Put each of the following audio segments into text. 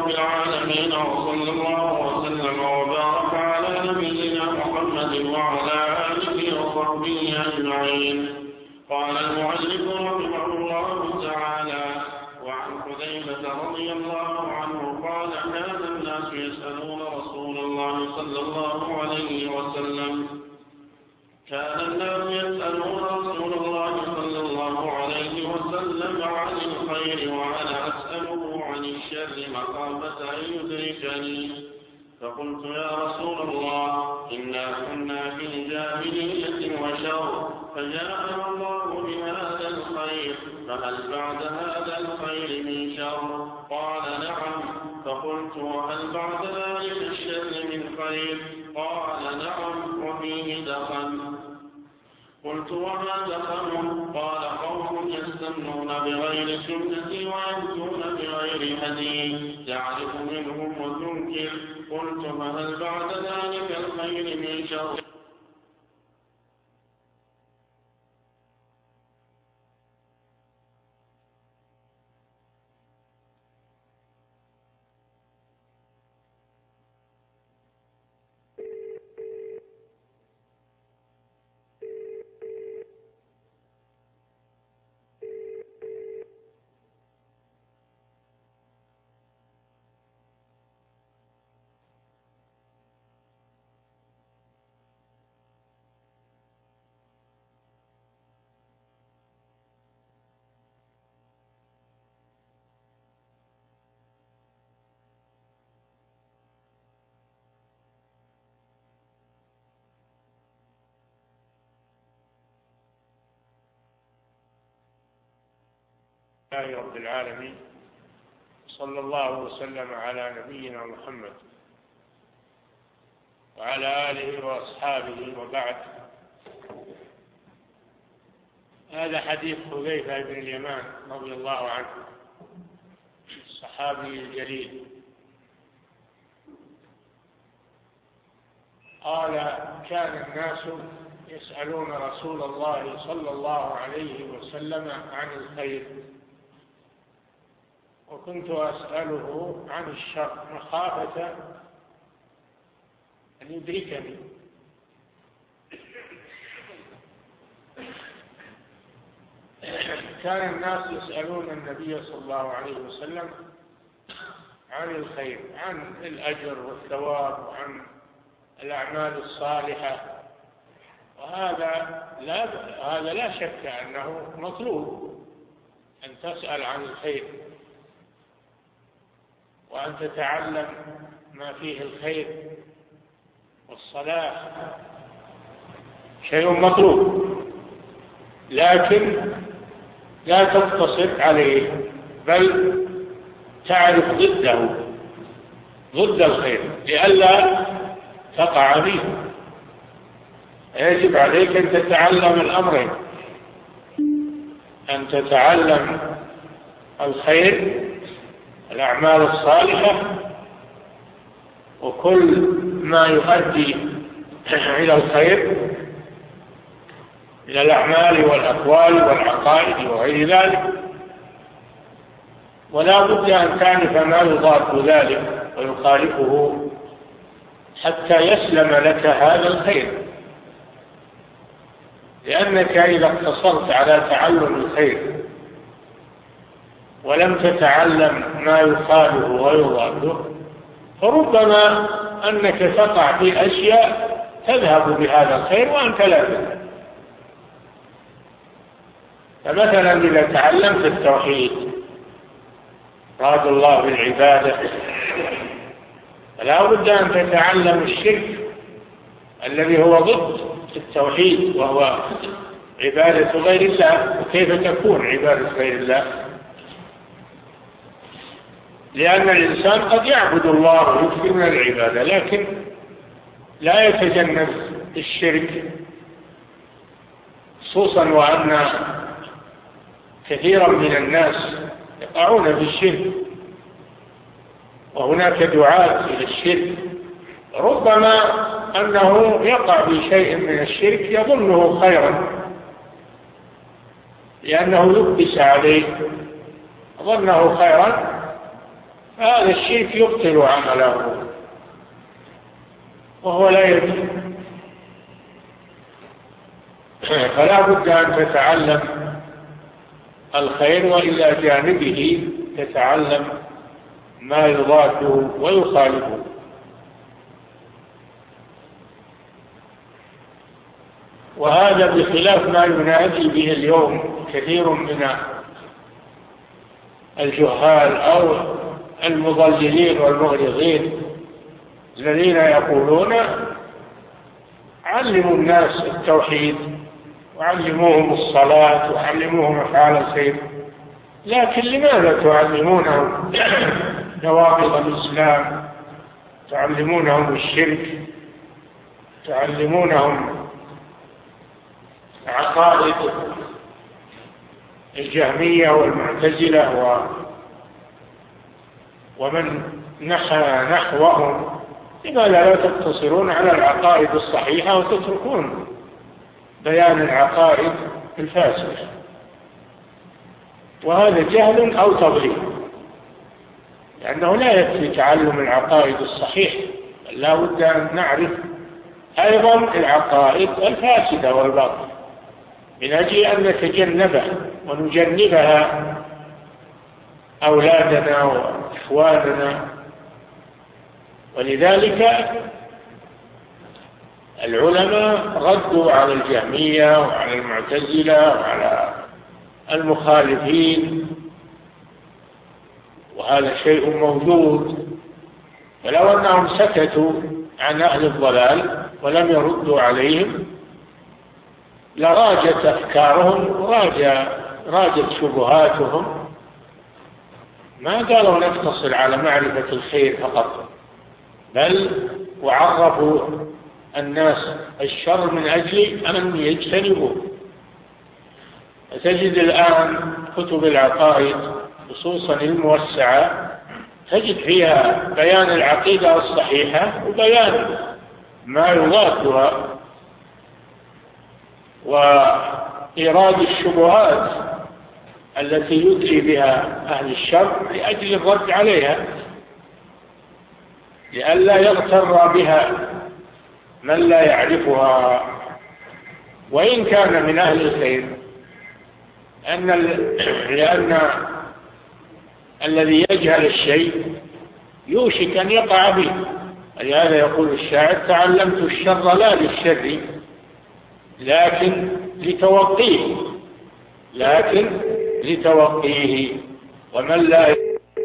رب العالمين، وصلى الله وسلم وبارك على نبينا محمد وعلى آله وصحبه أجمعين. قال المؤلف رحمه الله تعالى: وعن حذيفة رضي الله عنه قال: كان الناس يسألون رسول الله صلى الله عليه وسلم عن الخير وأنا أسأله عن الشر مخافة أن يدركني، فقلت: يا رسول الله، إنا كنا في جاهلية وشر، فجاءنا الله بهذا الخير، فهل بعد هذا الخير من شر؟ قال: نعم. فقلت: وهل بعد ذلك الشر من خير؟ قال: نعم، وفيه دخن. قلت: وما دخن؟ قال: قوم يستمنون بغير سنتي ويهدون بغير هدي، تعرف منهم وتنكر. قلت: فهل بعد ذلك الخير من شر؟ لله رب العالمين، صلى الله وسلم على نبينا محمد وعلى آله وأصحابه، وبعد. هذا حديث حذيفة بن اليمان رضي الله عنه، الصحابي الجليل، قال: كان الناس يسألون رسول الله صلى الله عليه وسلم عن الخير، وكنت أسأله عن الشر مخافة أن يدركني. كان الناس يسألون النبي صلى الله عليه وسلم عن الخير، عن الأجر والثواب وعن الأعمال الصالحة، وهذا لا شك أنه مطلوب، أن تسأل عن الخير وأن تتعلم ما فيه الخير والصلاح، شيء مطلوب، لكن لا تقتصر عليه، بل تعرف ضد الخير لئلا تقع فيه. يجب عليك أن تتعلم الأمرين: أن تتعلم الخير، الأعمال الصالحة، وكل ما يؤدي إلى الخير من الأعمال والأقوال والعقائد وغير ذلك، ولا بد أن تعرف ما يضاد ذلك ويخالفه حتى يسلم لك هذا الخير، لأنك إذا اقتصرت على تعلم الخير ولم تتعلم ما يخالفه ويضاده، فربما أنك تقع في أشياء تذهب بهذا الخير وأنت لا تدري. فمثلا إذا تعلمت التوحيد، مراد الله بالعبادة، فلا بد أن تتعلم الشرك الذي هو ضد التوحيد، وهو عبادة غير الله. وكيف تكون عبادة غير الله؟ لأن الإنسان قد يعبد الله ويكثر من العبادة، لكن لا يتجنب الشرك، خصوصا وأن كثيرا من الناس يقعون في الشرك، وهناك دعاة إلى الشرك ربما أنه يقع في شيء من الشرك يظنه خيرا، لأنه يلبس عليه ظنه خيرا، هذا الشرك يبطل عمله وهو لا يدري. فلا بد أن تتعلم الخير، وإلى جانبه تتعلم ما يضاده ويخالفه. وهذا بخلاف ما ينادي به اليوم كثير من الجهال أو المضللين والمغرضين الذين يقولون علموا الناس التوحيد وعلموهم الصلاة وعلموهم أفعال الخير، لكن لماذا تعلمونهم نواقض الإسلام، تعلمونهم الشرك، تعلمونهم عقائد الجهمية والمعتزلة ومن نحى نحوهم؟ لماذا لا تقتصرون على العقائد الصحيحة وتتركون بيان العقائد الفاسدة؟ وهذا جهل أو تضليل، لأنه لا يكفي تعلم العقائد الصحيحة، لا بد أن نعرف أيضا العقائد الفاسدة والباطلة من أجل أن نتجنبها ونجنبها أولادنا وإخواننا. ولذلك العلماء ردوا على الجهمية وعلى المعتزلة وعلى المخالفين، وهذا شيء موجود. فلو أنهم سكتوا عن أهل الضلال ولم يردوا عليهم لراجت أفكارهم وراجت شبهاتهم. ما قالوا نقتصر على معرفة الخير فقط، بل وعرفوا الناس الشر من أجل أن يجتنبوه. تجد الآن كتب العقائد خصوصا الموسعة تجد فيها بيان العقيدة الصحيحة وبيان ما يضادها وإيراد الشبهات التي يدري بها أهل الشر لأجل الرد عليها، لئلا يغتر بها من لا يعرفها وإن كان من أهل الخير، لأن الذي يجهل الشيء يوشك أن يقع به. ولهذا يقول الشاعر: تعلمت الشر لا للشر لكن لتوقيه ومن لا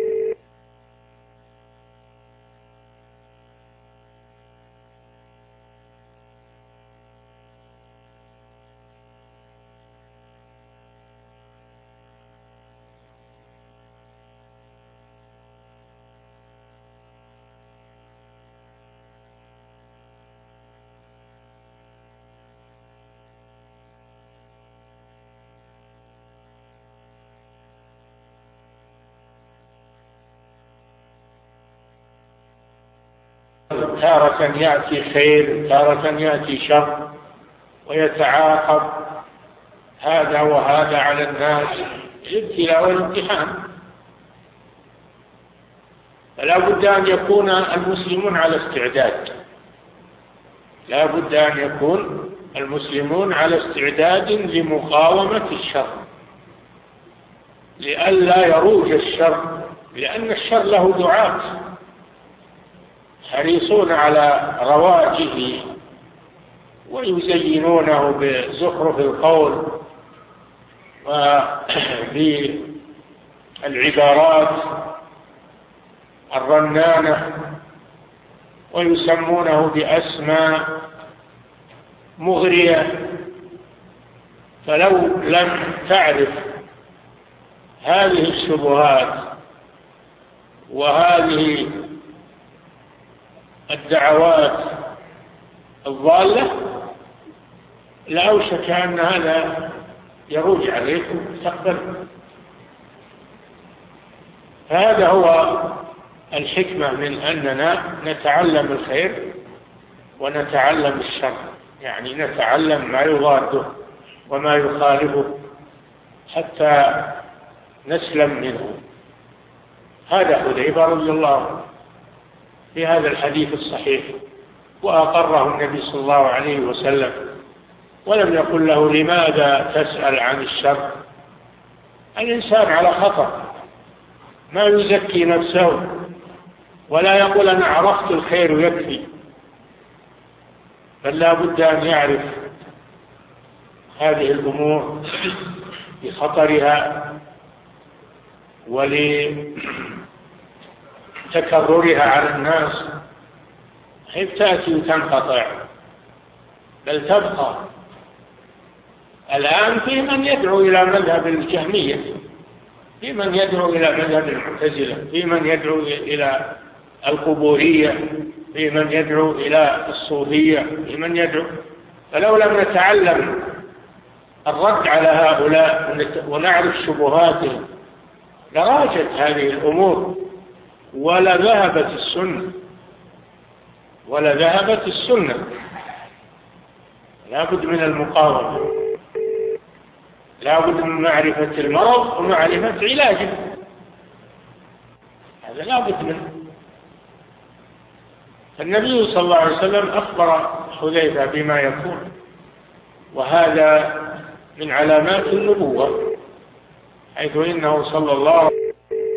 تارة يأتي خير تارة يأتي شر، ويتعاقب هذا وهذا على الناس، الابتلاء والامتحان. فلا بد أن يكون المسلمون على استعداد، لا بد أن يكون المسلمون على استعداد لمقاومة الشر لئلا يروج الشر، لأن الشر له دعاة حريصون على رواجه ويزينونه بزخرف القول وبالعبارات الرنانة، ويسمونه بأسماء مغرية. فلو لم تعرف هذه الشبهات وهذه الدعوات الضالة لأوشك أن هذا يروج عليكم مستقبلا. هذا هو الحكمة من أننا نتعلم الخير ونتعلم الشر، يعني نتعلم ما يضاده وما يخالفه حتى نسلم منه. هذا حذيفة رضي الله عنه في هذا الحديث الصحيح، وأقره النبي صلى الله عليه وسلم، ولم يقل له لماذا تسأل عن الشر. الإنسان على خطر، ما يزكي نفسه ولا يقول أنا عرفت الخير يكفي، بل لا بد أن يعرف هذه الأمور بخطرها ولتكررها على الناس، حيث تأتي وتنقطع بل تبقى. الآن في من يدعو إلى مذهب الجهمية، في من يدعو إلى مذهب المعتزلة، في من يدعو إلى القبورية، في من يدعو إلى الصوفية، في من يدعو. فلو لم نتعلم الرد على هؤلاء ونعرف شبهاتهم لراجت هذه الأمور ولذهبت السنة. لا بد من المقاومة، لا بد من معرفة المرض ومعرفة علاجه، هذا لا بد منه. النبي صلى الله عليه وسلم أخبر حذيفة بما يكون، وهذا من علامات النبوة، حيث إنه صلى الله عليه وسلم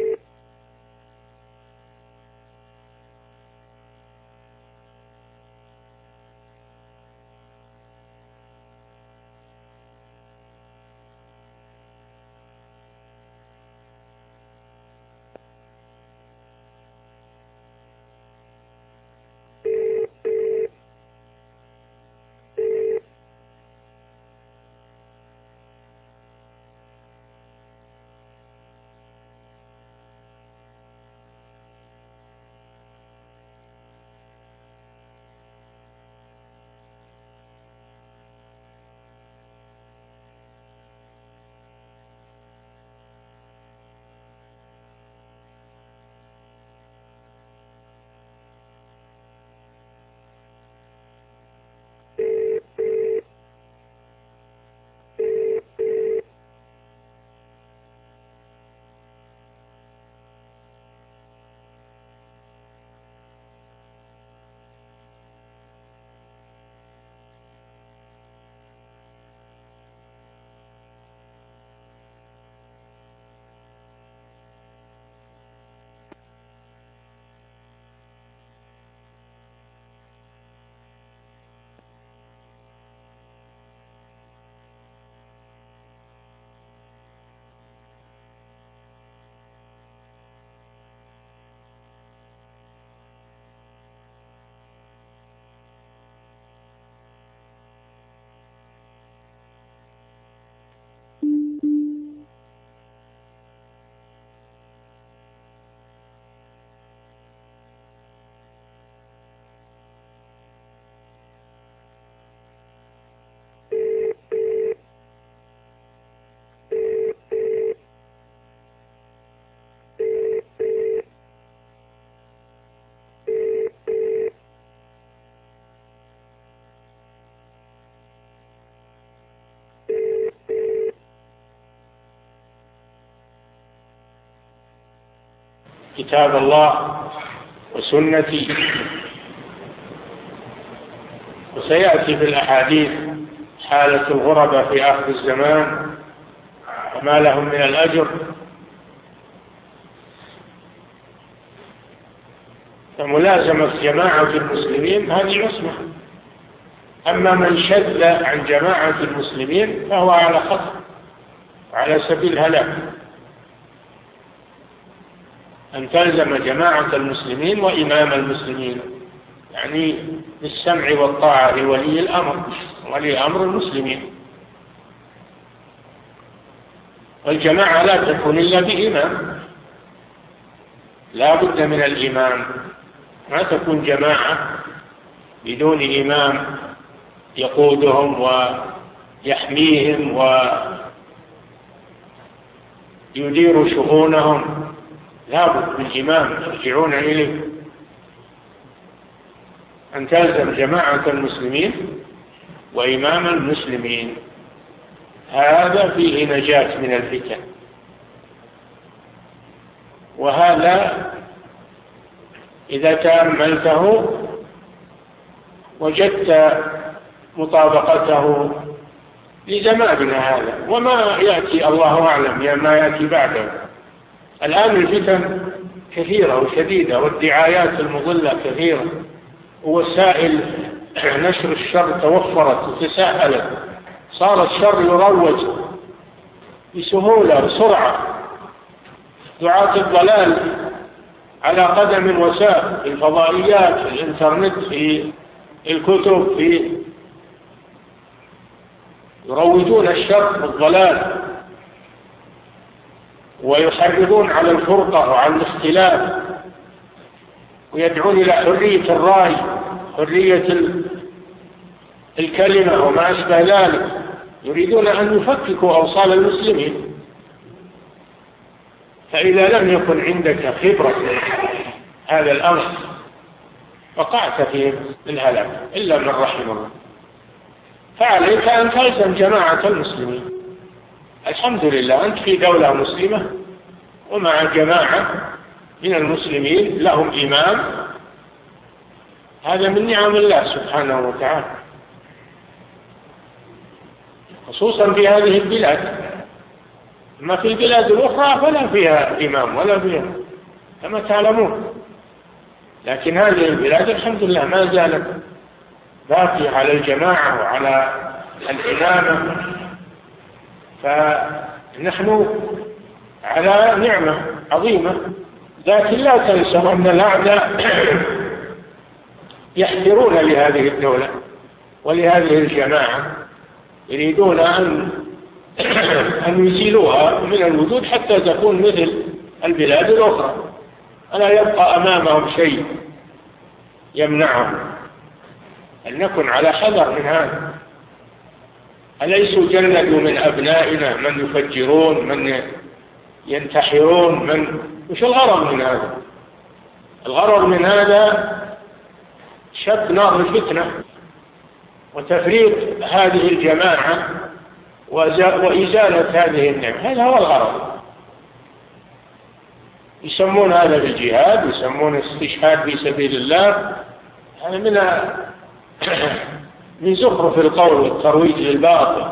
كتاب الله وسنتي. وسيأتي في الأحاديث حالة الغرباء في آخر الزمان وما لهم من الأجر. فملازمة جماعة المسلمين هذه عصمة، أما من شذ عن جماعة المسلمين فهو على خطر وعلى سبيل هلاك. أن تلزم جماعة المسلمين وإمام المسلمين، يعني بالسمع والطاعة لولي الأمر، ولي أمر المسلمين. والجماعة لا تكون إلا بإمام، لا بد من الإمام، ما تكون جماعة بدون إمام يقودهم ويحميهم ويدير شؤونهم. لا بد من إمام يرجعون إليه. أن تلزم جماعة المسلمين وإمام المسلمين، هذا فيه نجاة من الفتن. وهذا إذا تأملته وجدت مطابقته لزماننا هذا، وما يأتي الله أعلم ما يأتي بعده. الآن الفتن كثيرة وشديدة، والدعايات المضلة كثيرة، ووسائل نشر الشر توفرت وتساهلت، صار الشر يروج بسهولة بسرعة. دعاة الضلال على قدم وساق، في الفضائيات، في الإنترنت، في الكتب، يروجون الشر والضلال، ويحرضون على الفرقة وعلى الاختلاف، ويدعون إلى حرية الرأي، حرية الكلمة وما أشبه ذلك. يريدون أن يفككوا أوصال المسلمين. فإذا لم يكن عندك خبرة هذا الأمر وقعت في الهلاك إلا من رحم الله. فعليك أن تلزم جماعة المسلمين. الحمد لله أنت في دولة مسلمة ومع جماعة من المسلمين لهم إمام، هذا من نعم الله سبحانه وتعالى، خصوصا في هذه البلاد. أما في البلاد الأخرى فلا فيها إمام ولا فيها كما تعلمون، لكن هذه البلاد الحمد لله ما زالت باقية على الجماعة وعلى الإمامة. فنحن على نعمة عظيمة، لكن لا تنسوا أن الأعداء يحذرون لهذه الدولة ولهذه الجماعة، يريدون أن يزيلوها من الوجود حتى تكون مثل البلاد الأخرى، ألا يبقى أمامهم شيء يمنعهم. أن نكن على حذر من هذا. أليسوا جلدوا من أبنائنا من يفجرون، من ينتحرون، وش الغرض من هذا؟ الغرض من هذا شب نار الفتنة وتفريق هذه الجماعة وإزالة هذه النعمة، هذا هو الغرض. يسمون هذا بالجهاد، يسمون استشهاد في سبيل الله، هذا من زخرف القول والترويج للباطل.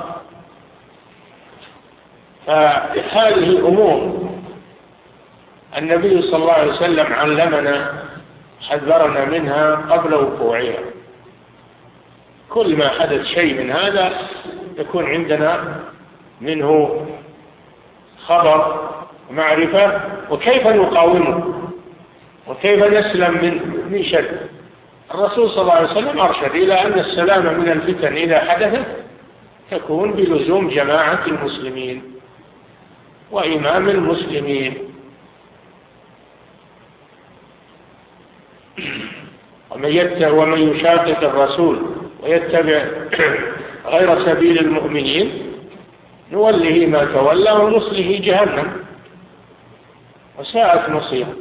فهذه الأمور النبي صلى الله عليه وسلم علمنا، حذرنا منها قبل وقوعها. كل ما حدث شيء من هذا يكون عندنا منه خبر ومعرفة، وكيف نقاومه وكيف نسلم من شر. الرسول صلى الله عليه وسلم أرشد إلى أن السلام من الفتن إذا حدثت تكون بلزوم جماعة المسلمين وإمام المسلمين. ومن يشاقق الرسول ويتبع غير سبيل المؤمنين نوله ما تولى ونصله جهنم وساءت مصيره.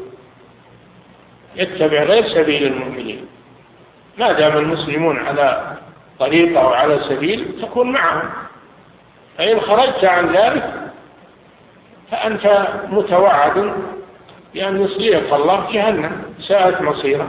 يتبع غير سبيل المؤمنين، ما دام المسلمون على طريقة وعلى سبيل تكون معهم، فإن خرجت عن ذلك فأنت متوعد بأن يصليك الله جهنم ساءت مصيره.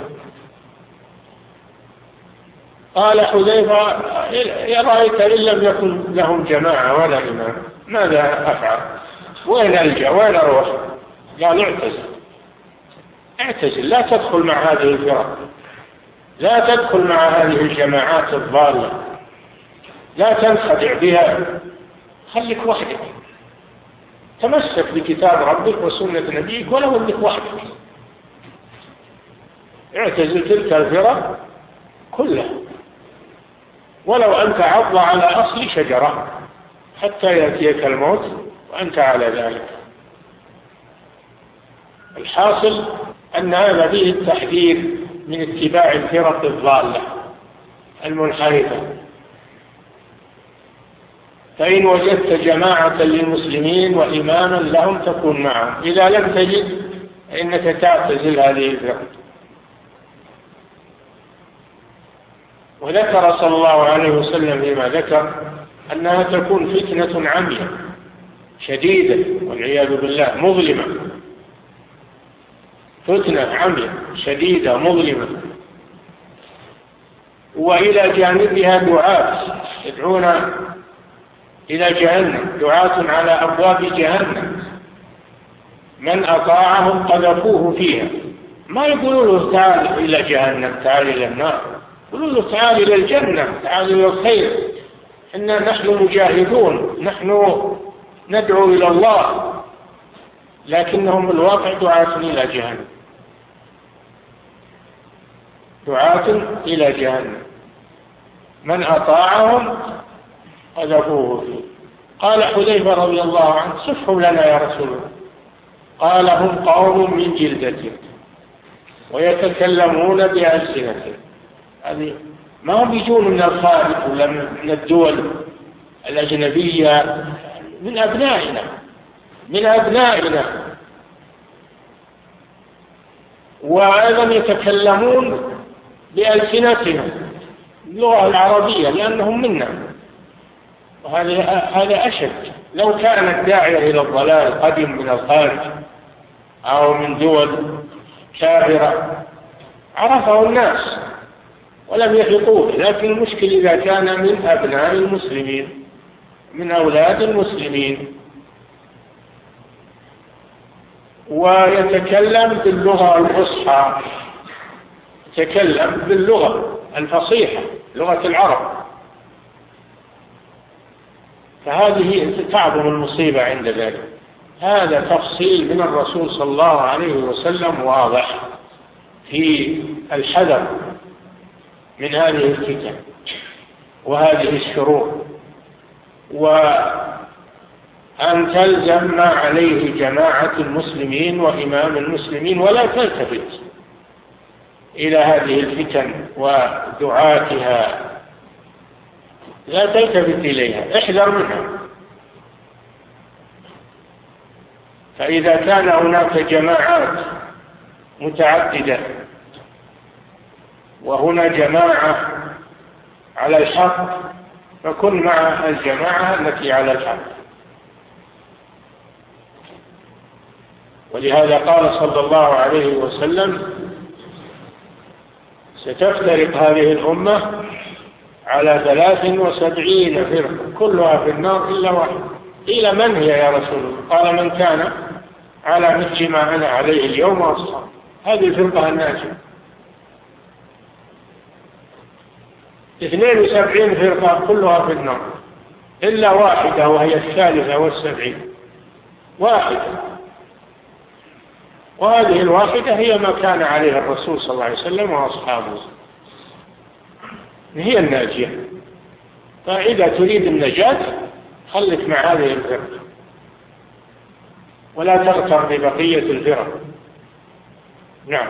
قال حذيفة: يا رأيت إن لم يكن لهم جماعة ولا إمام ماذا أفعل؟ وين ألجأ؟ وين أروح؟ قال: اعتزل، لا تدخل مع هذه الفرق، لا تدخل مع هذه الجماعات الضالة، لا تنخدع بها، خليك وحدك، تمسك بكتاب ربك وسنة نبيك ولو انك وحدك، اعتزل تلك الفرق كلها ولو أنت عض على أصل شجرة حتى يأتيك الموت وأنت على ذلك. الحاصل أن هذا فيه التحذير من اتباع الفرق الضالة المنحرفة. فإن وجدت جماعة للمسلمين وإماما لهم تكون معهم، إذا لم تجد فإنك تعتزل هذه الفرق. وذكر صلى الله عليه وسلم فيما ذكر أنها تكون فتنة عمياء شديدة والعياذ بالله مظلمة، فتنة عمية شديدة مظلمة. وإلى جانبها دعاة يدعون إلى جهنم، دعاة على أبواب جهنم، من أطاعهم قذفوه فيها. ما يقولوا له تعال إلى جهنم، تعال إلى النار، يقولوا له تعال إلى الجنة، تعال إلى الخير، نحن مجاهدون، نحن ندعو إلى الله، لكنهم الواقع دعاة إلى جهنم، دعاة إلى جهنم، من أطاعهم قذفوه فيه. قال حذيفة رضي الله عنه صفهم لنا يا رسول الله. قال هم قوم من جلدتهم ويتكلمون بألسنتهم. هذه ما هم يجون من الخارج ولا من الدول الأجنبية، من أبنائنا، من أبنائنا. وأيضا يتكلمون بألسنتهم اللغة العربية لأنهم منا، وهذا أشد. لو كان الداعية إلى الضلال قدم من الخارج أو من دول كافرة عرفه الناس ولم يثقوه، لكن المشكل إذا كان من أبناء المسلمين، من أولاد المسلمين، ويتكلم باللغة الفصحى، يتكلم باللغة الفصيحة، لغة العرب، فهذه تعظم المصيبة عند ذلك. هذا تفصيل من الرسول صلى الله عليه وسلم واضح في الحذر من هذه الفتن وهذه الشرور، وأن تلزم ما عليه جماعة المسلمين وإمام المسلمين، ولا تلتفت إلى هذه الفتن ودعاتها، لا تلتفت إليها، احذر منها. فإذا كان هناك جماعات متعددة وهنا جماعة على الحق، فكن مع الجماعة التي على الحق. ولهذا قال صلى الله عليه وسلم ستفترق هذه الأمة على 73 فرقة كلها في النار إلا واحد. قيل من هي يا رسول الله؟ قال من كان على مثل ما أنا عليه اليوم وأصحابي. هذه الفرقة الناجية. 72 فرقة كلها في النار إلا واحدة، وهي 73 واحدة، وهذه الواحدة هي ما كان عليه الرسول صلى الله عليه وسلم وأصحابه، هي الناجية. فإذا تريد النجاة خلك مع هذه الفرقة ولا تغتر ببقية الفرق. نعم.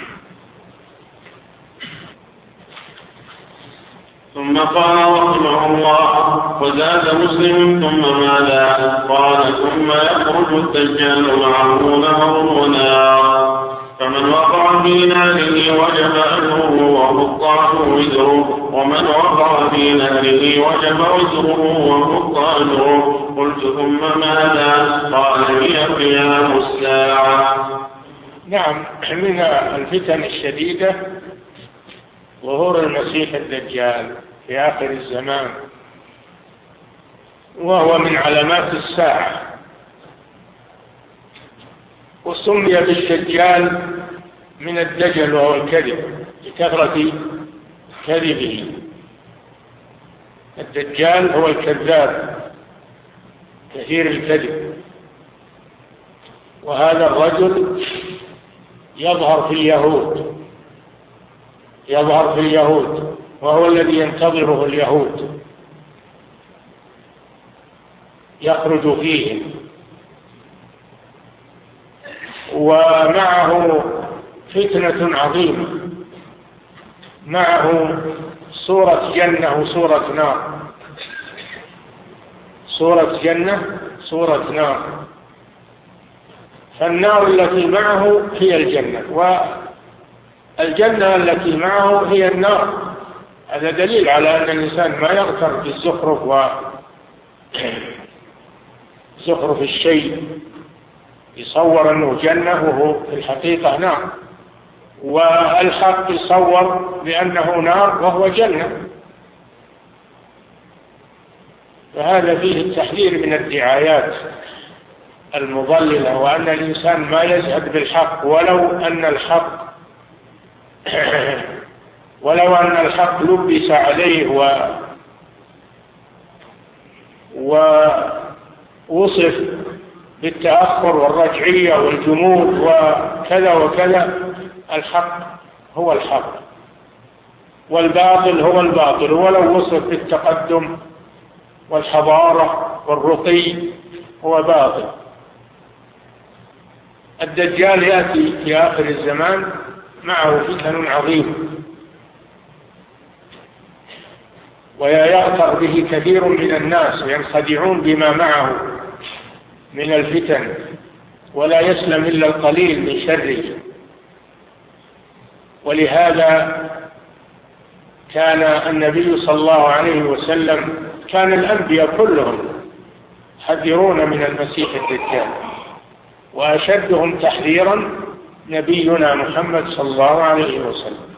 ثم قال رحمه الله: وزاد مسلم ثم ماذا؟ قال: ثم يخرج الدجال معه نهر ونار، فمن وقع في ناره وجب أجره وحطه وزره، ومن وقع في ناره وجب وزره وحطه أجره. قلت: ثم ماذا؟ قال: هي قيام الساعة. نعم، من الفتن الشديدة ظهور المسيح الدجال في آخر الزمان، وهو من علامات الساعة، وسمي بالدجال من الدجل وهو الكذب لكثرة كذبه. الدجال هو الكذاب كثير الكذب، وهذا الرجل يظهر في اليهود وهو الذي ينتظره اليهود، يخرج فيهم، ومعه فتنة عظيمة، معه صورة جنة وصورة نار، صورة جنة صورة نار. فالنار التي معه هي الجنة، والجنة التي معه هي النار. هذا دليل على أن الإنسان ما يغتر بالزخرف وزخرف الشيء، يصور أنه جنة وهو في الحقيقة نار، والحق يصور بأنه نار وهو جنة. فهذا فيه التحذير من الدعايات المضللة، وأن الإنسان ما يزهد بالحق ولو أن الحق لبس عليه ووصف بالتأخر والرجعية والجمود وكذا وكذا. الحق هو الحق والباطل هو الباطل، ولو وصف بالتقدم والحضارة والرقي هو باطل. الدجال يأتي في آخر الزمان معه فتن عظيم، ويغتر به كثير من الناس وينخدعون بما معه من الفتن، ولا يسلم إلا القليل من شره. ولهذا كان النبي صلى الله عليه وسلم، كان الأنبياء كلهم يحذرون من المسيح الدجال، وأشدهم تحذيرا نبينا محمد صلى الله عليه وسلم.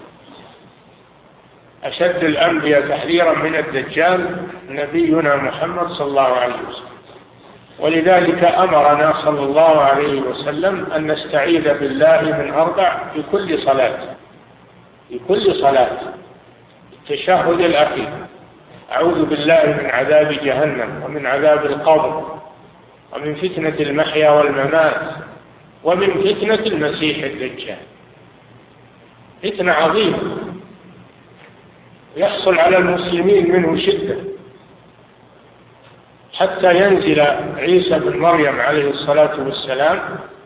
أشد الأنبياء تحذيرا من الدجال نبينا محمد صلى الله عليه وسلم. ولذلك أمرنا صلى الله عليه وسلم أن نستعيذ بالله من 4 في كل صلاة. التشهد الأخير: أعوذ بالله من عذاب جهنم، ومن عذاب القبر، ومن فتنة المحيا والممات، ومن فتنة المسيح الدجال. فتنة عظيمة يحصل على المسلمين منه شدة، حتى ينزل عيسى بن مريم عليه الصلاة والسلام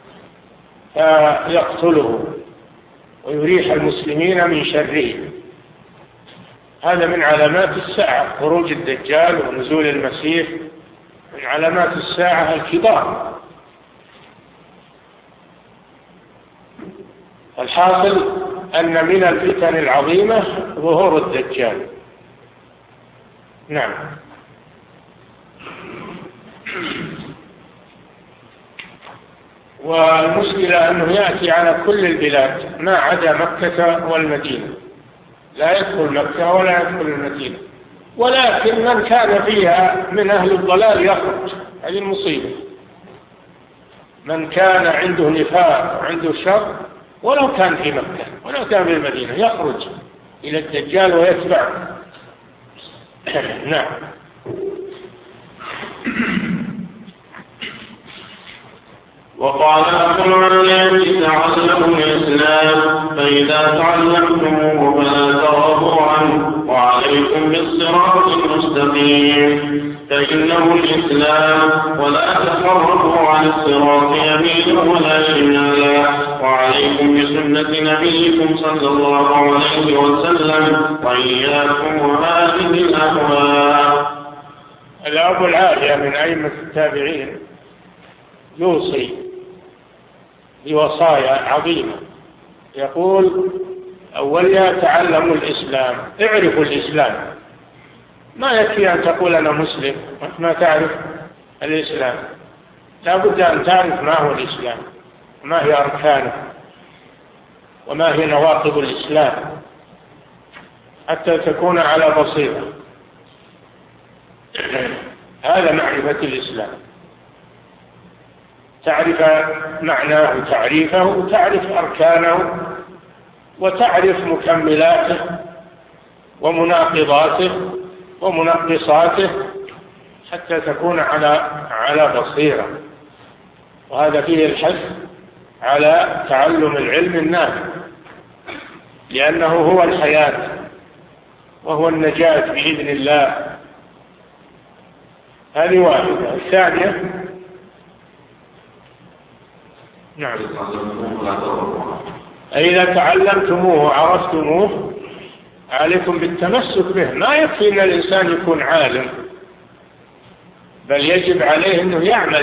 فيقتله ويريح المسلمين من شره. هذا من علامات الساعة، خروج الدجال ونزول المسيح من علامات الساعة الكبار. الحاصل أن من الفتن العظيمة ظهور الدجال. نعم. والمشكلة أنه يأتي على كل البلاد ما عدا مكة والمدينة، لا يدخل مكة ولا يدخل المدينة، ولكن من كان فيها من أهل الضلال يخرج. هذه المصيبة. من كان عنده نفاق وعنده شر ولو كان في مكة ولو كان في المدينة يخرج إلى الدجال ويتبعه. نعم. وقال أكثر الناس تعلموا الإسلام، فإذا تعلمتموه فلا ترغبوا عنه، وعليكم بالصراط المستقيم فإنه الإسلام، ولا تفرقوا عن الصراط يمينا ولا شمالا، وعليكم بسنة نبيكم صلى الله عليه وسلم، وإياكم وهذه الأهواء. الأب العالية من أئمة التابعين يوصي بوصايا عظيمة، يقول: أولا تعلموا الإسلام، اعرفوا الإسلام. ما يكفي أن تقول أنا مسلم ما تعرف الإسلام، لا بد أن تعرف ما هو الإسلام، ما هي أركانه، وما هي نواقض الإسلام، حتى تكون على بصيرة. هذا معرفة الإسلام، تعرف معناه تعريفه، وتعرف أركانه، وتعرف مكملاته ومناقضاته ومنقصاته، حتى تكون على بصيرة. وهذا فيه الحث على تعلم العلم النافع، لأنه هو الحياة وهو النجاة بإذن الله. هذه واحدة. الثانية: نعم، إذا تعلمتموه وعرفتموه عليكم بالتمسك به. ما يكفي أن الإنسان يكون عالم، بل يجب عليه أنه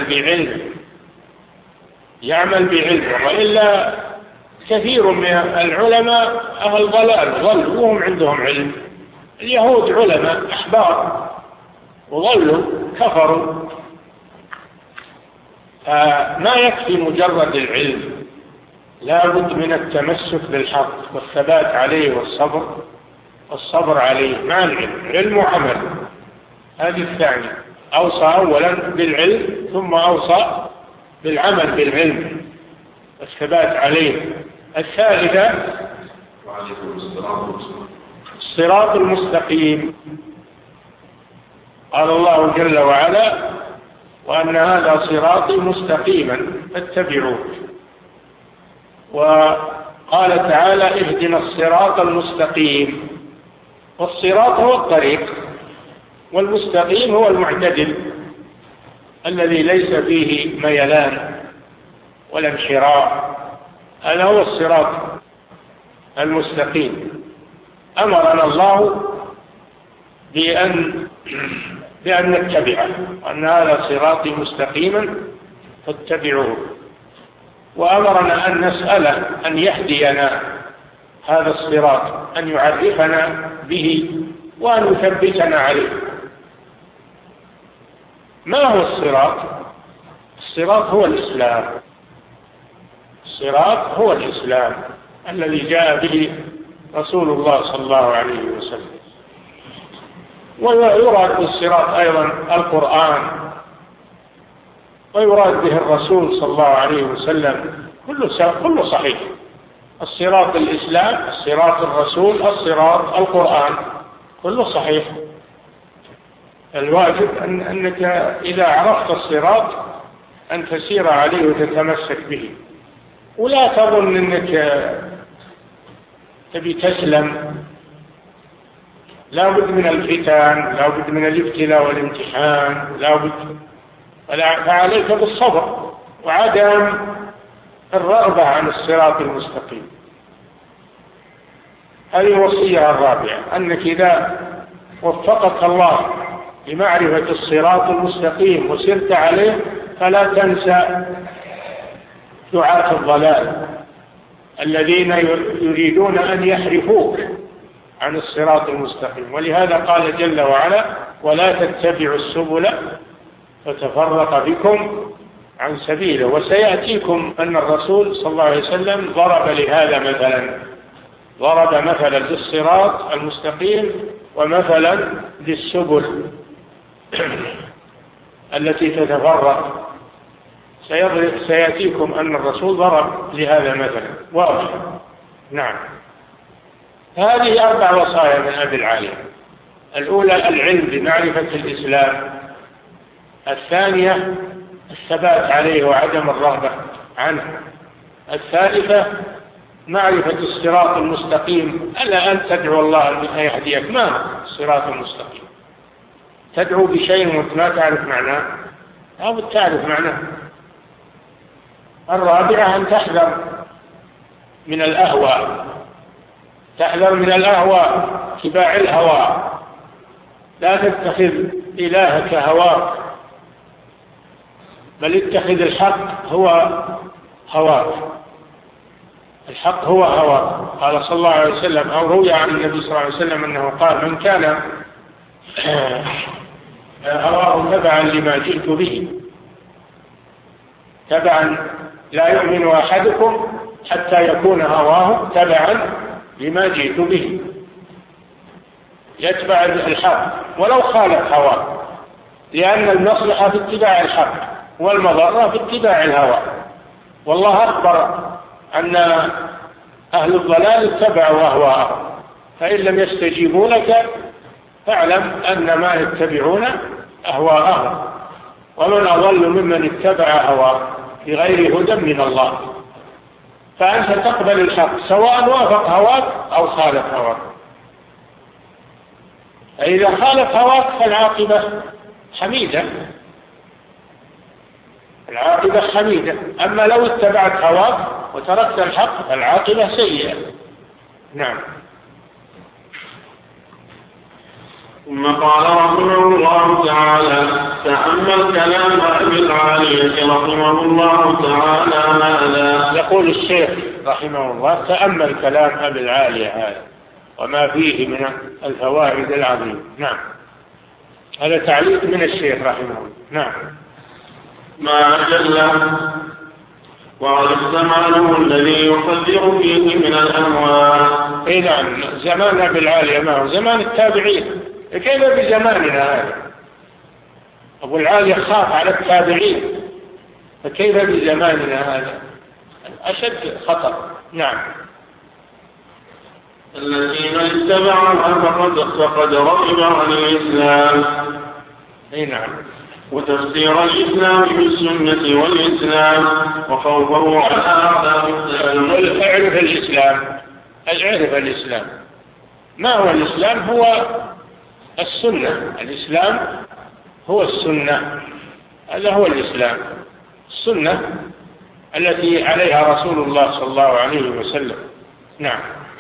يعمل بعلمه، وإلا كثير من العلماء أهل ضلال ضلوا وهم عندهم علم. اليهود علماء أحبار وضلوا كفروا. ما يكفي مجرد العلم، لا بد من التمسك بالحق والثبات عليه والصبر عليه مع العلم، علم وعمل. هذه الثانية، أوصى أولا بالعلم ثم أوصى بالعمل بالعلم والثبات عليه. الثالثة الصراط المستقيم. قال الله جل وعلا: وأن هذا صراطي مستقيما فاتبعوه. وقال تعالى: اهدنا الصراط المستقيم. والصراط هو الطريق، والمستقيم هو المعتدل الذي ليس فيه ميلان ولا انحراف. هذا هو الصراط المستقيم. أمرنا الله بأن نتبعه، وأن هذا صراطي مستقيما فاتبعوه. وأمرنا أن نسأله أن يهدينا هذا الصراط، أن يعرفنا به وأن يثبتنا عليه. ما هو الصراط؟ الصراط هو الإسلام. الصراط هو الإسلام الذي جاء به رسول الله صلى الله عليه وسلم. ويراد بالصراط أيضا القرآن، ويراد به الرسول صلى الله عليه وسلم، كله صحيح. الصراط الإسلام، الصراط الرسول، الصراط القرآن، كله صحيح. الواجب أنك إذا عرفت الصراط أن تسير عليه وتتمسك به، ولا تظن أنك تبي تسلم. لا بد من الفتن، لا بد من الابتلاء والامتحان، لا بد. فعليك بالصبر وعدم الرغبة عن الصراط المستقيم. هذه الوصية الرابعة، أنك إذا وفقك الله لمعرفة الصراط المستقيم وسرت عليه فلا تنسى دعاة الضلال الذين يريدون أن يحرفوك عن الصراط المستقيم. ولهذا قال جل وعلا: ولا تتبعوا السبل فتفرق بكم عن سبيله. وسيأتيكم أن الرسول صلى الله عليه وسلم ضرب لهذا مثلا، ضرب مثلا للصراط المستقيم ومثلا للسبل التي تتفرق. سيأتيكم أن الرسول ضرب لهذا مثلا واضح. نعم. هذه 4 وصايا من أبي العالية. الأولى العلم بمعرفة الإسلام، الثانية الثبات عليه وعدم الرغبة عنه، الثالثة معرفة الصراط المستقيم، ألا أن تدعو الله أن يهديك. ما الصراط المستقيم؟ تدعو بشيء وأنت ما تعرف معناه، أو تعرف معناه. الرابعة أن تحذر من الأهواء، تحذر من الأهواء، اتباع الهوى. لا تتخذ إلهك هواك، بل اتخذ الحق هو هواك. الحق هو هواك. قال صلى الله عليه وسلم، أو روي عن النبي صلى الله عليه وسلم أنه قال: من كان هواه تبعا لما جئت به، تبعا لا يؤمن أحدكم حتى يكون هواه تبعا لما جئت به. يتبع الحق ولو خالف هواه، لأن المصلحة في اتباع الحق والمضرة في اتباع الهوى. والله أخبر أن أهل الضلال اتبعوا أهواءهم، فإن لم يستجيبوا لك فاعلم أن ما يتبعون أهواءهم، ومن أضل ممن اتبع هواه بغير هدى من الله. فأنت تقبل الحق سواء وافق هواك أو خالف هواك. فإذا خالف هواك فالعاقبة حميدة، العاقبة حميدة. أما لو اتبعت هواك وتركت الحق فالعاقبة سيئة. نعم. ثم قال رحمه الله تعالى: تأمل كلام أبي العالية رحمه الله تعالى ماذا. يقول الشيخ رحمه الله: تأمل كلام أبي العالية هذا وما فيه من الفوائد العظيمة. نعم. هذا تعليق من الشيخ رحمه الله. نعم. ما أجله وعلى الزمان الذي يقدر فيه من الأموال. إيه نعم، زماننا بالعالية ما هو زمان التابعين، كيف بزماننا هذا؟ أبو العالية خاف على التابعين، فكيف بزماننا هذا؟ أشد خطر. نعم. الذين اتبعوها فقد رغب عن الإسلام. أي نعم. وتفسير الإسلام بالسنة والإسلام وخوفه على أعداء الإسلام. اعرف الإسلام. ما هو الإسلام؟ هو السنة. الإسلام هو السنة، هذا هو الإسلام، السنة التي عليها رسول الله صلى الله عليه وسلم. نعم.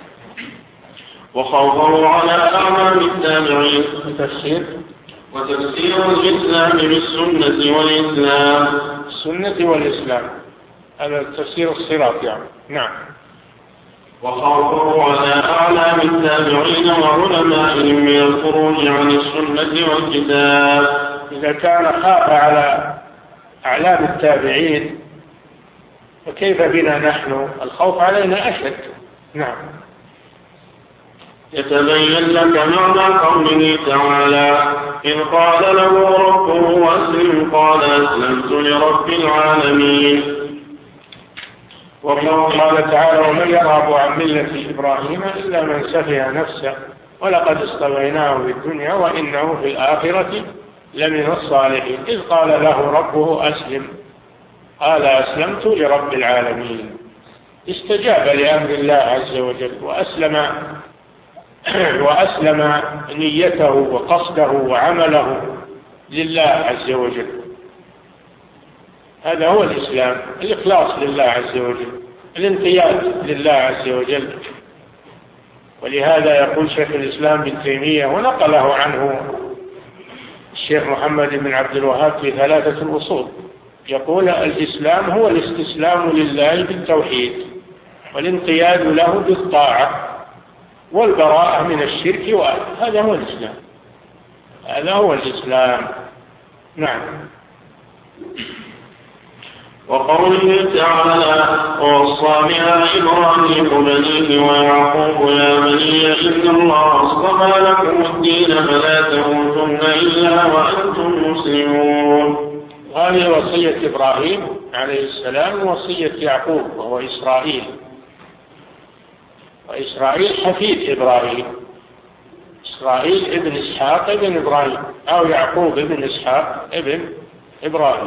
وخوفه على أعمال التابعين. وتفسير الإسلام بالسنة والإسلام. السنة والإسلام، هذا تفسير الصراط يعني. نعم. وخوفه على أعلام التابعين وعلمائهم من الخروج عن السنة والكتاب. إذا كان خاف على أعلام التابعين فكيف بنا نحن؟ الخوف علينا أشد. نعم. يتبين لك معنى قوله تعالى: إذ قال له ربه أسلم قال أسلمت لرب العالمين. وقال تعالى: ومن يرغب عن ملة إبراهيم إلا من سفه نفسه ولقد اصطفيناه في الدنيا وإنه في الآخرة لمن الصالحين. إذ قال له ربه أسلم قال أسلمت لرب العالمين. استجاب لأمر الله عز وجل وأسلم نيته وقصده وعمله لله عز وجل. هذا هو الإسلام، الإخلاص لله عز وجل، الانقياد لله عز وجل. ولهذا يقول شيخ الإسلام ابن تيمية، ونقله عنه الشيخ محمد بن عبد الوهاب في 3 أصول، يقول: الإسلام هو الاستسلام لله بالتوحيد والانقياد له بالطاعة والبراءة من الشرك وأهله. هذا هو الإسلام، هذا هو الإسلام. نعم. وقوله تعالى: ووصى بها إبراهيم بنيه ويعقوب يا بني إن الله اصطفى لكم الدين فلا تموتن إلا وأنتم مسلمون. هذه وصية إبراهيم عليه السلام، وصية يعقوب وهو إسرائيل، وإسرائيل حفيد إبراهيم، إسرائيل ابن إسحاق ابن إبراهيم، أو يعقوب ابن إسحاق ابن إبراهيم.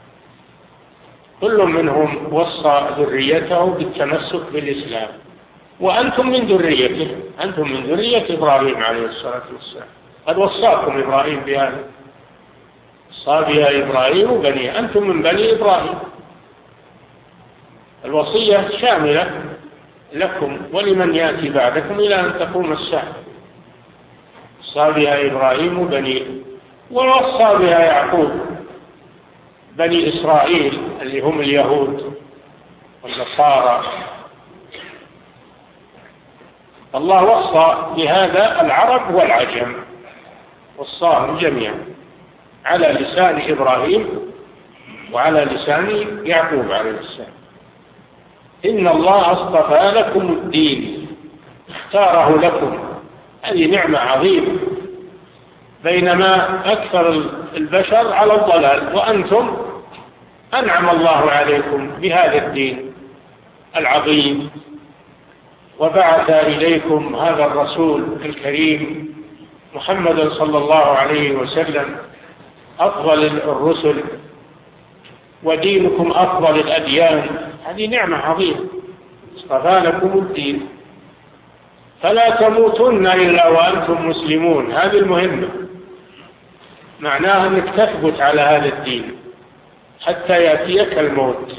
كل منهم وصى ذريته بالتمسك بالإسلام، وأنتم من ذريته، أنتم من ذرية إبراهيم عليه الصلاة والسلام. قد وصاكم إبراهيم بهذا، وصى بها إبراهيم بنيه، أنتم من بني إبراهيم. الوصية شاملة لكم ولمن يأتي بعدكم إلى أن تقوم الساعة. وصى بها إبراهيم بنيه، ووصى بها يعقوب بني إسرائيل اللي هم اليهود والنصارى. الله وصى بهذا العرب والعجم، وصاهم جميعا على لسان إبراهيم وعلى لسان يعقوب عليه السلام. إن الله اصطفى لكم الدين، اختاره لكم. هذه نعمة عظيمة، بينما أكثر البشر على الضلال، وأنتم أنعم الله عليكم بهذا الدين العظيم، وبعث إليكم هذا الرسول الكريم محمد صلى الله عليه وسلم أفضل الرسل، ودينكم أفضل الأديان. هذه نعمة عظيمة، اصطفى لكم الدين فلا تموتن إلا وأنتم مسلمون. هذه المهمة، معناها أنك تثبت على هذا الدين حتى يأتيك الموت.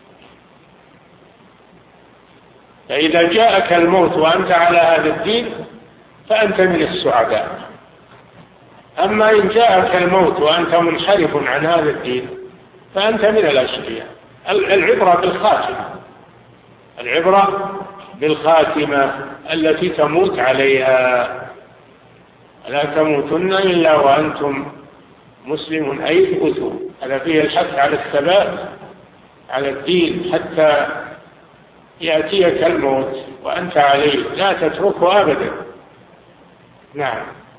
فإذا جاءك الموت وأنت على هذا الدين فأنت من السعداء. أما إن جاءك الموت وأنت منحرف عن هذا الدين فأنت من الأشقياء. العبرة بالخاتمة، العبرة بالخاتمة التي تموت عليها. لا تموتن إلا وأنتم مسلم أي اثبتوا. هذا فيه الحث على الثبات على الدين حتى يأتيك الموت وأنت عليه، لا تتركه أبدا. نعم.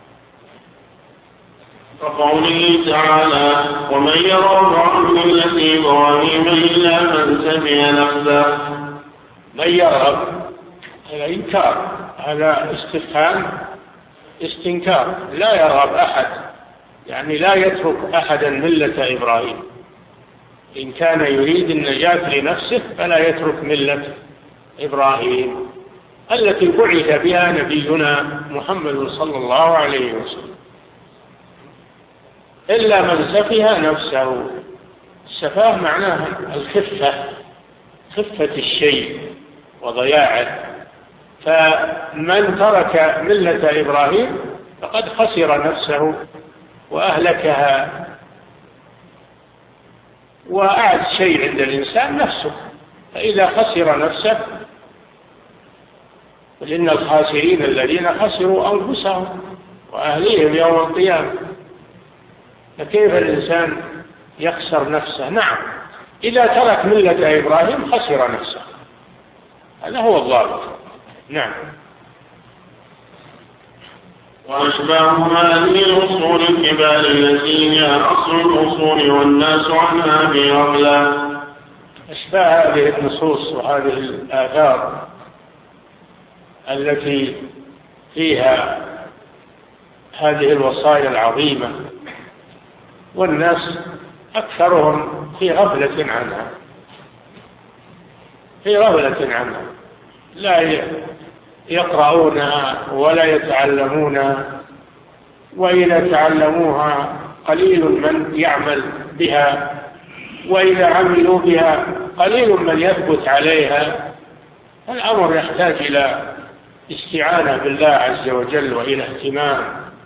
وقوله تعالى: ومن يرغب عن ملة إبراهيم إلا من سفه نفسه. من يرغب هذا إنكار، هذا استفهام استنكار. لا يرغب أحد، يعني لا يترك أحدا ملة إبراهيم. إن كان يريد النجاة لنفسه فلا يترك ملة إبراهيم التي بعث بها نبينا محمد صلى الله عليه وسلم، إلا من سفه نفسه. السفاه معناها الخفة، خفة الشيء وضياعه. فمن ترك ملة إبراهيم فقد خسر نفسه وأهلكها. وأعز شيء عند الإنسان نفسه، فإذا خسر نفسه فإن الخاسرين الذين خسروا أنفسهم وأهليهم يوم القيامة. فكيف الإنسان يخسر نفسه؟ نعم، إذا ترك ملة إبراهيم خسر نفسه، هذا هو الضابط. نعم. وأشباه هذه الأصول الكبار التي هي أصل الأصول والناس عنها في غفلة. أشباه هذه النصوص وهذه الآثار التي فيها هذه الوصايا العظيمة والناس أكثرهم في غفلة عنها، في غفلة عنها، لا يقرؤونها ولا يتعلمونها، وإذا تعلموها قليل من يعمل بها، وإذا عملوا بها قليل من يثبت عليها. الأمر يحتاج إلى استعانة بالله عز وجل وإلى اهتمام،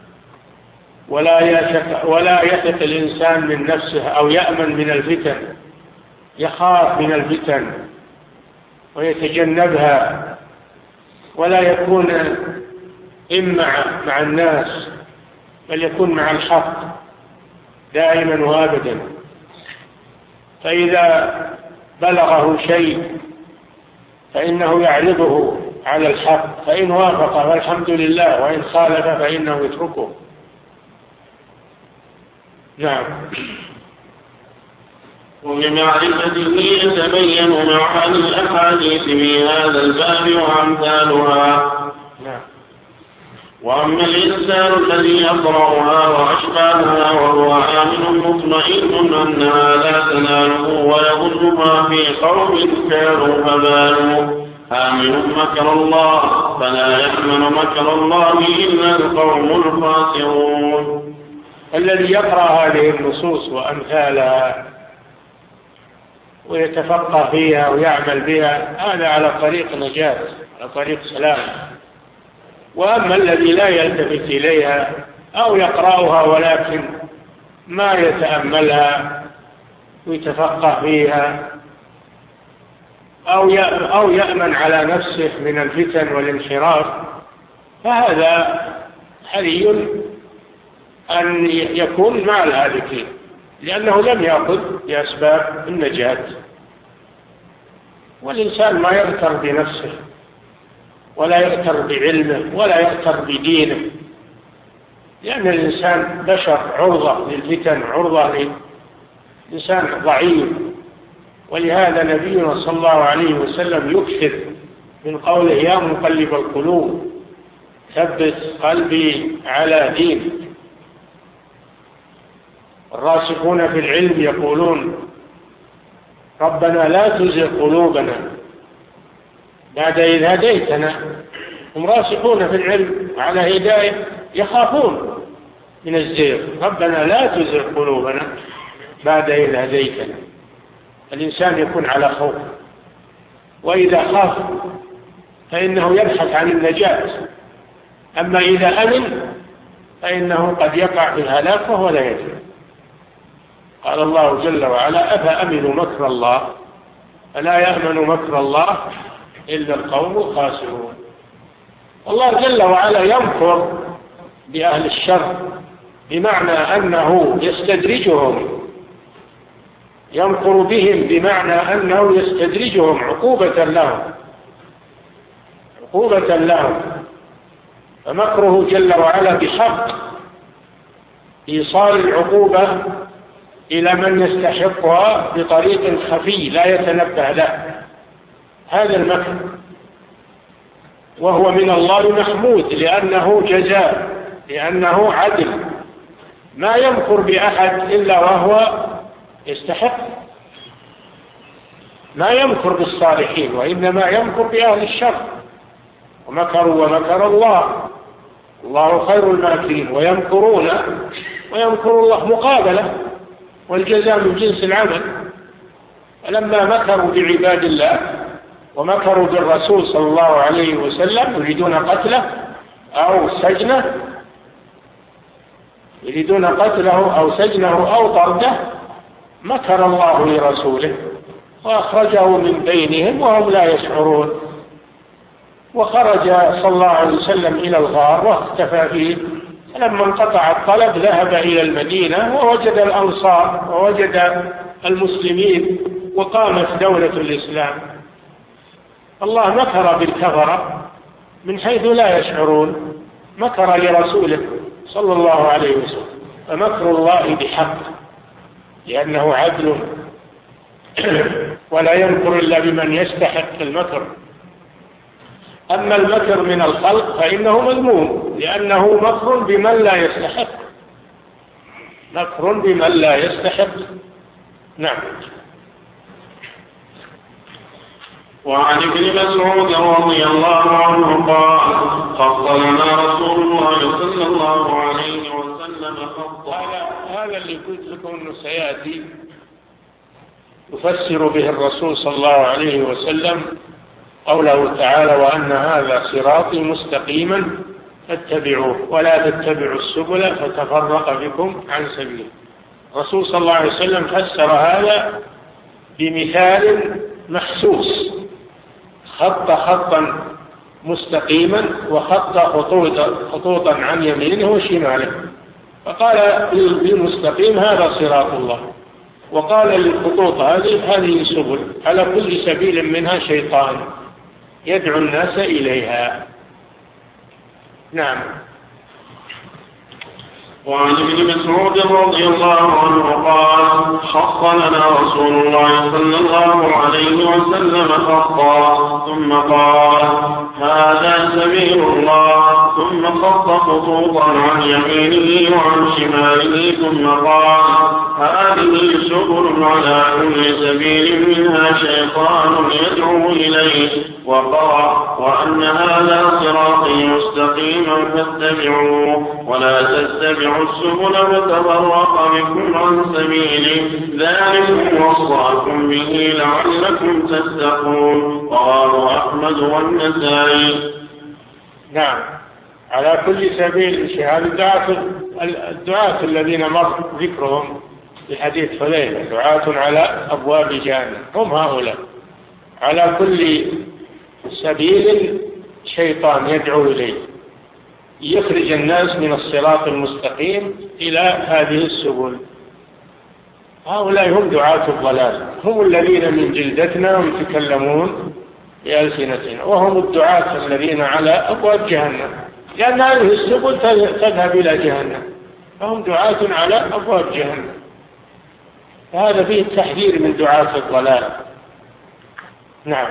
ولا يثق الإنسان من نفسه أو يأمن من الفتن، يخاف من الفتن ويتجنبها، ولا يكون مع الناس، بل يكون مع الحق دائما وابدا. فإذا بلغه شيء فإنه يعرضه على الحق، فإن وافق فالحمد لله، وإن خالف فإنه يتركه. نعم. وبمعرفته يتبين معاني الأحاديث في هذا الباب وأمثالها. نعم. وأما الإنسان الذي يقرأها وأشباهها وهو آمن مطمئن أنها لا تناله ويظنها في قوم كانوا فبالوا، آمن مكر الله، فلا يأمن مكر الله إلا القوم الخاسرون. الذي يقرأ هذه النصوص وأمثالها ويتفقه فيها ويعمل بها، هذا على طريق نجاة، على طريق سلام. وأما الذي لا يلتفت إليها أو يقرأها ولكن ما يتأملها ويتفقه فيها، أو يأمن على نفسه من الفتن والانحراف، فهذا حري أن يكون مع الهالكين، لأنه لم يأخذ بأسباب النجاة. والإنسان ما يغتر بنفسه ولا يغتر بعلمه ولا يغتر بدينه، لأن الإنسان بشر عرضة للفتن، عرضة لإنسان ضعيف. ولهذا نبينا صلى الله عليه وسلم يكثر من قوله: يا مقلب القلوب ثبت قلبي على دينك. الراسخون في العلم يقولون: ربنا لا تزغ قلوبنا بعد إذ هديتنا. هم راسخون في العلم على هداية، يخافون من الزيغ. ربنا لا تزغ قلوبنا بعد إذ هديتنا. الإنسان يكون على خوف، وإذا خاف فإنه يبحث عن النجاة. أما إذا أمن فإنه قد يقع في الهلاك وهو لا يدري. قال الله جل وعلا: أفأمنوا مكر الله فلا يأمن مكر الله إلا القوم الخاسرون. الله جل وعلا يمكر بأهل الشر بمعنى أنه يستدرجهم، يمكر بهم بمعنى أنه يستدرجهم عقوبة لهم، فمكره جل وعلا بحق إيصال العقوبة إلى من يستحقها بطريق خفي لا يتنبه له، هذا المكر، وهو من الله محمود لأنه جزاء، لأنه عدل، ما يمكر بأحد إلا وهو يستحق، ما يمكر بالصالحين وإنما يمكر بأهل الشر، ومكروا ومكر الله خير الماكرين، ويمكر الله مقابلة، والجزاء من جنس العمل. فلما مكروا بعباد الله ومكروا بالرسول صلى الله عليه وسلم يريدون قتله أو سجنه أو طرده، مكر الله لرسوله وأخرجه من بينهم وهم لا يشعرون، وخرج صلى الله عليه وسلم إلى الغار واختفى فيه، فلما انقطع الطلب ذهب إلى المدينة ووجد الأنصار ووجد المسلمين وقامت دولة الإسلام. الله مكر بالكفرة من حيث لا يشعرون، مكر لرسوله صلى الله عليه وسلم، فمكر الله بحق لأنه عدل ولا يمكر إلا بمن يستحق المكر. أما المكر من الخلق فإنه مذموم لأنه مكر بمن لا يستحق. نعم. وعن ابن مسعود رضي الله عنه قال خط لنا رسول الله صلى الله عليه وسلم خطا. هذا اللي قلت لكم أنه سيأتي يفسر به الرسول صلى الله عليه وسلم قوله تعالى وأن هذا صراطي مستقيما فاتبعوه ولا تتبعوا السبل فتفرق بكم عن سبيله. الرسول صلى الله عليه وسلم فسر هذا بمثال محسوس، خط خطا مستقيما وخط خطوطا عن يمينه وشماله، فقال بالمستقيم هذا صراط الله، وقال للخطوط هذه سبل، على كل سبيل منها شيطان يدعو الناس إليها. نعم. وعن ابن مسعود رضي الله عنه قال خط لنا رسول الله صلى الله عليه وسلم خطا ثم قال هذا سبيل الله، ثم خط خطوطا عن يمينه وعن شماله، ثم قال هذه سبل على كل سبيل منها شيطان يدعو إليه، وقال وأن هذا صراطي مستقيما فاتبعوه ولا تتبعوا السبل فتفرق بكم عن سبيله، ذلكم وصاكم به لعلكم تتقون. رواه أحمد والنسائي. نعم. على كل سبيل شهادة الدعاة الذين مر ذكرهم في حديث حذيفة، دعاة على أبواب جهنم، هم هؤلاء. على كل سبيل شيطان يدعو إليه يخرج الناس من الصراط المستقيم إلى هذه السبل. هؤلاء هم دعاة الضلال، هم الذين من جلدتنا ويتكلمون بألسنتنا، وهم الدعاة الذين على أبواب جهنم، لأن هذه السبل تذهب إلى جهنم، فهم دعاة على أبواب جهنم. فهذا فيه التحذير من دعاة الضلال. نعم.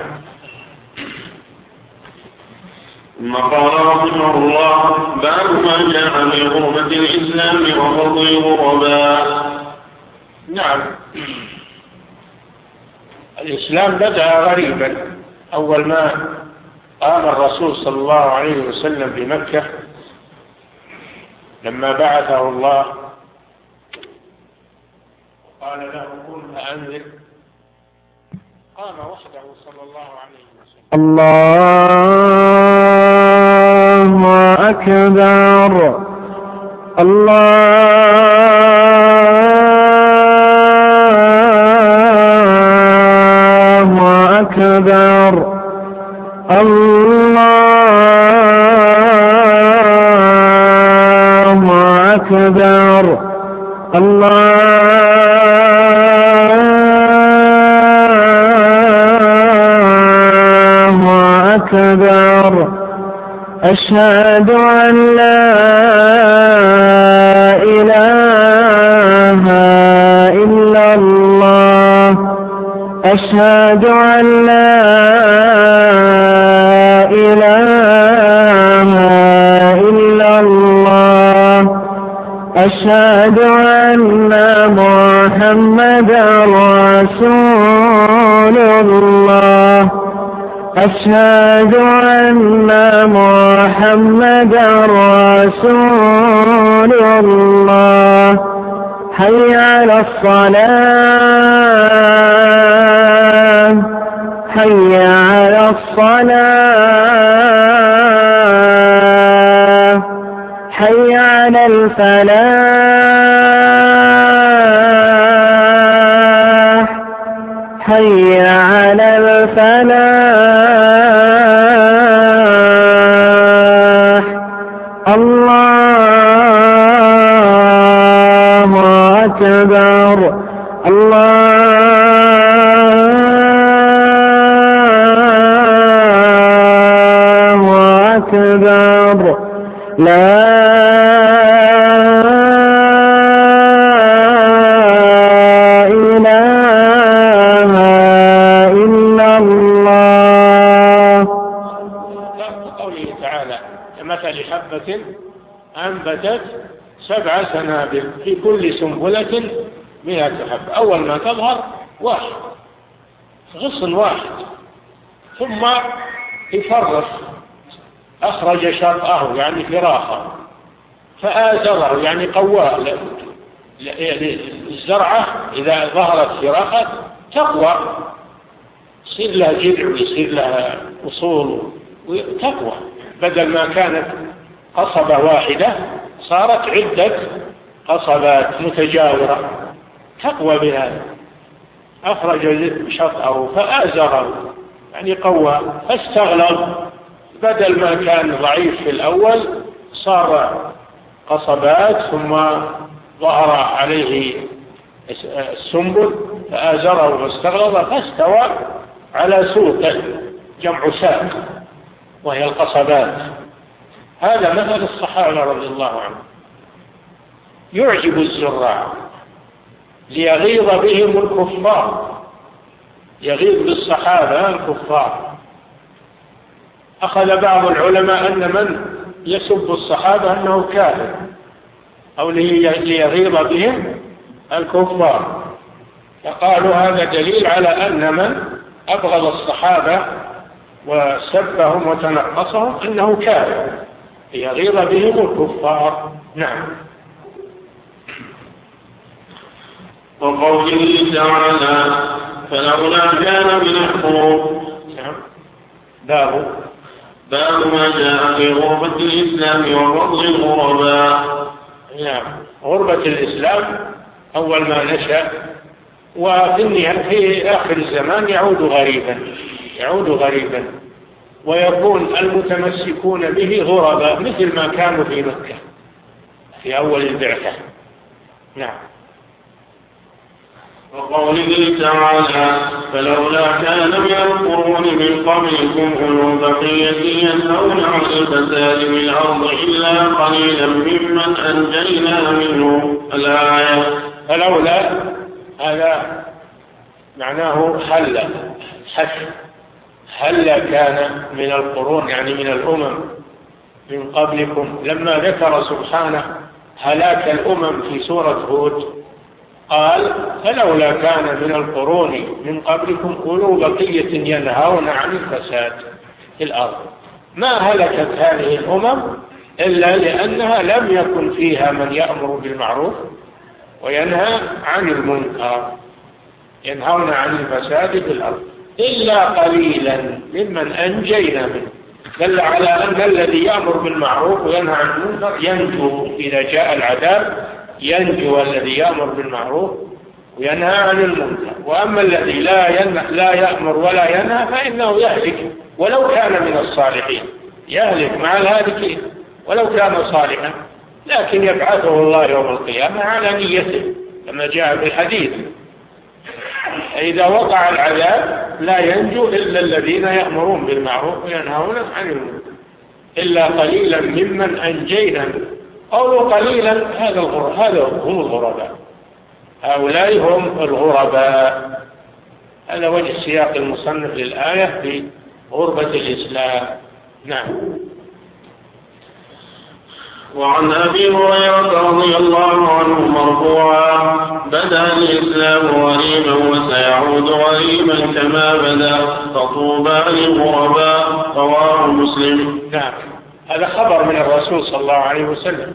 ثم قال رحمه الله باب ما جاء في غربة الإسلام وفضل الغرباء. نعم. الإسلام بدأ غريبا، أول ما قام الرسول صلى الله عليه وسلم بمكة لما بعثه الله قال له قم فأنذر، قام وحده صلى الله عليه وسلم. الله أكبر الله أكبر الله أكبر الله أكبر أشهد أن لا إله إلا الله أشهد أن لا إله إلا الله أشهد أن محمدا رسول الله أشهد أن محمدا رسول الله حي على الصلاة حي على الصلاة حي على الفلاح حي على الفلاح الله أكبر الله أكبر لا كمثل حبة أنبتت 7 سنابل في كل سنبلة 100 حبة. أول ما تظهر واحد غصن واحد ثم يفرخ أخرج شرقه يعني فراخه فآزره يعني قواه الزرعة إذا ظهرت فراخة تقوى يصير لها جذع ويصير لها أصول وتقوى بدل ما كانت قصبة واحدة صارت عدة قصبات متجاورة تقوى بهذا. أخرج شطأه فآزره يعني قوى فاستغلظ بدل ما كان ضعيف في الأول صار قصبات ثم ظهر عليه السنبل فآزره واستغلظ فاستوى على سوقه جمع ساق وهي القصبات. هذا مثل الصحابة رضي الله عنهم يعجب الزراع ليغيظ بهم الكفار يغيظ بالصحابة الكفار. أخذ بعض العلماء أن من يسب الصحابة أنه كافر أو ليغيظ بهم الكفار فقالوا هذا دليل على أن من أبغض الصحابة وسبهم وتنقصهم أنه كافر ليغيظ بهم الكفار. نعم. وقوله تعالى فلولا كان من القرون باب ما جاء في غربة الإسلام وفضل الغرباء. نعم. غربة الإسلام أول ما نشأ وفي آخر الزمان يعود غريبا ويكون المتمسكون به غرباء مثل ما كانوا في مكة في أول البعثة. نعم. وقوله تعالى فلولا كان من القرون من قبلكم أولو بقية ينهون عن الفساد في الأرض إلا قليلا ممن أنجينا منه. الآية. فلولا هذا معناه هل كان من القرون يعني من الأمم من قبلكم لما ذكر سبحانه هلاك الأمم في سورة هود قال فلولا كان من القرون من قبلكم أولو بقية ينهون عن الفساد في الأرض. ما هلكت هذه الأمم إلا لأنها لم يكن فيها من يأمر بالمعروف وينهى عن المنكر ينهون عن الفساد في الأرض إلا قليلا ممن أنجينا منه. دل على أن الذي يأمر بالمعروف وينهى عن المنكر ينجو إذا جاء العذاب ينجو الذي يأمر بالمعروف وينهى عن المنكر. وأما الذي لا يأمر ولا ينهى فإنه يهلك ولو كان من الصالحين يهلك مع الهالكين ولو كان صالحا لكن يبعثه الله يوم القيامة على نيته كما جاء في الحديث. إذا وقع العذاب لا ينجو إلا الذين يأمرون بالمعروف وينهون عن المنكر إلا قليلا ممن أنجينا. قولوا قليلا هذا هم الغرباء، هؤلاء هم الغرباء. هذا وجه سياق المصنف للآية في غربة الإسلام. نعم. وعن أبي هريرة رضي الله عنه مرفوعا: بدأ الإسلام غريبا وسيعود غريبا كما بدأ، فطوبى للغرباء. رواه مسلم. نعم، هذا خبر من الرسول صلى الله عليه وسلم،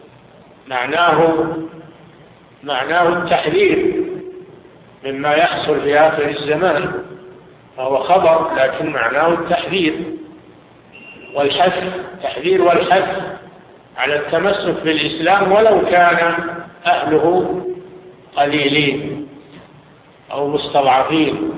معناه التحذير مما يحصل في آخر الزمان، فهو خبر لكن معناه التحذير والحث، التحذير والحث على التمسك بالإسلام ولو كان أهله قليلين أو مستضعفين.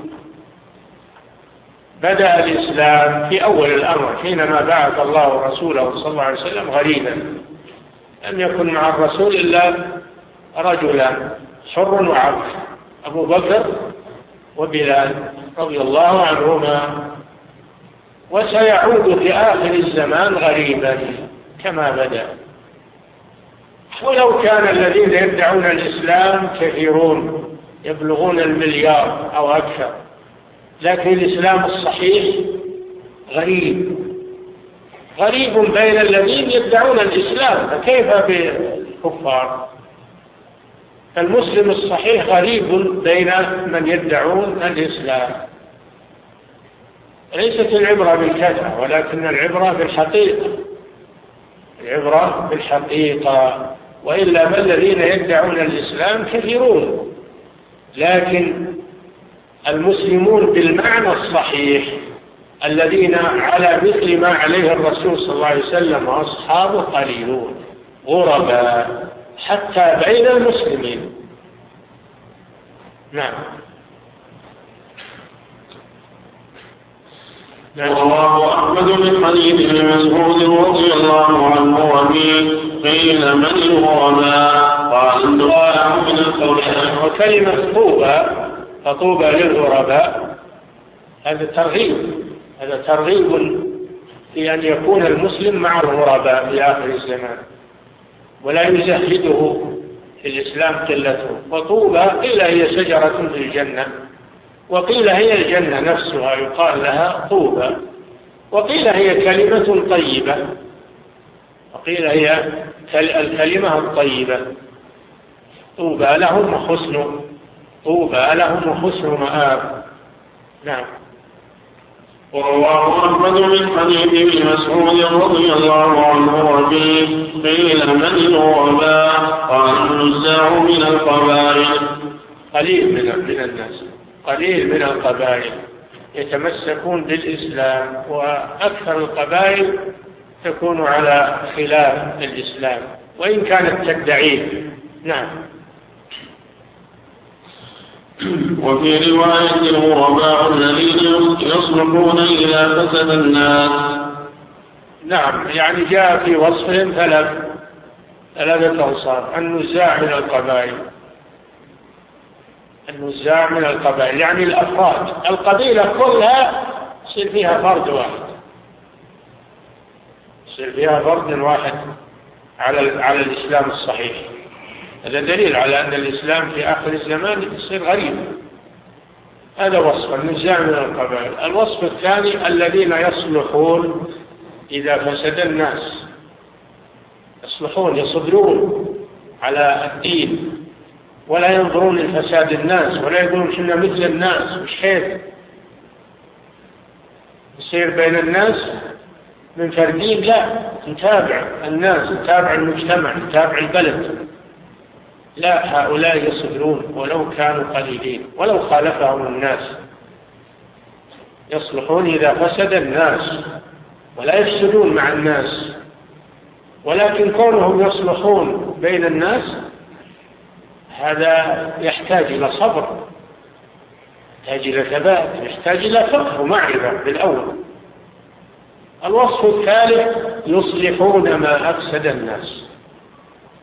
بدأ الإسلام في أول الأمر حينما بعث الله رسوله صلى الله عليه وسلم غريبا، لم يكن مع الرسول إلا رجلان، حر وعبد، أبو بكر وبلال رضي الله عنهما. وسيعود في آخر الزمان غريبا كما بدأ، ولو كان الذين يدعون الإسلام كثيرون يبلغون 1,000,000,000 أو أكثر، لكن الإسلام الصحيح غريب بين الذين يدعون الإسلام، فكيف بالكفار؟ فالمسلم الصحيح غريب بين من يدعون الإسلام. ليست العبرة بالكثرة ولكن العبرة بالحقيقة، العبرة بالحقيقة. وإلا فالذين يدعون الإسلام كثيرون، لكن المسلمون بالمعنى الصحيح الذين على مثل ما عليه الرسول صلى الله عليه وسلم وأصحابه قليلون غرباء حتى بين المسلمين. نعم. رواه أحمد من حديث ابن مسعود رضي الله عنه وفيه: قيل من الغرباء؟ قال الدعاء من القرآن. وكلمة طوبى، فطوبى للغرباء، هذا ترغيب في أن يكون المسلم مع الغرباء في آخر الزمان ولا يزهده في الإسلام قلته. وطوبى قيل هي شجرة في الجنة، وقيل هي الجنة نفسها يقال لها طوبى، وقيل هي كلمة طيبة، وقيل هي الكلمة الطيبة. طوبى لهم وحسن مآب. نعم. ورواه أحمد من حديث ابن مسعود رضي الله عنه وفيه: قيل من الغرباء؟ قال النزاع من القبائل. قليل من الناس، قليل من القبائل يتمسكون بالإسلام، وأكثر القبائل تكون على خلاف الإسلام وإن كانت تدعيه. نعم. وفي رواية: الغرباء الذين يصلحون إذا فسد الناس. نعم، يعني جاء في وصفهم ثلاثة أوصاف: النزاع من القبائل، يعني الأفراد، القبيلة كلها يصير فيها فرد واحد على الإسلام الصحيح. هذا دليل على أن الإسلام في آخر الزمان يصير غريب. هذا وصف النزاع من القبائل. الوصف الثاني: الذين يصلحون إذا فسد الناس، يصبرون على الدين ولا ينظرون لفساد الناس ولا يقولون شنا مثل الناس، مش خير يصير بين الناس من فردين، لا، نتابع الناس، نتابع المجتمع، نتابع البلد. لا، هؤلاء يصبرون ولو كانوا قليلين ولو خالفهم الناس. يصلحون إذا فسد الناس ولا يفسدون مع الناس، ولكن كونهم يصلحون بين الناس هذا يحتاج إلى صبر، يحتاج إلى ثبات، يحتاج إلى فقه ومعرفة بالأول. الوصف الثالث: يصلحون ما أفسد الناس،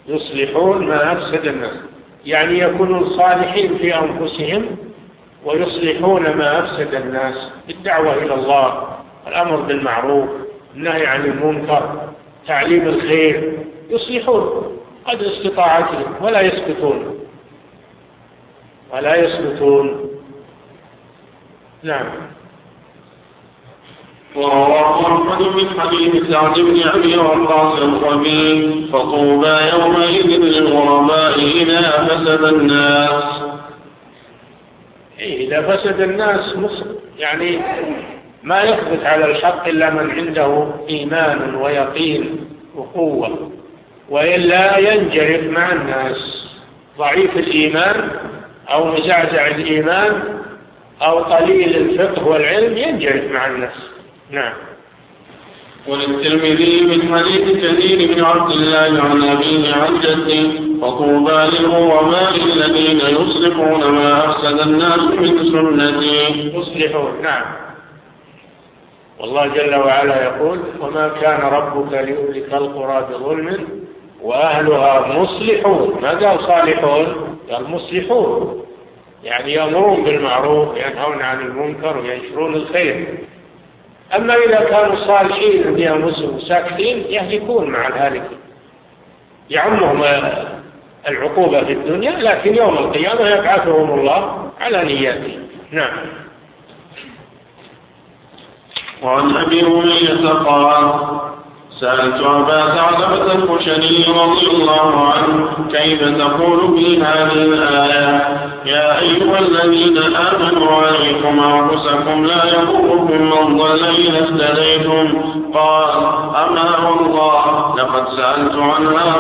يصلحون ما أفسد الناس، يعني يكونون صالحين في أنفسهم ويصلحون ما أفسد الناس بالدعوة إلى الله، الأمر بالمعروف، النهي عن المنكر، تعليم الخير، يصلحون قدر استطاعتهم ولا يسكتون. نعم. ورواه أحمد من حديث سعد بن أبي وقاص الخبير: فطوبى يومئذ للغرباء إذا فسد الناس. إذا فسد الناس يعني ما يثبت على الحق إلا من عنده إيمان ويقين وقوة، وإلا ينجرف مع الناس. ضعيف الإيمان أو مزعزع الإيمان أو قليل الفقه والعلم ينجرف مع الناس. نعم. وللترمذي من حديث كثير بن عبد الله عن أبيه عن جده: فطوبى للغرباء الذين يصلحون ما أفسد الناس من سنتي. يصلحون. نعم. والله جل وعلا يقول: وما كان ربك ليهلك القرى بظلم وأهلها مصلحون. ما قال صالحون، قال مصلحون، يعني يأمرون بالمعروف وينهون عن المنكر وينشرون الخير. أما إذا كانوا صالحين بأنفسهم ساكتين يهلكون مع الهالكين، يعمهم العقوبة في الدنيا، لكن يوم القيامة يبعثهم الله على نياتهم. نعم. وعن أبي هريرة قال: سألت أبا ثعلبة الخشني رضي الله عنه: كيف تقول في هذه الآية: يا أيها الذين آمنوا عليكم أنفسكم لا يضركم من ضل إذا اهتديتم؟ قال: أما والله لقد سألت عنها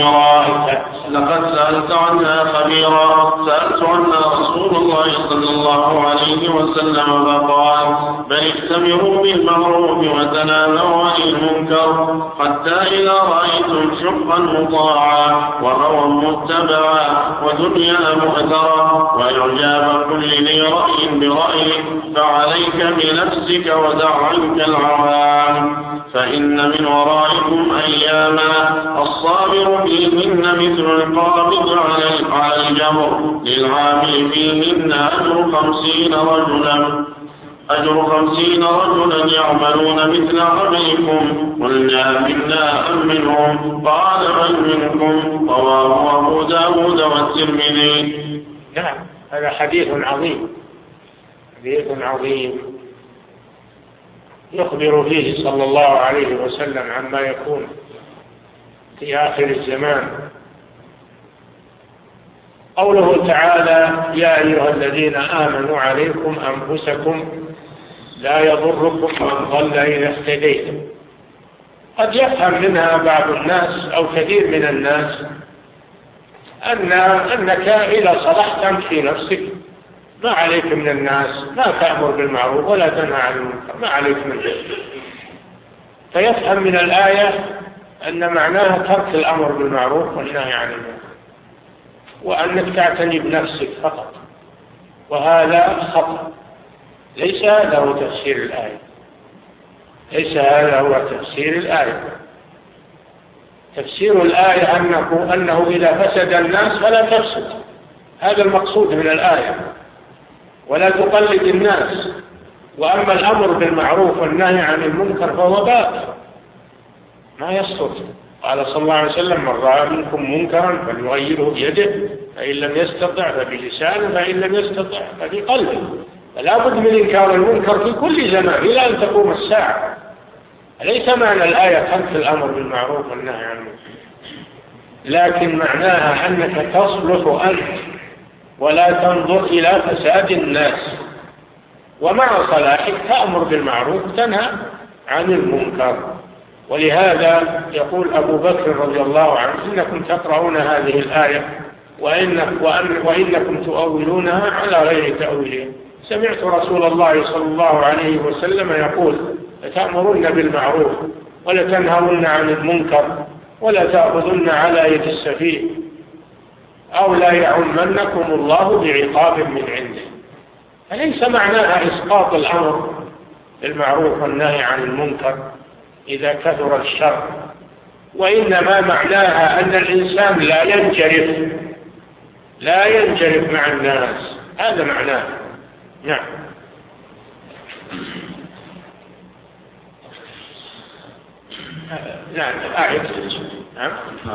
خبيرا سألت عنها رسول الله صلى الله عليه وسلم فقال: بل ائتمروا بالمعروف وتناهوا عن المنكر، حتى إذا رأيتم شقا مطاعا وهوى متبعا ودنيا مؤثرة وإعجاب كل ذي رأي برأيه، فعليك بنفسك ودع عنك العوام، فإن من ورائكم أياما الصابر فيهن مثل القابض على الجمر، للعامل فيهن أجر 50 رجلا يعملون مثل عملكم. قلنا: منا أم منهم؟ قال: بل منكم. رواه أبو داود والترمذي. نعم. هذا حديث عظيم يخبر فيه صلى الله عليه وسلم عما يكون في آخر الزمان. قوله تعالى: يا أيها الذين آمنوا عليكم أنفسكم لا يضركم من ضل إذا اهتديتم. قد يفهم منها بعض الناس أو كثير من الناس أنك إذا صلحت في نفسك ما عليك من الناس، ما تأمر بالمعروف ولا تنهى عن المنكر، ما عليك من ذلك. فيفهم من الآية أن معناها ترك الأمر بالمعروف والنهي عن المنكر، وأنك تعتني بنفسك فقط، وهذا خطأ. ليس هذا هو تفسير الآية. تفسير الآية أنه إذا فسد الناس فلا تفسد، هذا المقصود من الآية، ولا تقلد الناس. وأما الأمر بالمعروف والنهي عن المنكر فهو باب ما يسقط. قال صلى الله عليه وسلم: من رأى منكم منكرا فليغيره بيده، فإن لم يستطع فبلسانه، فإن لم يستطع فبقلبه. فلا بد من إنكار المنكر في كل زمان إلى أن تقوم الساعة. ليس معنى الآية ترك الأمر بالمعروف والنهي عن المنكر، لكن معناها أنك تصلح أنت ولا تنظر إلى فساد الناس، ومع صلاحك تأمر بالمعروف تنهى عن المنكر. ولهذا يقول أبو بكر رضي الله عنه: إنكم تقرؤون هذه الآية وإنكم تؤولونها على غير تأويلها. سمعت رسول الله صلى الله عليه وسلم يقول: لتأمرن بالمعروف ولتنهون عن المنكر ولا تأخذن على يد السفيه، أو لا يعمنكم الله بعقاب من عنده. فليس معناها إسقاط الأمر بالمعروف والنهي عن المنكر إذا كثر الشر، وإنما معناها أن الإنسان لا ينجرف مع الناس، هذا معناه. نعم. نعم آية. نعم.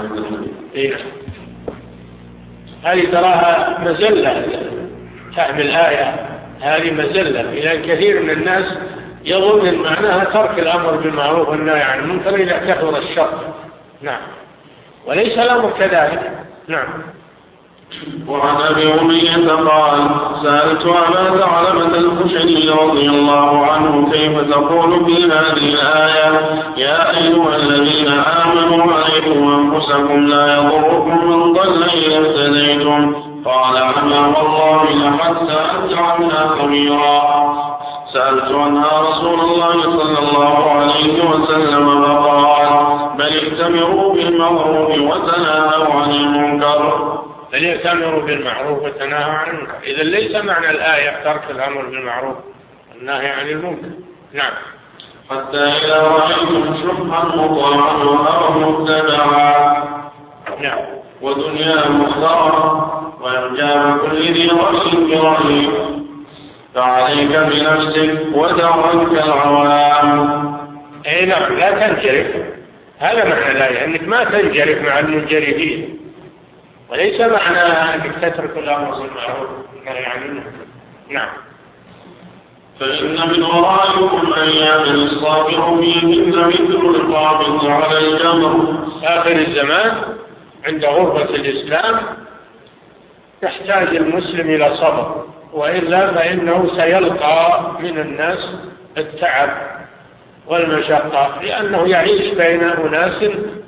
هذه تراها مزلة، فهم الآية هذه مزلة، لأن كثير من الناس يظن أن معناها ترك الأمر بالمعروف والنهي عن المنكر إذا كثر الشر. نعم، وليس الأمر كذلك. نعم. وعن أبي أمية قال: سألت أبا ثعلبة الخشني رضي الله عنه كيف تقول في هذه الآية: يا أيها الذين آمنوا عليكم أنفسكم لا يضركم من ضل إذا اهتديتم. قال: أما والله لقد سألت عنها خبيرا. سألت عنها رسول الله صلى الله عليه وسلم فقال: بل ائتمروا بالمعروف وتناهوا عن المنكر. بل ائتمروا بالمعروف وتناهوا عن المنكر. إذا ليس معنى الآية ترك الأمر بالمعروف والنهي عن المنكر. نعم. حتى إذا رأيتم شحا مطاعا وهوى متبعا. نعم. ودنيا مختارة وإعجاب كل ذي رأي برأي، فعليك بنفسك ودع عنك العوام. أي نعم، لا تنجرف، هذا معنى الآية، أنك ما تنجرف مع المنجرفين، وليس معناها أنك تترك الأمر بالمعروف والنهي عن المنكر. نعم. فإن من ورائكم أيام الصابر فيهن مثل القابض على الجمر. آخر الزمان عند غربة الإسلام يحتاج المسلم إلى صبر، وإلا فإنه سيلقى من الناس التعب والمشقة، لأنه يعيش بين أناس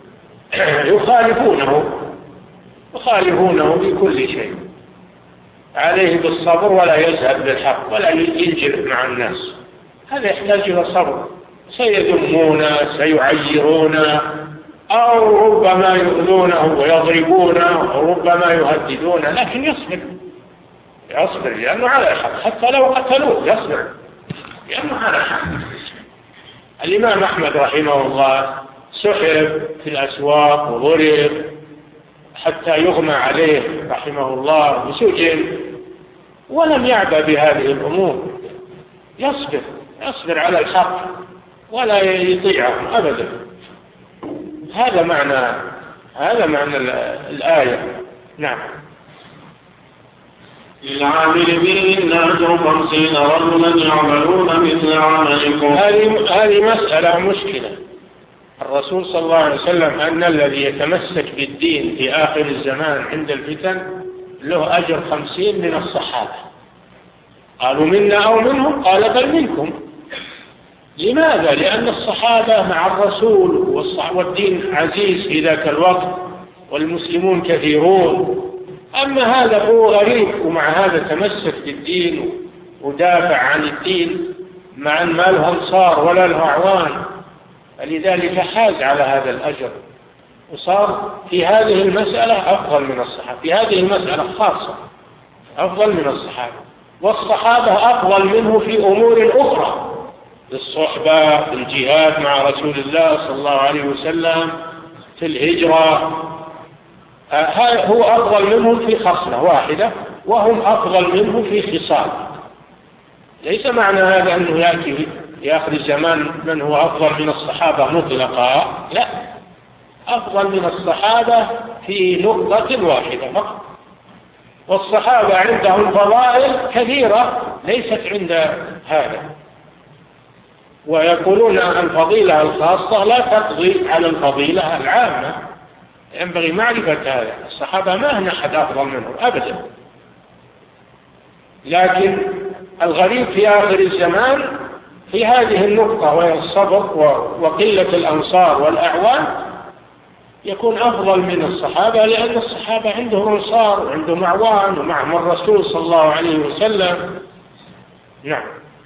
يخالفونه بكل شيء. عليه بالصبر ولا يذهب بالحق ولا ينجرف مع الناس، هذا يحتاج إلى صبر. سيذمونه، سيعيرونه، أو ربما يؤذونه ويضربونه، أو ربما يهددونه، لكن يصبر لأنه على الحق، حتى لو قتلوه يصبر لأنه على الحق. الإمام أحمد رحمه الله سحب في الأسواق وضرب حتى يغمى عليه رحمه الله وسجن، ولم يعبأ بهذه الأمور، يصبر على الحق ولا يطيعهم أبدا. هذا معنى الآية. نعم. للعامل فيهن أجر 50 رجلا يعملون مثل عملكم. هذه مسألة مشكلة. الرسول صلى الله عليه وسلم أن الذي يتمسك بالدين في آخر الزمان عند الفتن له أجر 50 من الصحابة. قالوا منا أو منهم؟ قال بل منكم. لماذا؟ لأن الصحابة مع الرسول والدين عزيز في ذاك الوقت والمسلمون كثيرون، أما هذا هو غريب ومع هذا تمسك بالدين ودافع عن الدين مع أن ما له أنصار ولا له أعوان، فلذلك حاز على هذا الأجر وصار في هذه المسألة أفضل من الصحابة، في هذه المسألة خاصة أفضل من الصحابة. والصحابة أفضل منه في أمور أخرى، الصحبة، الجهاد مع رسول الله صلى الله عليه وسلم، في الهجرة، هو أفضل منهم في خصلة واحدة وهم أفضل منه في خصال. ليس معنى هذا أنه يأتي في آخر الزمان من هو أفضل من الصحابة مطلقا، لا، أفضل من الصحابة في نقطة واحدة فقط. والصحابة عندهم فضائل كثيرة ليست عند هذا، ويقولون أن الفضيلة الخاصة لا تقضي على الفضيلة العامة. ينبغي معرفة هذا. الصحابة ما هن أحد أفضل منهم أبدا، لكن الغريب في آخر الزمان في هذه النقطة وهي الصبر وقلة الأنصار والأعوان يكون أفضل من الصحابة، لأن الصحابة عندهم أنصار وعندهم أعوان ومعهم الرسول صلى الله عليه وسلم. نعم.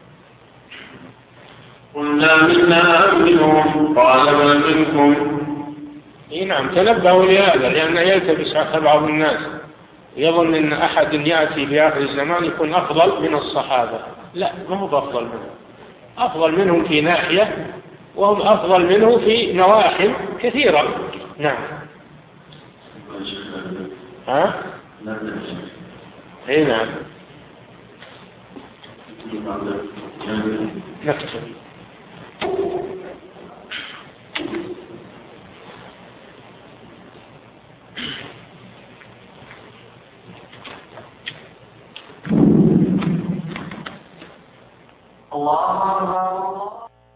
قلنا منا منهم قال بل منكم. نعم، تنبهوا لهذا، لأن يلتبس على بعض الناس يظن أن أحد يأتي في آخر الزمان يكون أفضل من الصحابة. لا، ما هو أفضل منهم. أفضل منهم في ناحية وهم أفضل منه في نواحي كثيرة. نعم. ها؟ اي نعم. نكتب. الله.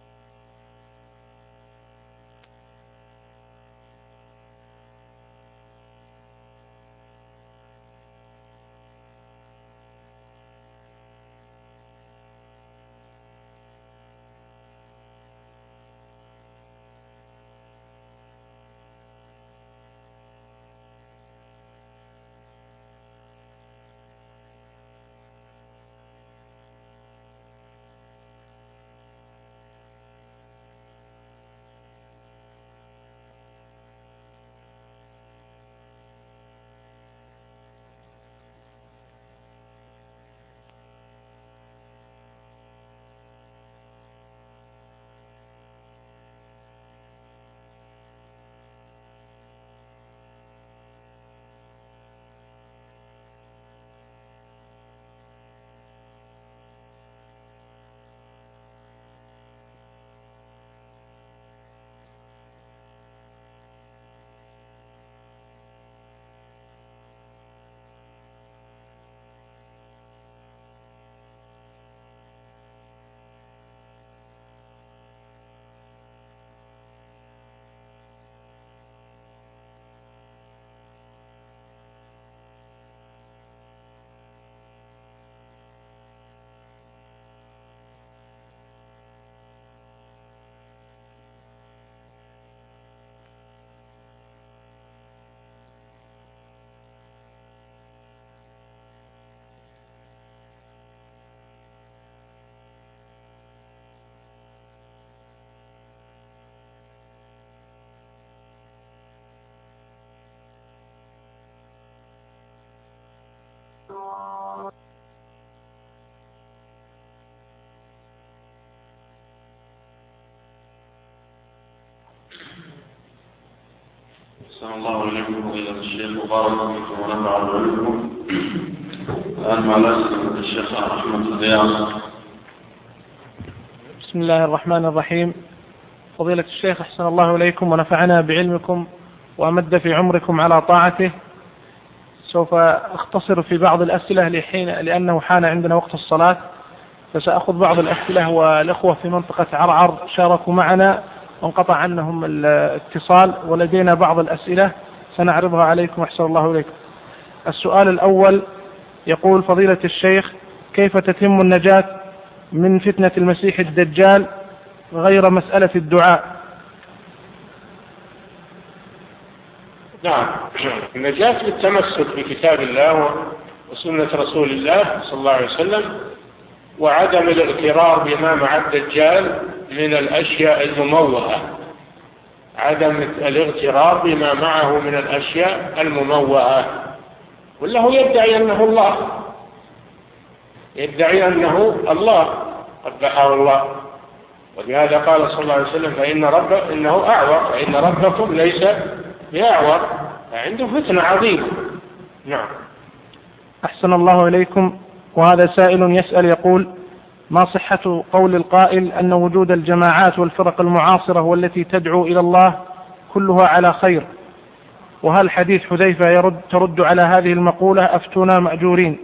أحسن الله إليكم فضيلة الشيخ وبارك فيكم ونفع بعلمكم. الآن مع الأسئلة الشيخ أحمد الضياء. بسم الله الرحمن الرحيم. فضيلة الشيخ أحسن الله إليكم ونفعنا بعلمكم وأمد في عمركم على طاعته. سوف أختصر في بعض الأسئلة لأنه حان عندنا وقت الصلاة، فسأخذ بعض الأسئلة، والأخوة في منطقة عرعر شاركوا معنا وانقطع عنهم الاتصال، ولدينا بعض الأسئلة سنعرضها عليكم أحسن الله إليكم. السؤال الأول يقول: فضيلة الشيخ، كيف تتم النجاة من فتنة المسيح الدجال غير مسألة الدعاء؟ نعم، النجاة بالتمسك بكتاب الله وسنة رسول الله صلى الله عليه وسلم، وعدم الاغترار بما مع الدجال من الأشياء المموهة، عدم الاغترار بما معه من الأشياء المموهة. وله يدعي أنه الله، يدعي أنه الله قبحه الله، ولهذا قال صلى الله عليه وسلم: إنه أعور، فإن ربكم ليس بأعور، فعنده فتنة عظيمة. نعم. أحسن الله إليكم. وهذا سائل يسأل يقول: ما صحة قول القائل أن وجود الجماعات والفرق المعاصرة والتي تدعو إلى الله كلها على خير؟ وهل حديث حذيفة ترد على هذه المقولة؟ أفتونا مأجورين.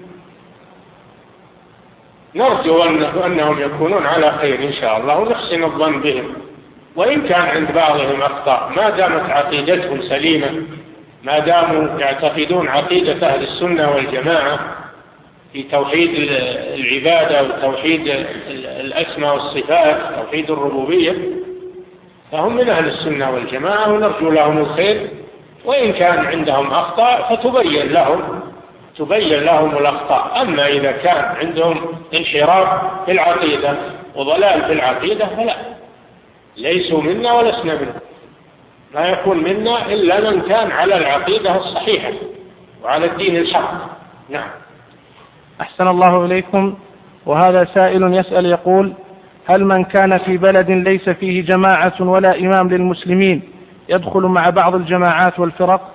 نرجو أنهم يكونون على خير إن شاء الله، ونحسن الظن بهم، وإن كان عند بعضهم أخطاء، ما دامت عقيدتهم سليمة، ما داموا يعتقدون عقيدة أهل السنة والجماعة في توحيد العبادة وتوحيد الأسماء والصفات، توحيد الربوبية، فهم من أهل السنة والجماعة، ونرجو لهم الخير. وإن كان عندهم أخطاء فتبين لهم الأخطاء. أما إذا كان عندهم انحراف في العقيدة وضلال في العقيدة فلا، ليسوا منا ولسنا منهم. لا يكون منا إلا من كان على العقيدة الصحيحة وعلى الدين الحق. نعم. أحسن الله إليكم. وهذا سائل يسأل يقول: هل من كان في بلد ليس فيه جماعة ولا إمام للمسلمين يدخل مع بعض الجماعات والفرق؟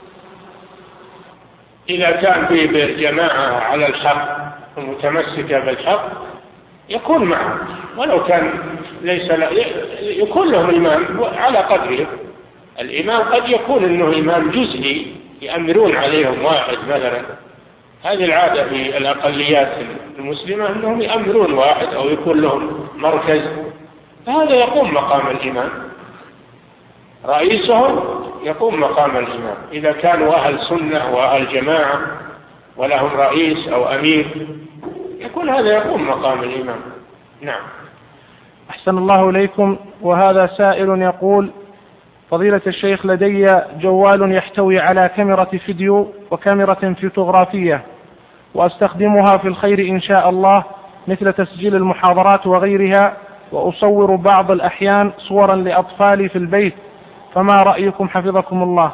إذا كان في جماعة على الحق ومتمسكة بالحق يكون معه، ولو كان ليس يكون لهم إمام على قدره. الإمام قد يكون إنه إمام جزئي يأمرون عليهم واحد مثلا، هذه العادة في الأقليات المسلمة أنهم يأمرون واحد أو يكون لهم مركز، فهذا يقوم مقام الإمام، رئيسهم يقوم مقام الإمام. إذا كانوا أهل سنة وأهل جماعة ولهم رئيس أو أمير يكون هذا يقوم مقام الإمام. نعم. أحسن الله إليكم. وهذا سائل يقول: فضيلة الشيخ، لدي جوال يحتوي على كاميرا فيديو وكاميرا فوتوغرافية، وأستخدمها في الخير إن شاء الله مثل تسجيل المحاضرات وغيرها، وأصور بعض الأحيان صورا لأطفالي في البيت، فما رأيكم حفظكم الله؟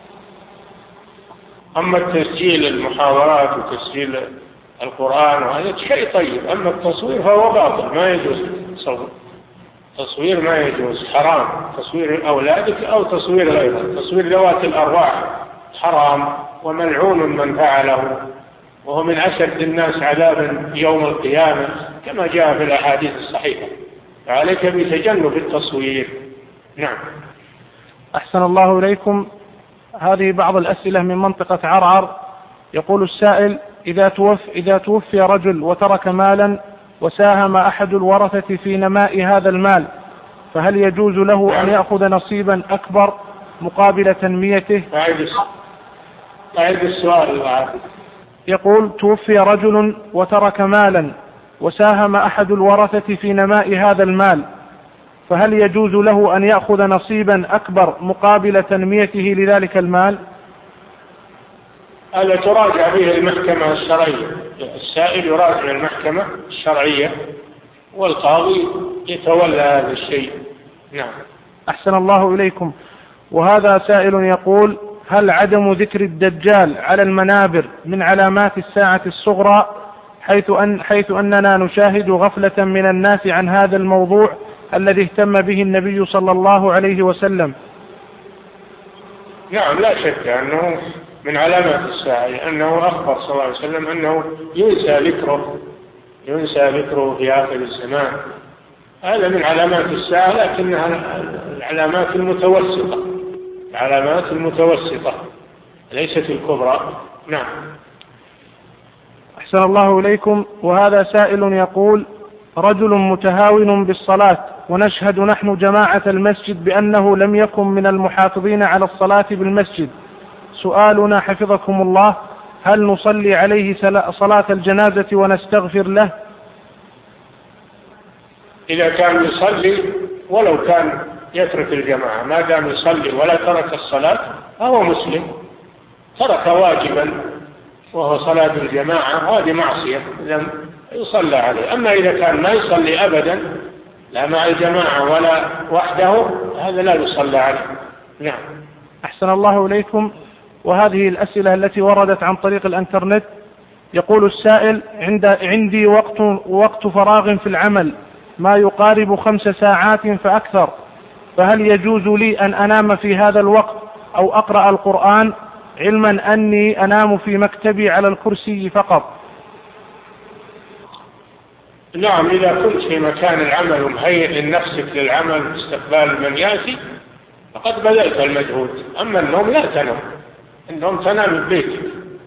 أما تسجيل المحاضرات وتسجيل القرآن وهذا شيء طيب، أما التصوير فهو باطل، ما يجوز تصور، تصوير ما يجوز، حرام تصوير أولادك أو تصوير غيرك، تصوير ذوات الأرواح حرام وملعون من فعله، وهو من أشد الناس عذابا يوم القيامة كما جاء في الأحاديث الصحيحة، فعليك بتجنب التصوير. نعم. أحسن الله إليكم. هذه بعض الأسئلة من منطقة عرعر. يقول السائل: إذا توفي رجل وترك مالا وساهم أحد الورثة في نماء هذا المال، فهل يجوز له أن يأخذ نصيبا أكبر مقابل تنميته؟ أعيد السؤال. يقول: توفي رجل وترك مالا وساهم أحد الورثة في نماء هذا المال، فهل يجوز له أن يأخذ نصيبا أكبر مقابل تنميته لذلك المال؟ هذا تراجع به المحكمة الشرعية، السائل يراجع المحكمة الشرعية والقاضي يتولى هذا الشيء. نعم. أحسن الله إليكم. وهذا سائل يقول: هل عدم ذكر الدجال على المنابر من علامات الساعة الصغرى، حيث أننا نشاهد غفلة من الناس عن هذا الموضوع الذي اهتم به النبي صلى الله عليه وسلم؟ نعم، لا شك أنه من علامات الساعة، لأنه أخبر صلى الله عليه وسلم أنه ينسى ذكره في آخر الزمان. هذا من علامات الساعة، لكنها العلامات المتوسطة ليست الكبرى. نعم. أحسن الله إليكم. وهذا سائل يقول: رجل متهاون بالصلاة، ونشهد نحن جماعة المسجد بأنه لم يكن من المحافظين على الصلاة بالمسجد. سؤالنا حفظكم الله: هل نصلي عليه صلاة الجنازة ونستغفر له؟ إذا كان يصلي ولو كان يترك الجماعة، ما دام يصلي ولا ترك الصلاة فهو مسلم، ترك واجبا وهو صلاة الجماعة، هذه معصية لم يصلى عليه. أما إذا كان ما يصلي أبدا لا مع الجماعة ولا وحده، هذا لا يصلى عليه. نعم. أحسن الله إليكم. وهذه الأسئلة التي وردت عن طريق الإنترنت. يقول السائل: عندي وقت فراغ في العمل ما يقارب 5 ساعات فأكثر، فهل يجوز لي أن أنام في هذا الوقت أو أقرأ القرآن، علما أني أنام في مكتبي على الكرسي فقط؟ نعم، إذا كنت في مكان العمل ومهيئ لنفسك للعمل باستقبال من يأتي فقد بذلت المجهود. أما النوم لا تنام، النوم تنام في بيتك.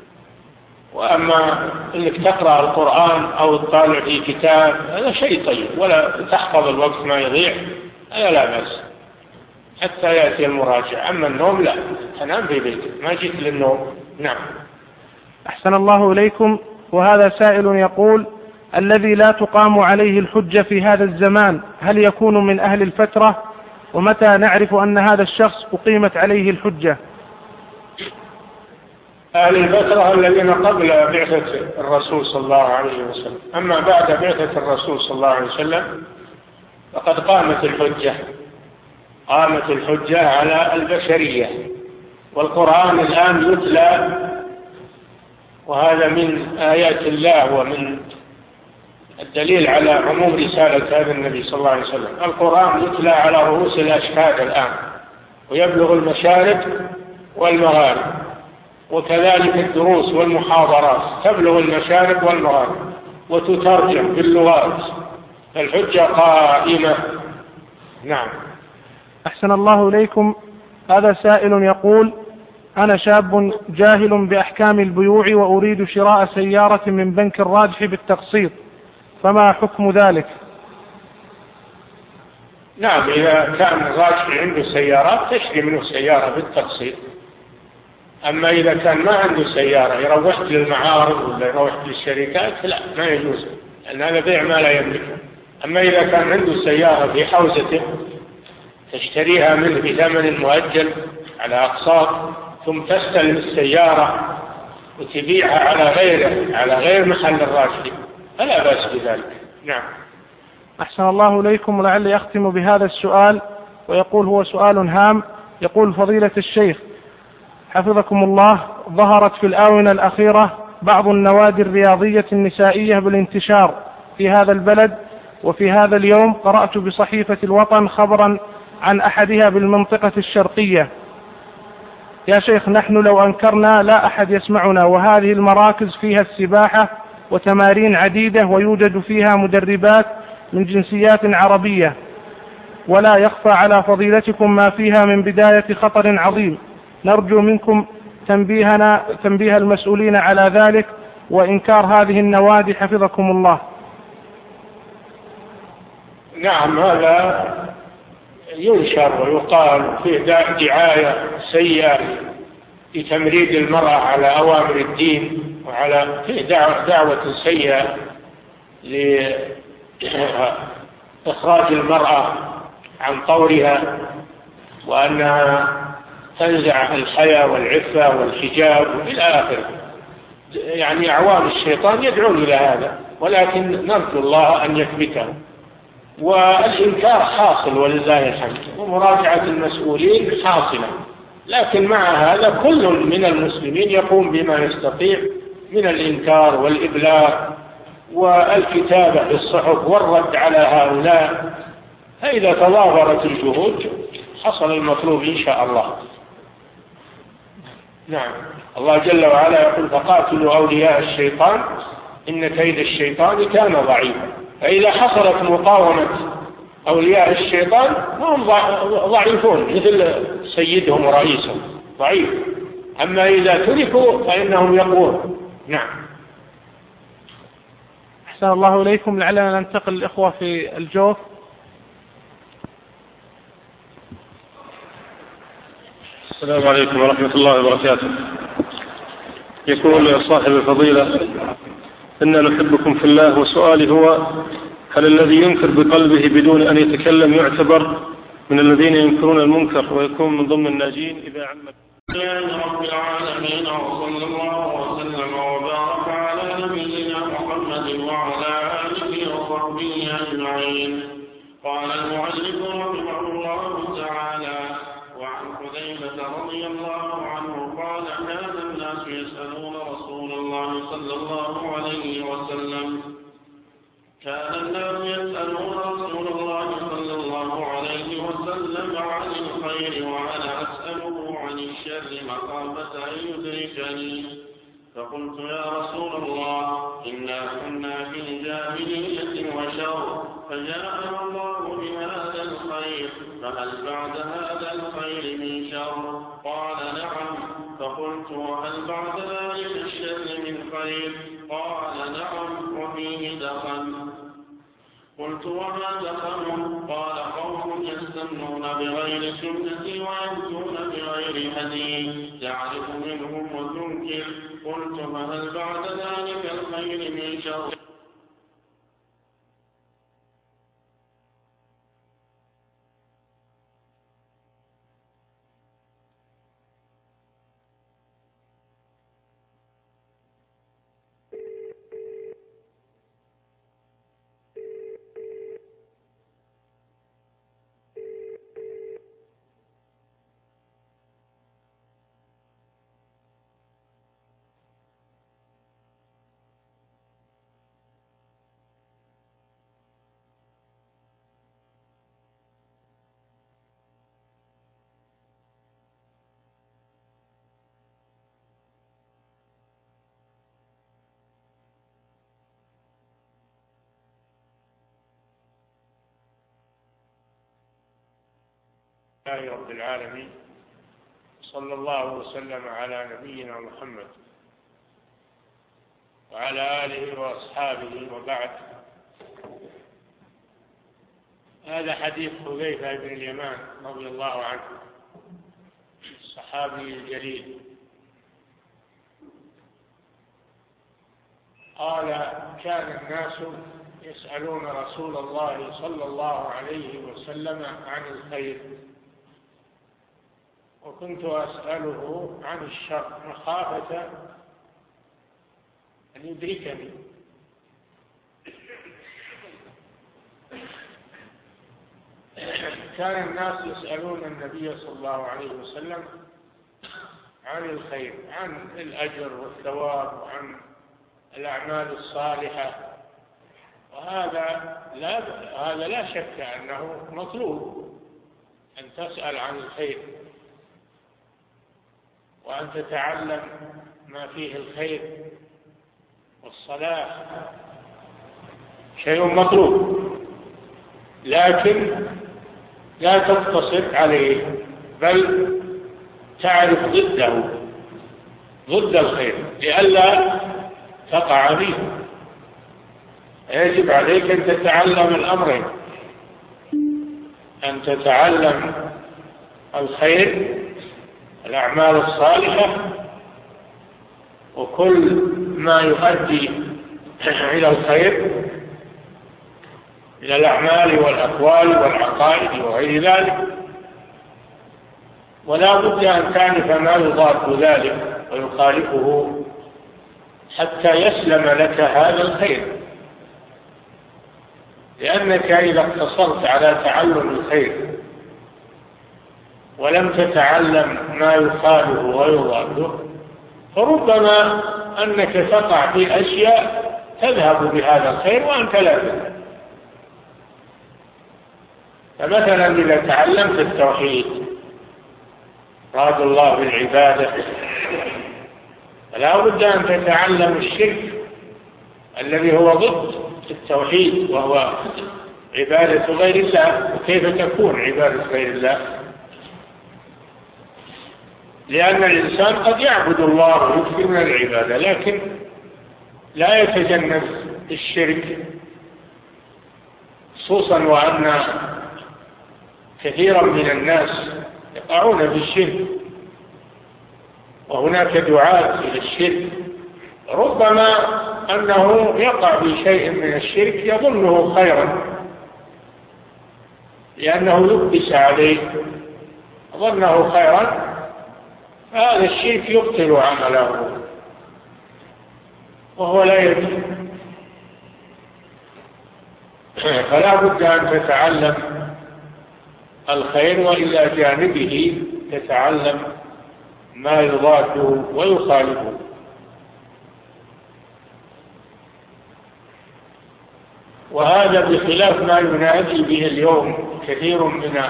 وأما إنك تقرأ القرآن أو تطالع في كتاب هذا شيء طيب، ولا تحفظ الوقت ما يضيع، هذا لا بأس حتى يأتي المراجع. أما النوم لا، تنام في بيتك، ما جيت للنوم. نعم. أحسن الله إليكم. وهذا سائل يقول: الذي لا تقام عليه الحجة في هذا الزمان هل يكون من أهل الفترة؟ ومتى نعرف أن هذا الشخص أقيمت عليه الحجة؟ أهل الفترة الذين قبل بعثة الرسول صلى الله عليه وسلم. أما بعد بعثة الرسول صلى الله عليه وسلم فقد قامت الحجة على البشرية، والقرآن الآن يتلى، وهذا من آيات الله ومن الدليل على عموم رسالة هذا النبي صلى الله عليه وسلم. القرآن يتلى على رؤوس الأشهاد الآن ويبلغ المشارق والمغارب، وكذلك الدروس والمحاضرات تبلغ المشارق والمغارب وتترجم باللغات، الحجة قائمة. نعم. أحسن الله إليكم. هذا سائل يقول: أنا شاب جاهل بأحكام البيوع وأريد شراء سيارة من بنك الراجح بالتقسيط، فما حكم ذلك؟ نعم، إذا كان الراجح عنده سيارات تشتري منه سيارة بالتقسيط. أما إذا كان ما عنده سيارة يروح للمعارض ولا يروح للشركات لا، ما يجوز، لأن هذا بيع ما لا يملكه. أما إذا كان عنده سيارة في حوزته تشتريها منه بثمن مؤجل على أقساط، ثم تستلم السيارة وتبيعها على غير محل الراجح، فلا بأس بذلك. نعم. أحسن الله إليكم، ولعلي أختم بهذا السؤال، ويقول هو سؤال هام. يقول: فضيلة الشيخ حفظكم الله، ظهرت في الآونة الأخيرة بعض النوادي الرياضية النسائية بالانتشار في هذا البلد، وفي هذا اليوم قرأت بصحيفة الوطن خبرا عن أحدها بالمنطقة الشرقية. يا شيخ، نحن لو أنكرنا لا أحد يسمعنا، وهذه المراكز فيها السباحة وتمارين عديدة، ويوجد فيها مدربات من جنسيات عربية، ولا يخفى على فضيلتكم ما فيها من بداية خطر عظيم. نرجو منكم تنبيه المسؤولين على ذلك وإنكار هذه النوادي حفظكم الله. نعم، هذا ينشر ويقال فيه دعاية سيئة لتمريد المرأة على أوامر الدين، وعلى فيه دعوة سيئة لإخراج المرأة عن طورها، وأنها تنزع الحياء والعفة والحجاب إلى آخره. يعني أعوان الشيطان يدعون إلى هذا، ولكن نرجو الله أن يثبته. والإنكار حاصل ولله الحمد، ومراجعة المسؤولين حاصلة، لكن مع هذا كل من المسلمين يقوم بما يستطيع من الإنكار والإبلاغ والكتابة بالصحف والرد على هؤلاء. فإذا تضافرت الجهود حصل المطلوب إن شاء الله. نعم. الله جل وعلا يقول: فقاتلوا أولياء الشيطان إن كيد الشيطان كان ضعيفا. فإذا حصلت مقاومة أولياء الشيطان هم ضعيفون مثل سيدهم ورئيسهم ضعيف، أما إذا تركوا فإنهم يقوون. نعم. أحسن الله إليكم، لعلنا ننتقل الإخوة في الجوف. السلام عليكم ورحمة الله وبركاته. يقول صاحب الفضيلة: إنا نحبكم في الله، وسؤالي هو: هل الذي ينكر بقلبه بدون أن يتكلم يعتبر من الذين ينكرون المنكر ويكون من ضمن الناجين إذا عم؟ رب العالمين، وصلى الله وسلم وبارك على نبينا محمد وعلى آله وصحبه أجمعين. قال المؤلف رحمه الله تعالى: وعن حذيفة رضي الله عنه قال: كان الناس يسألون رسول الله صلى الله عليه وسلم عن الخير وأنا أسأله عن الشر مخافة أن يدركني، فقلت: يا رسول الله، إنا كنا في جاهلية وشر، فجاءنا الله بهذا الخير، فهل بعد هذا الخير من شر؟ قال: نعم. فقلت: وهل بعد ذلك الشر من خير؟ قال: نعم، وفيه دخن. قلت: وما دخن؟ قال: قوم يستمنون بغير سنتي ويهدون بغير هدي، تعرف منهم وتنكر. قلت: فهل بعد ذلك الخير من شر؟ لله رب العالمين، صلى الله وسلم على نبينا محمد وعلى آله وأصحابه، وبعد. هذا حديث حذيفة بن اليمان رضي الله عنه، الصحابي الجليل، قال: كان الناس يسألون رسول الله صلى الله عليه وسلم عن الخير، وكنت أسأله عن الشر مخافة أن يدركني. كان الناس يسألون النبي صلى الله عليه وسلم عن الخير، عن الأجر والثواب وعن الأعمال الصالحة، وهذا لا شك أنه مطلوب، أن تسأل عن الخير وأن تتعلم ما فيه الخير والصلاح، شيء مطلوب، لكن لا تقتصر عليه، بل تعرف ضده، ضد الخير، لئلا تقع فيه. يجب عليك أن تتعلم الأمرين: أن تتعلم الخير، الأعمال الصالحة، وكل ما يؤدي إلى الخير إلى الأعمال والأقوال والعقائد وغير ذلك، ولا بد أن تعرف ما يضاد ذلك ويخالفه حتى يسلم لك هذا الخير، لأنك إذا اقتصرت على تعلم الخير ولم تتعلم ما يخالفه ويضاده، فربما أنك تقع في أشياء تذهب بهذا الخير وأنت لا تدري. فمثلا إذا تعلمت التوحيد، مراد الله بالعبادة، فلا بد أن تتعلم الشرك الذي هو ضد التوحيد، وهو عبادة غير الله. وكيف تكون عبادة غير الله؟ لأن الإنسان قد يعبد الله ويكثر من العبادة، لكن لا يتجنب الشرك، خصوصا وأن كثيرا من الناس يقعون في الشرك، وهناك دعاة إلى الشرك، ربما أنه يقع في شيء من الشرك يظنه خيرا، لأنه يلبس عليه، ظنه خيرا، هذا الشرك يبطل عمله وهو لا يدري. فلا بد أن تتعلم الخير، وإلى جانبه تتعلم ما يضاده ويخالفه. وهذا بخلاف ما ينادي به اليوم كثير من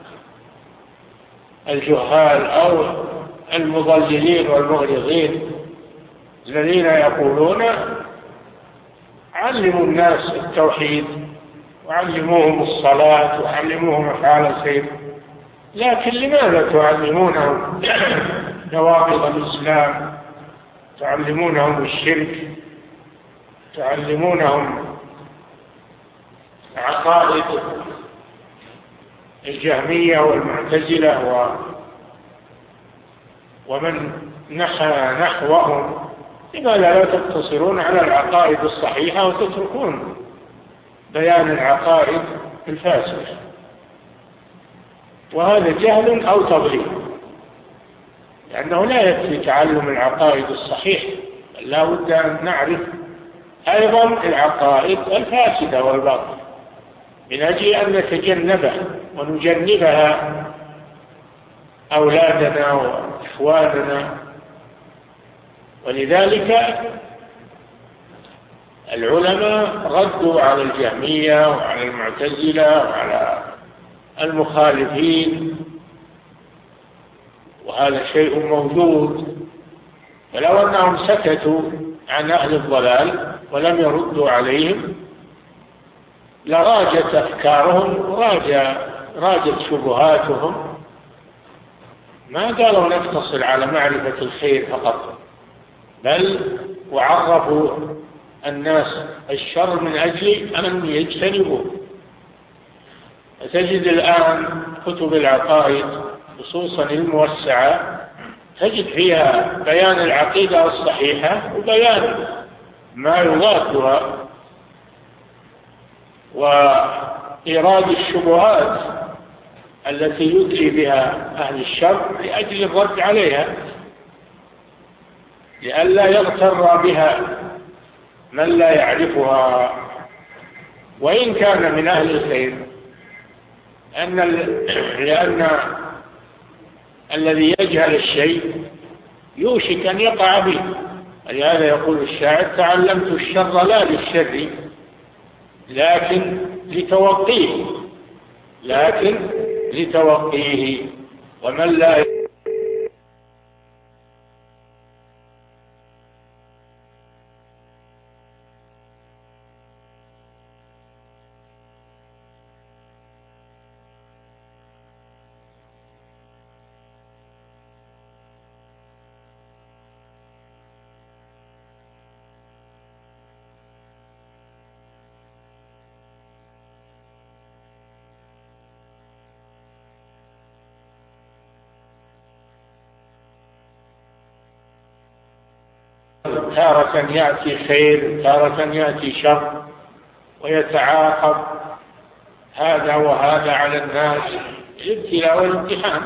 الجهال أو المضللين والمغرضين، الذين يقولون: علموا الناس التوحيد، وعلموهم الصلاة، وعلموهم أفعال الخير، لكن لماذا تعلمونهم نواقض الإسلام، تعلمونهم الشرك، تعلمونهم عقائد الجهمية والمعتزلة ومن نحوهم؟ لماذا لا تقتصرون على العقائد الصحيحة وتتركون بيان العقائد الفاسدة؟ وهذا جهل أو تضليل، لأنه لا يكفي تعلم العقائد الصحيحة، لا بد أن نعرف أيضا العقائد الفاسدة والباطلة من أجل أن نتجنبها ونجنبها أولادنا وإخواننا. ولذلك العلماء ردوا على الجهمية وعلى المعتزلة وعلى المخالفين، وهذا شيء موجود. فلو أنهم سكتوا عن أهل الضلال ولم يردوا عليهم لراجت أفكارهم وراجت شبهاتهم ما قالوا نقتصر على معرفة الخير فقط، بل وعرفوا الناس الشر من أجل أن يجتنبوه. تجد الآن كتب العقائد خصوصا الموسعة تجد فيها بيان العقيدة الصحيحة وبيان ما يضادها وإيراد الشبهات التي يدلي بها أهل الشر لأجل الرد عليها، لئلا يغتر بها من لا يعرفها وإن كان من أهل الخير، لأن الذي يجهل الشيء يوشك أن يقع به. ولهذا يقول الشاعر: تعلمت الشر لا للشر لكن لتوقيه ومن لا تارة يأتي خير تارة يأتي شر ويتعاقب هذا وهذا على الناس، الابتلاء والامتحان.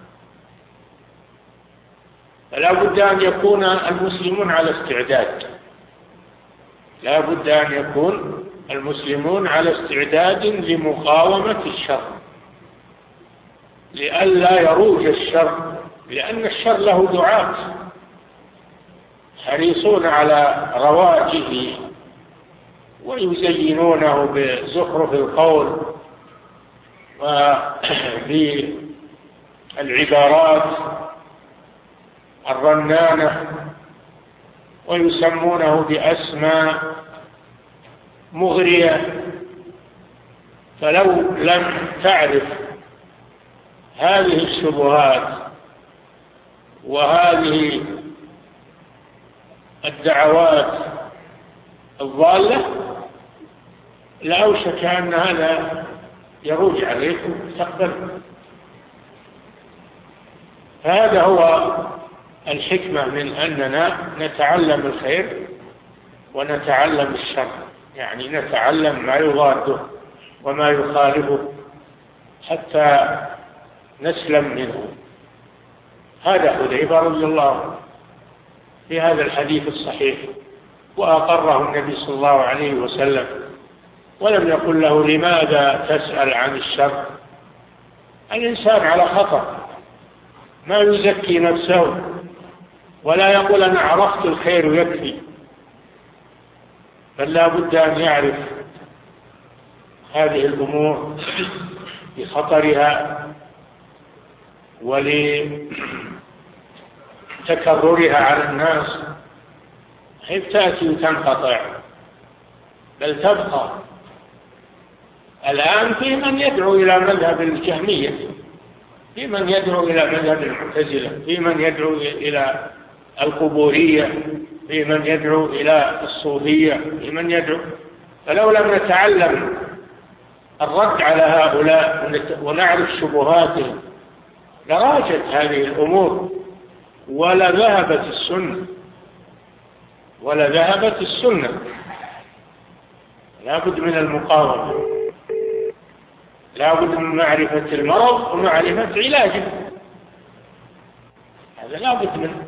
فلا بد أن يكون المسلمون على استعداد، لا بد أن يكون المسلمون على استعداد لمقاومة الشر لئلا يروج الشر، لأن الشر له دعاة حريصون على رواجه ويزينونه بزخرف القول وبالعبارات الرنانة، ويسمونه بأسماء مغرية. فلو لم تعرف هذه الشبهات وهذه الدعوات الضالة لأوشك أن هذا يروج عليك وتقبله. فهذا هو الحكمة من أننا نتعلم الخير ونتعلم الشر، يعني نتعلم ما يضاده وما يخالفه حتى نسلم منه. هذا حذيفة رضي الله عنه في هذا الحديث الصحيح، وأقره النبي صلى الله عليه وسلم، ولم يقل له لماذا تسأل عن الشر. الإنسان على خطر، ما يزكي نفسه ولا يقول أنا عرفت الخير يكفي، بل لا بد أن يعرف هذه الأمور بخطرها ولتكررها على الناس، حيث تأتي وتنقطع بل تبقى. الآن في من يدعو إلى مذهب الجهمية، في من يدعو إلى مذهب المعتزلة، في من يدعو إلى القبورية، في من يدعو إلى الصوفية، في من يدعو. فلو لم نتعلم الرد على هؤلاء ونعرف شبهاتهم لراجت هذه الأمور ولذهبت السنة. لا بد من المقاومة، لا بد من معرفة المرض ومعرفة علاجه، هذا لا بد منه.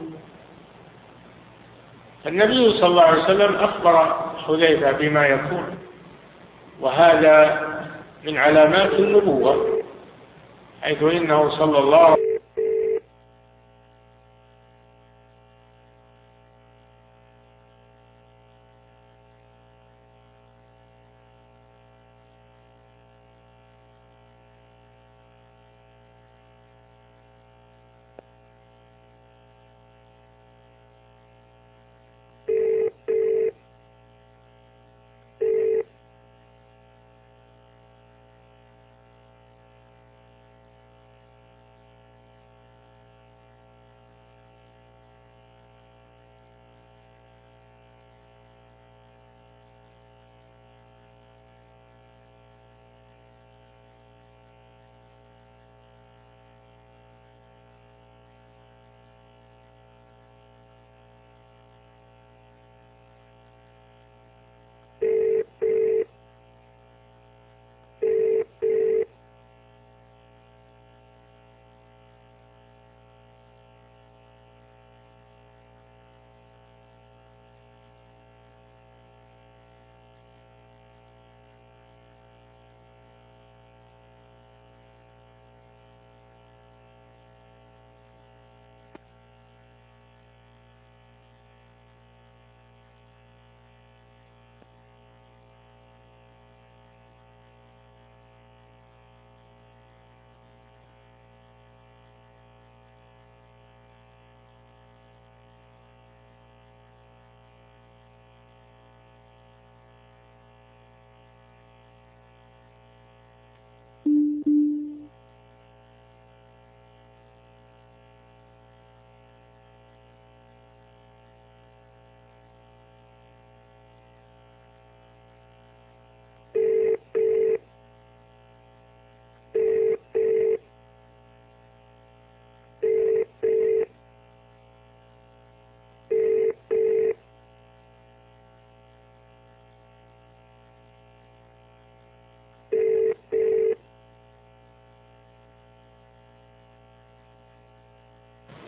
النبي صلى الله عليه وسلم أخبر حذيفة بما يكون، وهذا من علامات النبوة، حيث إنه صلى الله عليه وسلم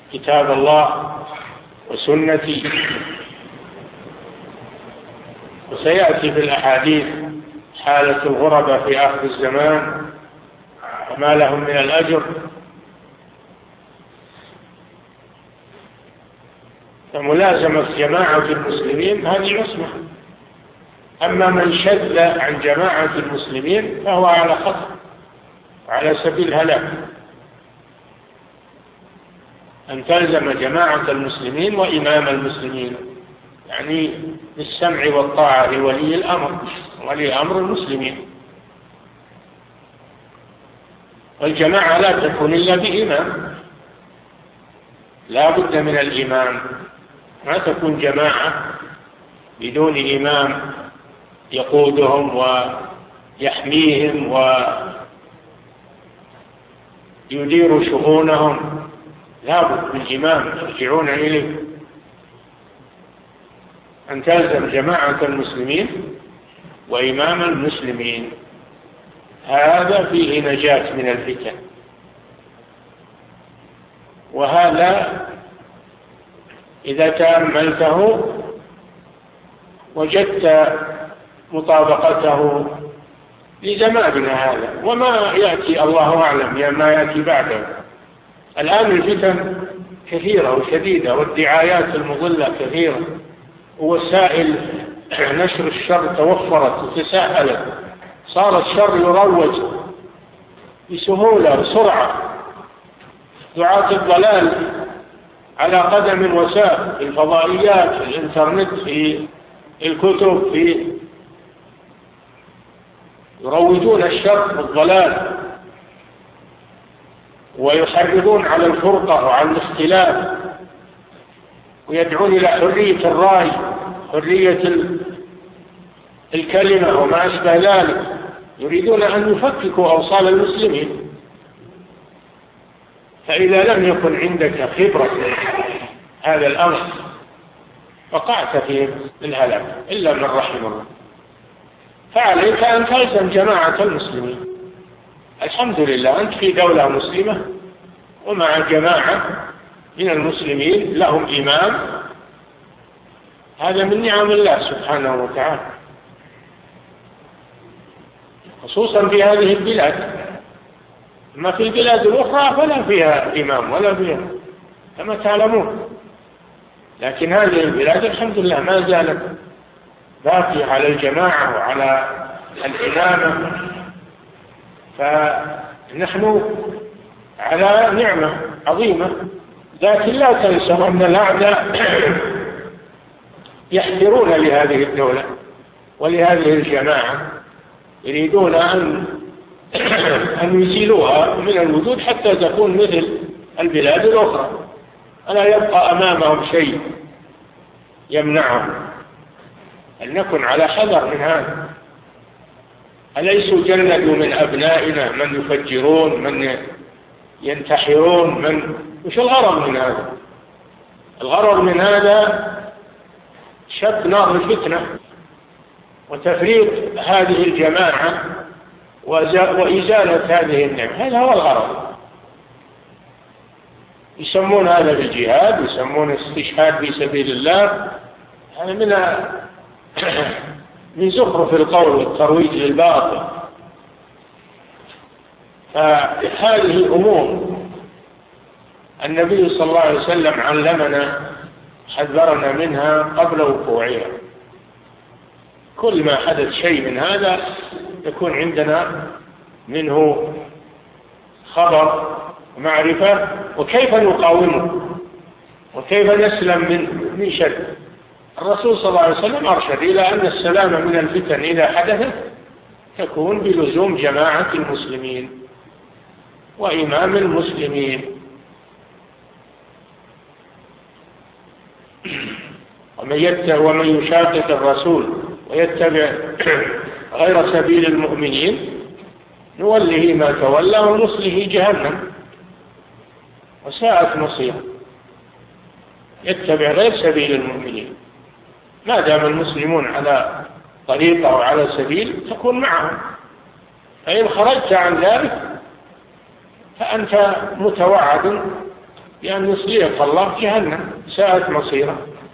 كتاب الله وسنتي. وسيأتي في الأحاديث حالة الغرباء في آخر الزمان وما لهم من الأجر. فملازمة جماعة المسلمين هذه عصمة. أما من شذ عن جماعة المسلمين فهو على خطر على سبيل الهلاك. أن تلزم جماعة المسلمين وإمام المسلمين، يعني بالسمع والطاعة لولي الأمر، ولي أمر المسلمين. والجماعة لا تكون إلا بإمام، لا بد من الإمام. ما تكون جماعة بدون إمام يقودهم ويحميهم ويدير شؤونهم. لا بد من إمام يرجعون إليه. أن تلزم جماعة المسلمين وإمام المسلمين، هذا فيه نجاة من الفتن. وهذا إذا تأملته وجدت مطابقته لزماننا هذا وما يأتي الله أعلم ما يأتي بعده. الآن الفتن كثيرة وشديدة، والدعايات المضلة كثيرة، ووسائل نشر الشر توفرت وتساهلت. صار الشر يروج بسهولة وسرعة. دعاة الضلال على قدم وساق، في الفضائيات، في الإنترنت، في الكتب، يروجون الشر والضلال، ويحرضون على الفرقة وعلى الاختلاف، ويدعون إلى حرية الرأي، حرية الكلمة وما أشبه ذلك. يريدون أن يفككوا أوصال المسلمين. فإذا لم يكن عندك خبرة في هذا الأمر وقعت في الهلاك إلا من رحم الله. فعليك أن تلزم جماعة المسلمين. الحمد لله أنت في دولة مسلمة ومع جماعة من المسلمين لهم إمام، هذا من نعم الله سبحانه وتعالى، خصوصا في هذه البلاد. أما في البلاد الأخرى فلا فيها إمام ولا فيها كما تعلمون. لكن هذه البلاد الحمد لله ما زالت باقية على الجماعة وعلى الإمامة. فنحن على نعمة عظيمة. لكن لا تنسوا أن الأعداء يحذرون لهذه الدولة ولهذه الجماعة، يريدون أن يزيلوها من الوجود حتى تكون مثل البلاد الأخرى، ألا يبقى أمامهم شيء يمنعهم. أن نكن على حذر من هذا. أليسوا جلدوا من أبنائنا من يفجرون، من ينتحرون، وش الغرض من هذا؟ الغرض من هذا شب نار الفتنة وتفريق هذه الجماعة وإزالة هذه النعمة. هذا هو الغرض. يسمون هذا بالجهاد، يسمون استشهاد في سبيل الله. هذا من زخرف القول والترويج للباطل. فهذه الأمور النبي صلى الله عليه وسلم علمنا، حذرنا منها قبل وقوعها. كل ما حدث شيء من هذا يكون عندنا منه خبر ومعرفة، وكيف نقاومه وكيف نسلم من شر. الرسول صلى الله عليه وسلم أرشد إلى أن السلام من الفتن إذا حدثت تكون بلزوم جماعة المسلمين وإمام المسلمين. ومن يشاقق الرسول ويتبع غير سبيل المؤمنين نوله ما تولى ونصله جهنم وساءت مصيره. يتبع غير سبيل المؤمنين. ما دام المسلمون على طريقة وعلى سبيل تكون معهم، فإن خرجت عن ذلك فأنت متوعد يعني يصليه الله جهنم ساءت مصيره.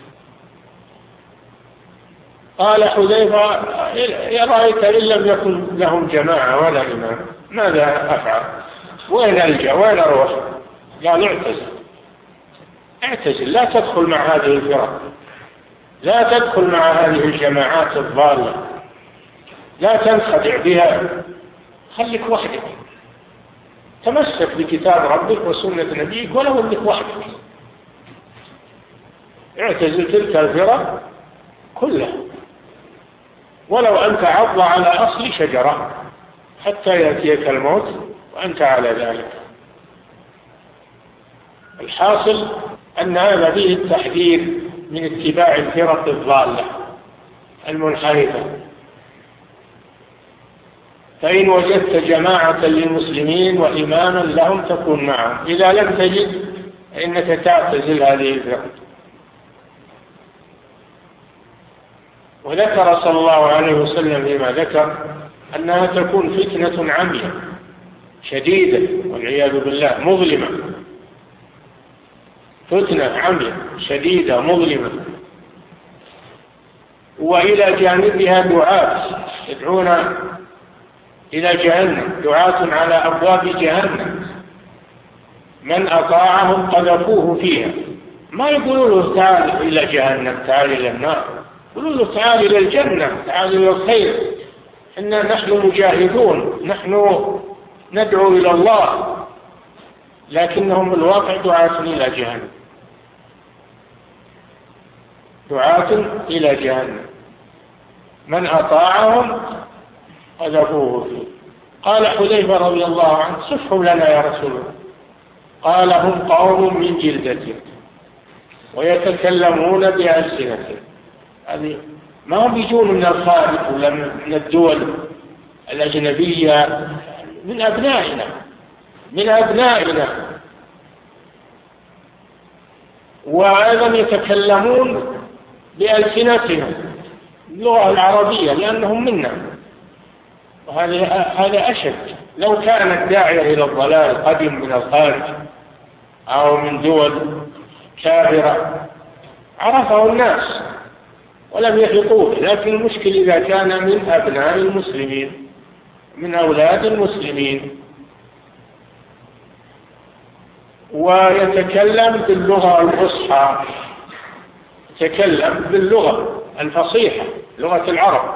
قال حذيفة يا رأيت إن لم يكن لهم جماعة ولا إمام ماذا أفعل؟ وين ألجأ وين أروح؟ قال اعتزل لا تدخل مع هذه الفرق، لا تدخل مع هذه الجماعات الضالة، لا تنخدع بها، خليك وحدك، تمسك بكتاب ربك وسنة نبيك ولو انك وحدك، اعتزل تلك الفرق كلها ولو أنت عض على أصل شجرة حتى يأتيك الموت وأنت على ذلك. الحاصل أن هذا فيه التحذير من اتباع الفرق الضالة المنحرفة. فإن وجدت جماعة للمسلمين وإماما لهم تكون معهم، إذا لم تجد فإنك تعتزل هذه الفرق. وذكر صلى الله عليه وسلم فيما ذكر أنها تكون فتنة عمياء شديدة والعياذ بالله مظلمة، فتنة عمياء شديدة مظلمة، وإلى جانبها دعاة يدعون إلى جهنم، دعاة على أبواب جهنم، من أطاعهم قذفوه فيها. ما يقولوا له تعال إلى جهنم، تعال إلى النار، يقولوا له تعال إلى الجنة، تعال إلى الخير، نحن مجاهدون، نحن ندعو إلى الله، لكنهم الواقع دعاة إلى جهنم، دعاة إلى جهنم، من أطاعهم قذفوه فيه. قال حذيفة رضي الله عنه صفهم لنا يا رسول الله. قال هم قوم من جلدتهم ويتكلمون بألسنتهم، هذه ما هم يجون من الخارج ولا من الدول الأجنبية، من أبنائنا، من أبنائنا، وأيضا يتكلمون بألسنتهم اللغة العربية لأنهم منا، وهذا أشد. لو كان الداعية إلى الضلال قدم من الخارج أو من دول كافرة عرفه الناس ولم يحيطوه، لكن المشكل إذا كان من أبناء المسلمين، من أولاد المسلمين، ويتكلم باللغة الفصحى، يتكلم باللغة الفصيحة لغة العرب،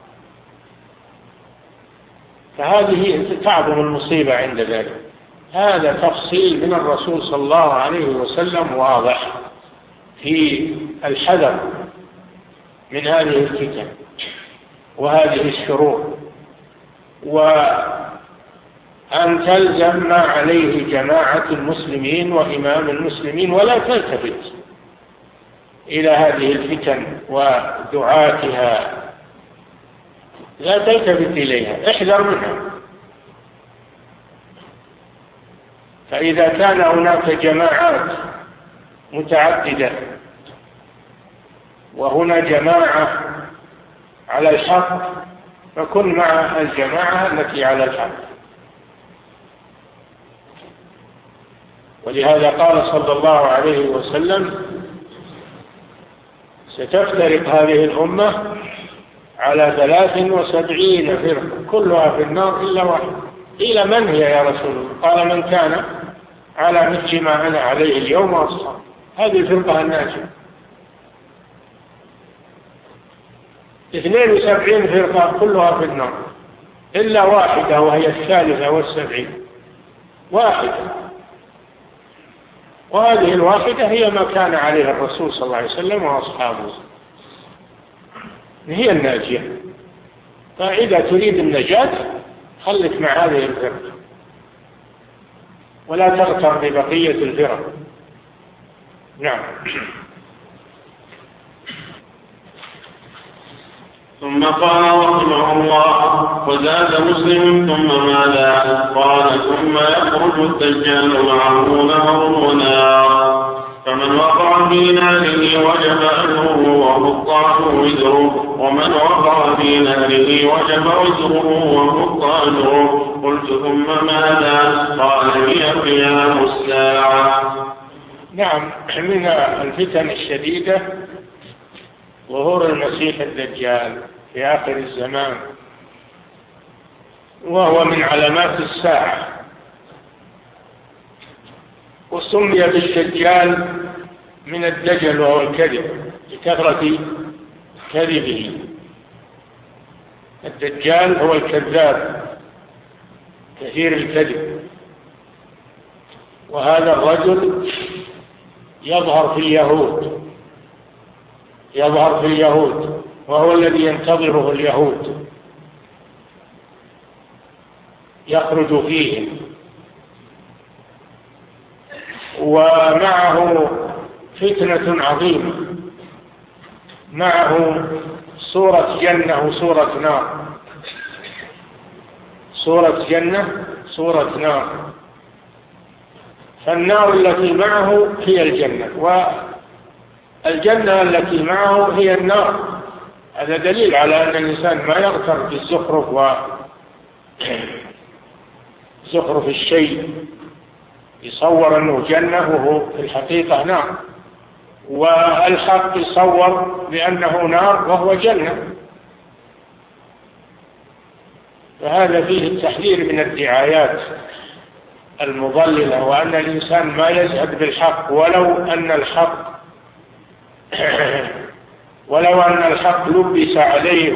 فهذه تعظم المصيبة عند ذلك. هذا تفصيل من الرسول صلى الله عليه وسلم واضح في الحذر من هذه الفتن وهذه الشرور، وأن تلزم ما عليه جماعة المسلمين وإمام المسلمين، ولا تلتفت إلى هذه الفتن ودعاتها، لا تلتفت إليها، احذر منها. فإذا كان هناك جماعات متعددة وهنا جماعة على الحق فكن مع الجماعة التي على الحق. ولهذا قال صلى الله عليه وسلم ستفترق هذه الأمة على 73 فرقة كلها في النار إلا واحد. قيل من هي يا رسول الله؟ قال من كان على مثل ما أنا عليه اليوم وأصحابي. هذه الفرقة الناجية. 72 فرقة كلها في النار إلا واحدة وهي 73 واحدة، وهذه الواحدة هي ما كان عليه الرسول صلى الله عليه وسلم وأصحابه، هي الناجية. فإذا تريد النجاة خلك مع هذه الفرقة ولا تغتر ببقية الفرق. نعم. ثم قال رحمه الله: وزاد مسلم ثم ماذا؟ قال: ثم يخرج الدجال معه نهر ونار، فمن وقع في ناره وجب أجره وحط وزره، ومن وقع في ناره وجب وزره وحط أجره. قلت: ثم ماذا؟ قال: هي قيام الساعة. نعم، من الفتن الشديدة ظهور المسيح الدجال في آخر الزمان، وهو من علامات الساعة، وسمي بالدجال من الدجل وهو الكذب لكثرة كذبه. الدجال هو الكذاب كثير الكذب، وهذا الرجل يظهر في اليهود وهو الذي ينتظره اليهود، يخرج فيهم، ومعه فتنة عظيمة، معه صورة جنة وصورة نار، صورة جنة صورة نار، فالنار التي معه هي الجنة، والجنة التي معه هي النار. هذا دليل على أن الإنسان ما يغتر بالزخرف وزخرف الشيء، يصور أنه جنة وهو في الحقيقة نار، والحق يصور بأنه نار وهو جنة. فهذا فيه التحذير من الدعايات المضللة، وأن الإنسان ما يزهد بالحق ولو أن الحق لبس عليه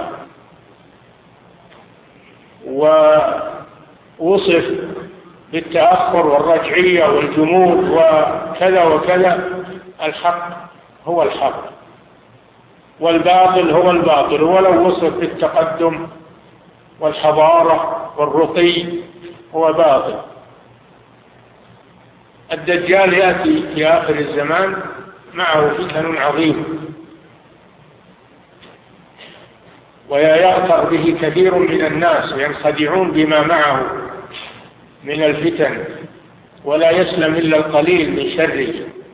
ووصف بالتأخر والرجعية والجمود وكذا وكذا. الحق هو الحق والباطل هو الباطل، ولو وصف بالتقدم والحضارة والرقي هو باطل. الدجال يأتي في آخر الزمان معه فتن عظيم، ويغتر به كثير من الناس وينخدعون بما معه من الفتن، ولا يسلم إلا القليل من شره.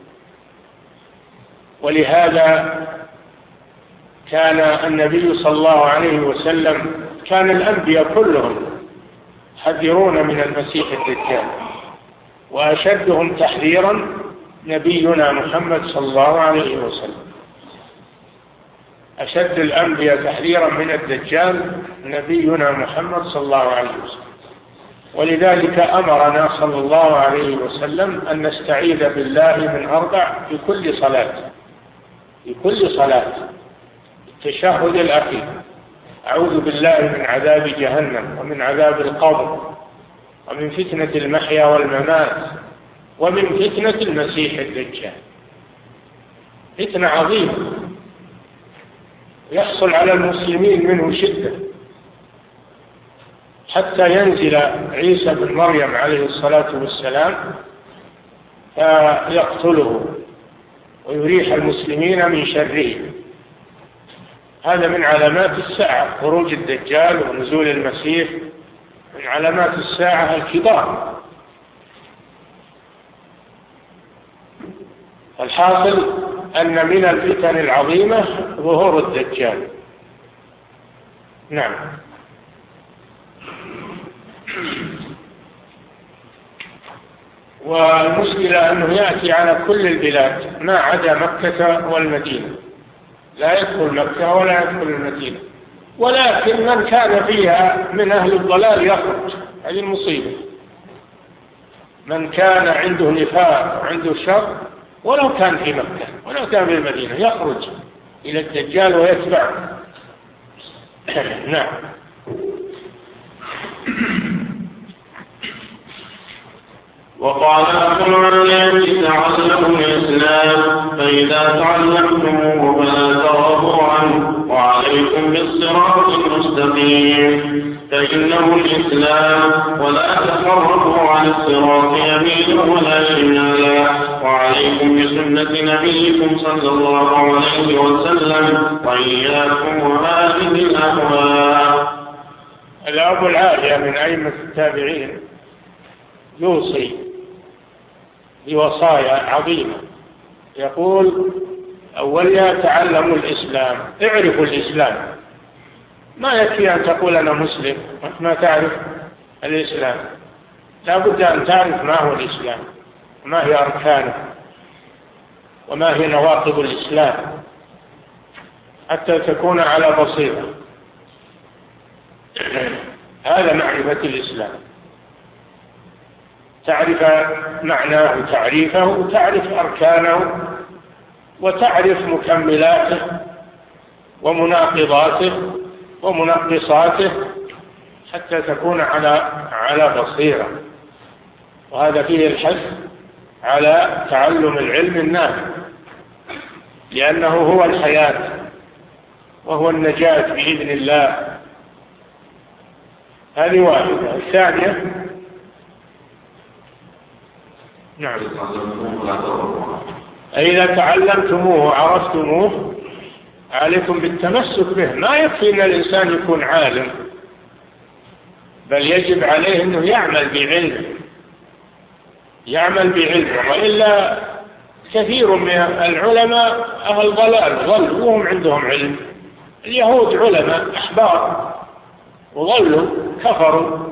ولهذا كان النبي صلى الله عليه وسلم، كان الأنبياء كلهم يحذرون من المسيح الدجال، وأشدهم تحذيرا نبينا محمد صلى الله عليه وسلم. أشد الأنبياء تحذيرا من الدجال نبينا محمد صلى الله عليه وسلم، ولذلك أمرنا صلى الله عليه وسلم أن نستعيذ بالله من 4 في كل صلاة. التشهد الأخير: أعوذ بالله من عذاب جهنم، ومن عذاب القبر، ومن فتنة المحيا والممات، ومن فتنة المسيح الدجال. فتنة عظيمة يحصل على المسلمين منه شدة، حتى ينزل عيسى بن مريم عليه الصلاة والسلام فيقتله ويريح المسلمين من شره. هذا من علامات الساعة، خروج الدجال ونزول المسيح من علامات الساعة الكبار. الحاصل أن من الفتن العظيمة ظهور الدجال. نعم. والمشكلة أنه يأتي على كل البلاد ما عدا مكة والمدينة، لا يدخل مكة ولا يدخل المدينة، ولكن من كان فيها من أهل الضلال يخرج. هذه المصيبة. من كان عنده نفاق وعنده شر ولو كان في مكة ولو كان في المدينة يخرج إلى الدجال ويتبعه. نعم. وقال أكثر الناس تعلموا الإسلام، فإذا تعلمتموه فلا ترغبوا عنه، وعليكم بالصراط المستقيم فإنه الإسلام، ولا تفرقوا عن الصراط يمينا ولا شمالا، وعليكم بسنة نبيكم صلى الله عليه وسلم، وإياكم وهذه الأهواء. الأب العالية من أئمة التابعين يوصي بوصايا عظيمة، يقول: أولا تعلموا الإسلام، اعرفوا الإسلام. ما يكفي أن تقول أنا مسلم ما تعرف الإسلام، لا بد أن تعرف ما هو الإسلام، ما هي أركانه، وما هي نواقض الإسلام حتى تكون على بصيرة. هذا معرفة الإسلام، تعرف معناه تعريفه، وتعرف أركانه، وتعرف مكملاته ومناقضاته ومنقصاته حتى تكون على بصيرة. وهذا فيه الحث على تعلم العلم النافع، لأنه هو الحياة وهو النجاة بإذن الله. هذه واحدة. الثانية نعم، إذا تعلمتموه وعرفتموه عليكم بالتمسك به. ما يكفي أن الإنسان يكون عالم، بل يجب عليه أنه يعمل بعلمه. وإلا كثير من العلماء أهل ضلال ضلوا وهم عندهم علم. اليهود علماء أحبار وضلوا كفروا.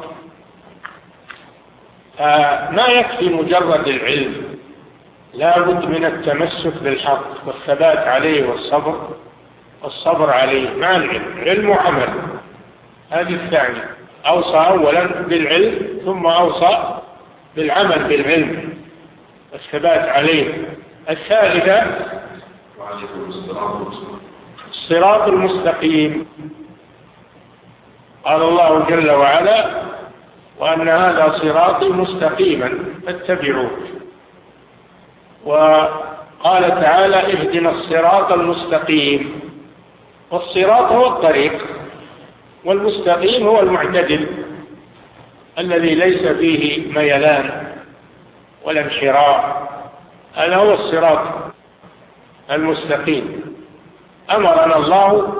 ما يكفي مجرد العلم، لا بد من التمسك بالحق والثبات عليه والصبر عليه مع العلم، علم وعمل. هذه الثانية. أوصى أولا بالعلم ثم أوصى بالعمل بالعلم والثبات عليه. الثالثة الصراط المستقيم. قال الله جل وعلا: وأن هذا صراطي مستقيما فاتبعوه. وقال تعالى: اهدنا الصراط المستقيم. والصراط هو الطريق، والمستقيم هو المعتدل الذي ليس فيه ميلان ولا انحراف. هذا هو الصراط المستقيم. أمرنا الله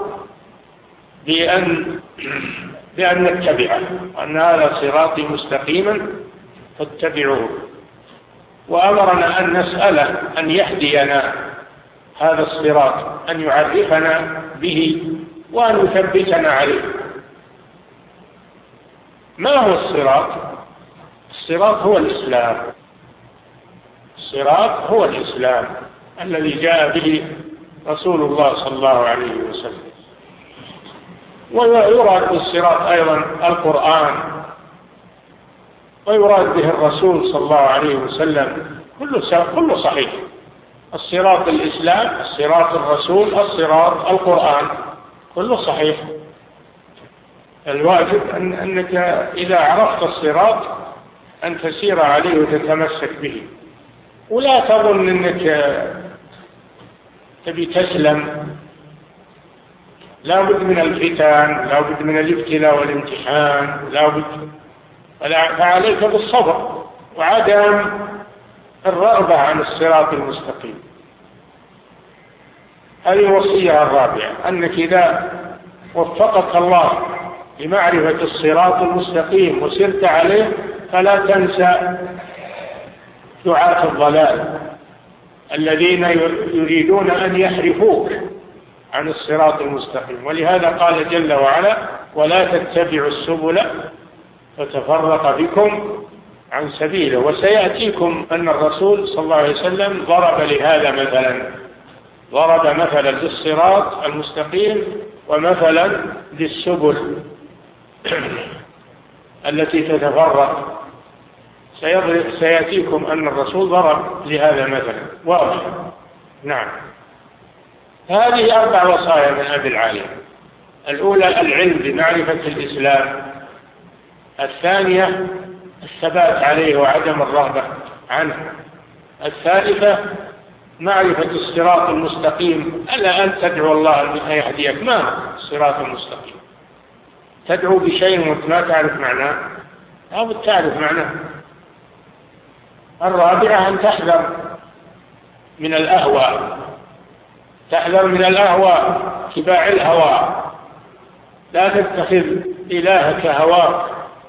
بأن نتبعه، وأن هذا صراطي مستقيما فاتبعوه. وأمرنا أن نسأله أن يهدينا هذا الصراط، أن يعرفنا به وأن يثبتنا عليه. ما هو الصراط؟ الصراط هو الإسلام. الصراط هو الإسلام الذي جاء به رسول الله صلى الله عليه وسلم. ويراد بالصراط أيضا القرآن، ويراد به الرسول صلى الله عليه وسلم. كله صحيح. الصراط الإسلام، الصراط الرسول، الصراط القرآن، كله صحيح. الواجب أنك إذا عرفت الصراط أن تسير عليه وتتمسك به، ولا تظن أنك تبي تسلم. لا بد من الفتن، لا بد من الابتلاء والامتحان، لا بد. فعليك بالصبر وعدم الرغبة عن الصراط المستقيم. هذه الوصية الرابعة، أنك إذا وفقك الله لمعرفة الصراط المستقيم وسرت عليه فلا تنسى دعاة الضلال الذين يريدون أن يحرفوك عن الصراط المستقيم. ولهذا قال جل وعلا: ولا تتبعوا السبل فتفرق بكم عن سبيله. وسيأتيكم أن الرسول صلى الله عليه وسلم ضرب لهذا مثلا، ضرب مثلا للصراط المستقيم ومثلا للسبل التي تتفرق. سيأتيكم أن الرسول ضرب لهذا مثلا واضح. نعم. هذه 4 وصايا من أبي العالية. الأولى العلم بمعرفة الإسلام. الثانية الثبات عليه وعدم الرغبة عنه. الثالثة معرفة الصراط المستقيم، ألا أن تدعو الله أن يهديك. ما الصراط المستقيم؟ تدعو بشيء وأنت ما تعرف معناه، أو تعرف معناه. الرابعة أن تحذر من الأهواء، تحذر من الأهواء، اتباع الهوى. لا تتخذ إلهك هواك،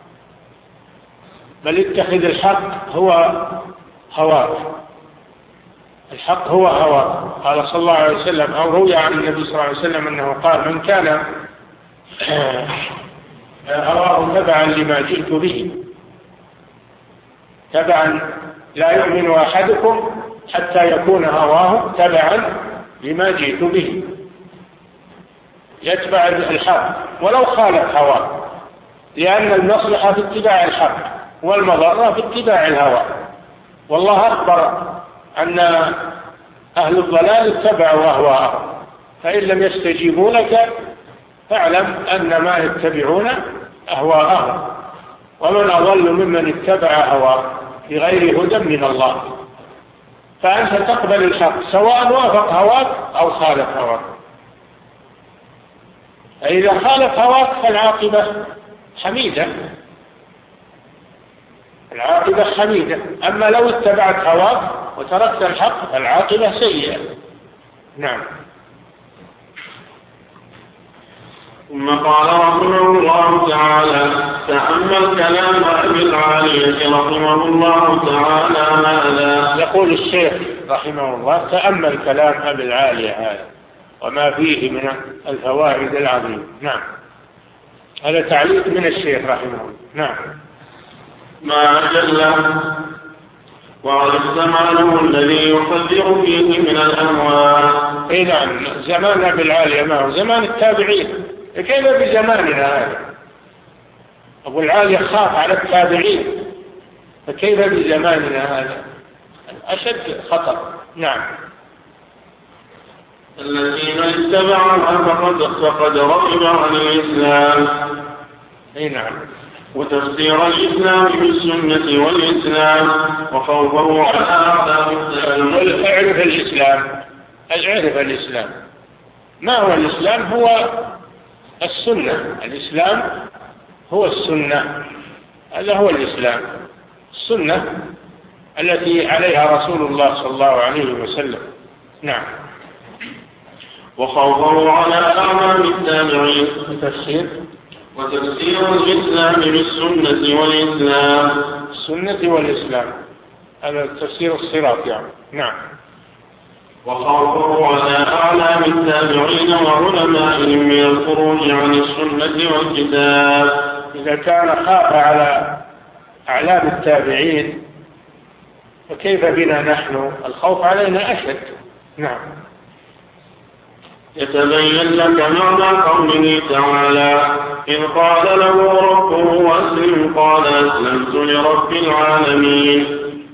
بل اتخذ الحق هو هواك. الحق هو هواك. قال صلى الله عليه وسلم، أو روي عن النبي صلى الله عليه وسلم أنه قال: من كان هواه تبعا لما جئت به، تبعا لا يؤمن أحدكم حتى يكون هواه تبعا لما جئت به، يتبع الحق ولو خالف هواه، لأن المصلحة في اتباع الحق والمضرة في اتباع الهوى. والله أخبر أن أهل الضلال اتبعوا أهواءهم، فإن لم يستجيبوا لك فاعلم أن ما يتبعون أهواءهم، ومن أضل ممن اتبع هواه بغير هدى من الله. فأنت تقبل الحق سواء وافق هواك أو خالف هواك. فإذا خالف هواك فالعاقبة حميدة، العاقبة حميدة. أما لو اتبعت هواك وتركت الحق فالعاقبة سيئة. نعم. ثم قال رحمه الله تعالى: تأمل كلام أبي العالية رحمه الله تعالى ماذا؟ يقول الشيخ رحمه الله: تأمل كلام أبي العالية هذا وما فيه من الفوائد العظيمة. نعم، هذا تعليق من الشيخ رحمه الله. نعم. ما أجله وعلى زمانه الذي يحذر فيه من الأموال. اي نعم، زمان أبي العالية ما هو زمان التابعين، كيف بزماننا هذا؟ أبو العالية خاف على التابعين، فكيف بزماننا هذا؟ أشد خطر. نعم. الذين اتبعوها فقد رغب عن الإسلام. اي نعم. وتفسير الإسلام بالسنة والإسلام وخوفه على أعداء الإسلام. اعرف الإسلام، اعرف الإسلام. ما هو الإسلام؟ هو السنة. الإسلام هو السنة، هذا هو الإسلام، السنة التي عليها رسول الله صلى الله عليه وسلم. نعم. وخوفه على أعمال التابعين. وتفسير الإسلام بالسنة والإسلام. السنة والإسلام، هذا تفسير الصراط يعني. نعم. وخوفه على أعلام التابعين وعلمائهم من الخروج عن السنة والكتاب. إذا كان خاف على أعلام التابعين فكيف بنا نحن؟ الخوف علينا أشد. نعم. يتبين لك معنى قوله تعالى: إذ قال له ربه أسلم قال أسلمت لرب العالمين.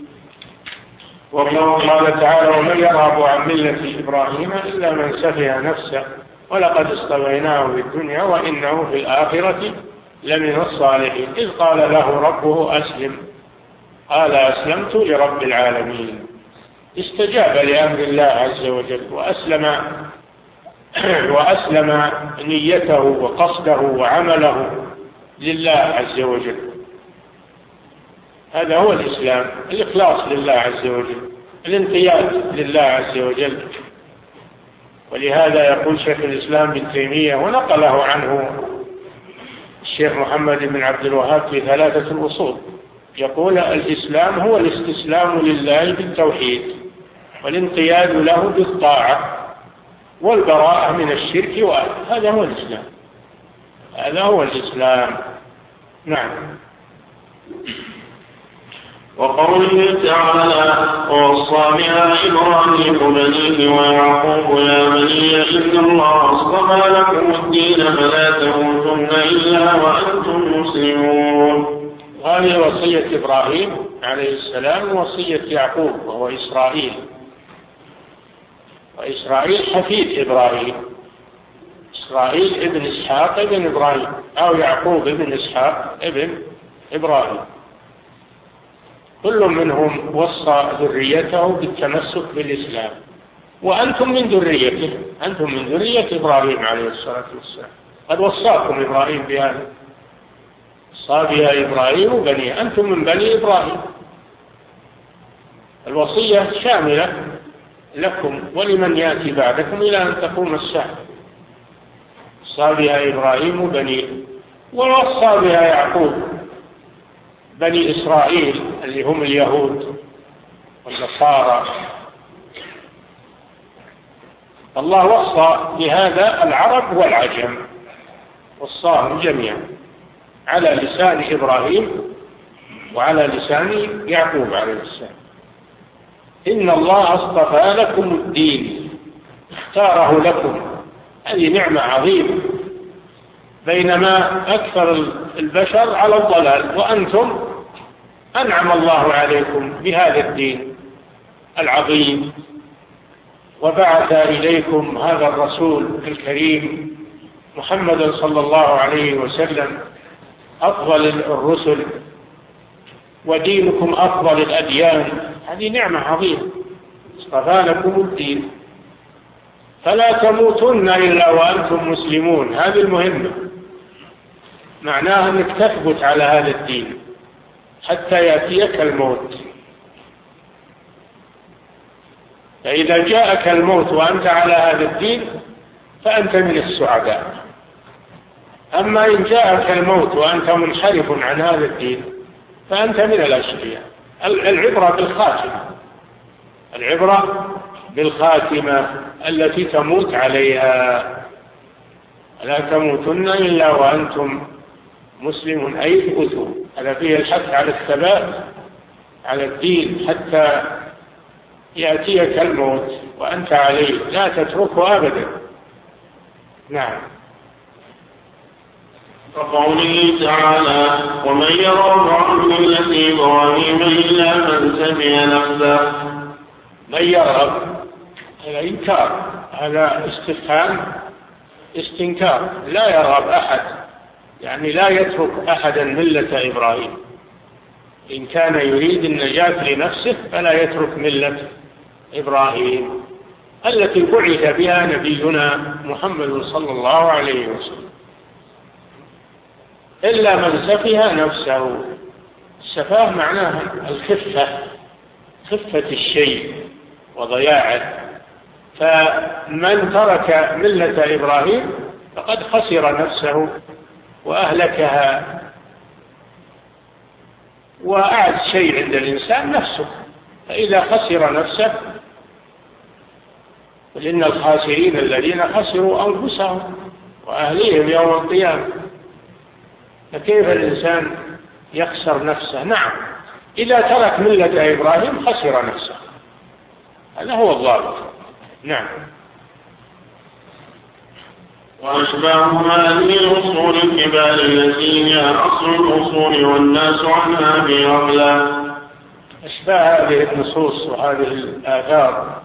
وقال تعالى: ومن يرغب عن ملة إبراهيم إلا من سفه نفسه ولقد اصطفيناه في الدنيا وإنه في الآخرة لمن الصالحين. إذ قال له ربه أسلم قال أسلمت لرب العالمين. استجاب لأمر الله عز وجل وأسلم نيته وقصده وعمله لله عز وجل. هذا هو الإسلام، الإخلاص لله عز وجل، الانقياد لله عز وجل. ولهذا يقول شيخ الإسلام ابن تيمية، ونقله عنه الشيخ محمد بن عبد الوهاب في 3 أصول، يقول: الإسلام هو الاستسلام لله بالتوحيد والانقياد له بالطاعة والبراءة من الشرك وأهله. هذا هو الإسلام، هذا هو الإسلام. نعم. وقوله تعالى: ووصى بها إبراهيم بنيه ويعقوب يا بني إن الله اصطفى لكم الدين فلا تموتن إلا وأنتم مسلمون. هذه وصية إبراهيم عليه السلام، وصية يعقوب وهو إسرائيل، وإسرائيل حفيد إبراهيم، إسرائيل ابن إسحاق ابن إبراهيم، أو يعقوب ابن إسحاق ابن إبراهيم. كل منهم وصى ذريته بالتمسك بالإسلام، وأنتم من ذريته، أنتم من ذرية إبراهيم عليه الصلاة والسلام. قد وصاكم إبراهيم بهذا، وصى بها إبراهيم بنيه، أنتم من بني إبراهيم. الوصية شاملة لكم ولمن يأتي بعدكم إلى أن تقوم الساعة. وصى بها إبراهيم بنيه، ووصى بها يعقوب بني إسرائيل اللي هم اليهود والنصارى. الله وصى بهذا العرب والعجم، وصاهم جميعا على لسان إبراهيم وعلى لسان يعقوب عليه السلام. إن الله اصطفى لكم الدين، اختاره لكم، هذه نعمة عظيمة، بينما أكثر البشر على الضلال، وأنتم أنعم الله عليكم بهذا الدين العظيم، وبعث إليكم هذا الرسول الكريم محمد صلى الله عليه وسلم أفضل الرسل، ودينكم أفضل الأديان، هذه نعمة عظيمة، اصطفى لكم الدين، فلا تموتن إلا وأنتم مسلمون، هذه المهمة، معناها أنك تثبت على هذا الدين حتى يأتيك الموت، فإذا جاءك الموت وأنت على هذا الدين فأنت من السعداء. أما إن جاءك الموت وأنت منحرف عن هذا الدين فأنت من الأشقياء. العبرة بالخاتمة، العبرة بالخاتمة التي تموت عليها، لا تموتن إلا وأنتم مسلمون، أي اثبتوا، هذا فيه الحث على الثبات على الدين حتى يأتيك الموت وأنت عليه، لا تتركه أبدا. نعم. وقوله تعالى: ومن يرغب عن ملة إبراهيم إلا من سفه نفسه. من يرغب هذا إنكار، هذا استفهام استنكار، لا يرغب أحد، يعني لا يترك أحدا ملة إبراهيم، إن كان يريد النجاة لنفسه فلا يترك ملة إبراهيم التي بعث بها نبينا محمد صلى الله عليه وسلم، إلا من سفه نفسه. السفاه معناها الخفة، خفة الشيء وضياعه، فمن ترك ملة إبراهيم فقد خسر نفسه وأهلكها. وأعز شيء عند الإنسان نفسه، فإذا خسر نفسه، لأن الخاسرين الذين خسروا أنفسهم وأهليهم يوم القيامة، فكيف الإنسان يخسر نفسه؟ نعم، إذا ترك ملة إبراهيم خسر نفسه، هذا هو الضابط. نعم. وأشباه هذه الأصول الكبار التي هي أصل الأصول والناس عنها في غفلة. أشباه هذه النصوص وهذه الآثار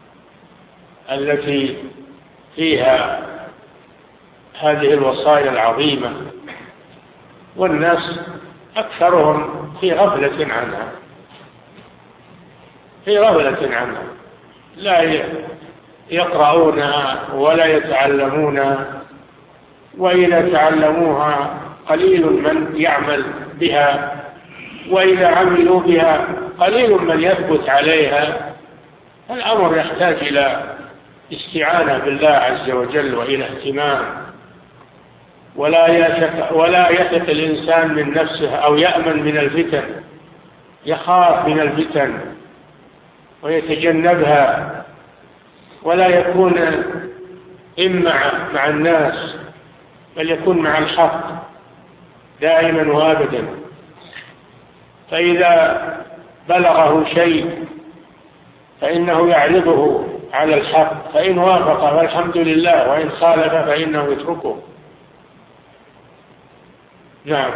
التي فيها هذه الوصايا العظيمة والناس أكثرهم في غفلة عنها، في غفلة عنها، لا يقرؤونها ولا يتعلمونها، وإذا تعلموها قليل من يعمل بها، وإذا عملوا بها قليل من يثبت عليها. الأمر يحتاج إلى استعانة بالله عز وجل وإلى اهتمام، ولا يثق الإنسان من نفسه أو يأمن من الفتن، يخاف من الفتن ويتجنبها، ولا يكون مع الناس، بل يكون مع الحق دائما وابدا. فإذا بلغه شيء فإنه يعرضه على الحق، فإن وافق فالحمد لله، وإن خالف فإنه يتركه. نعم.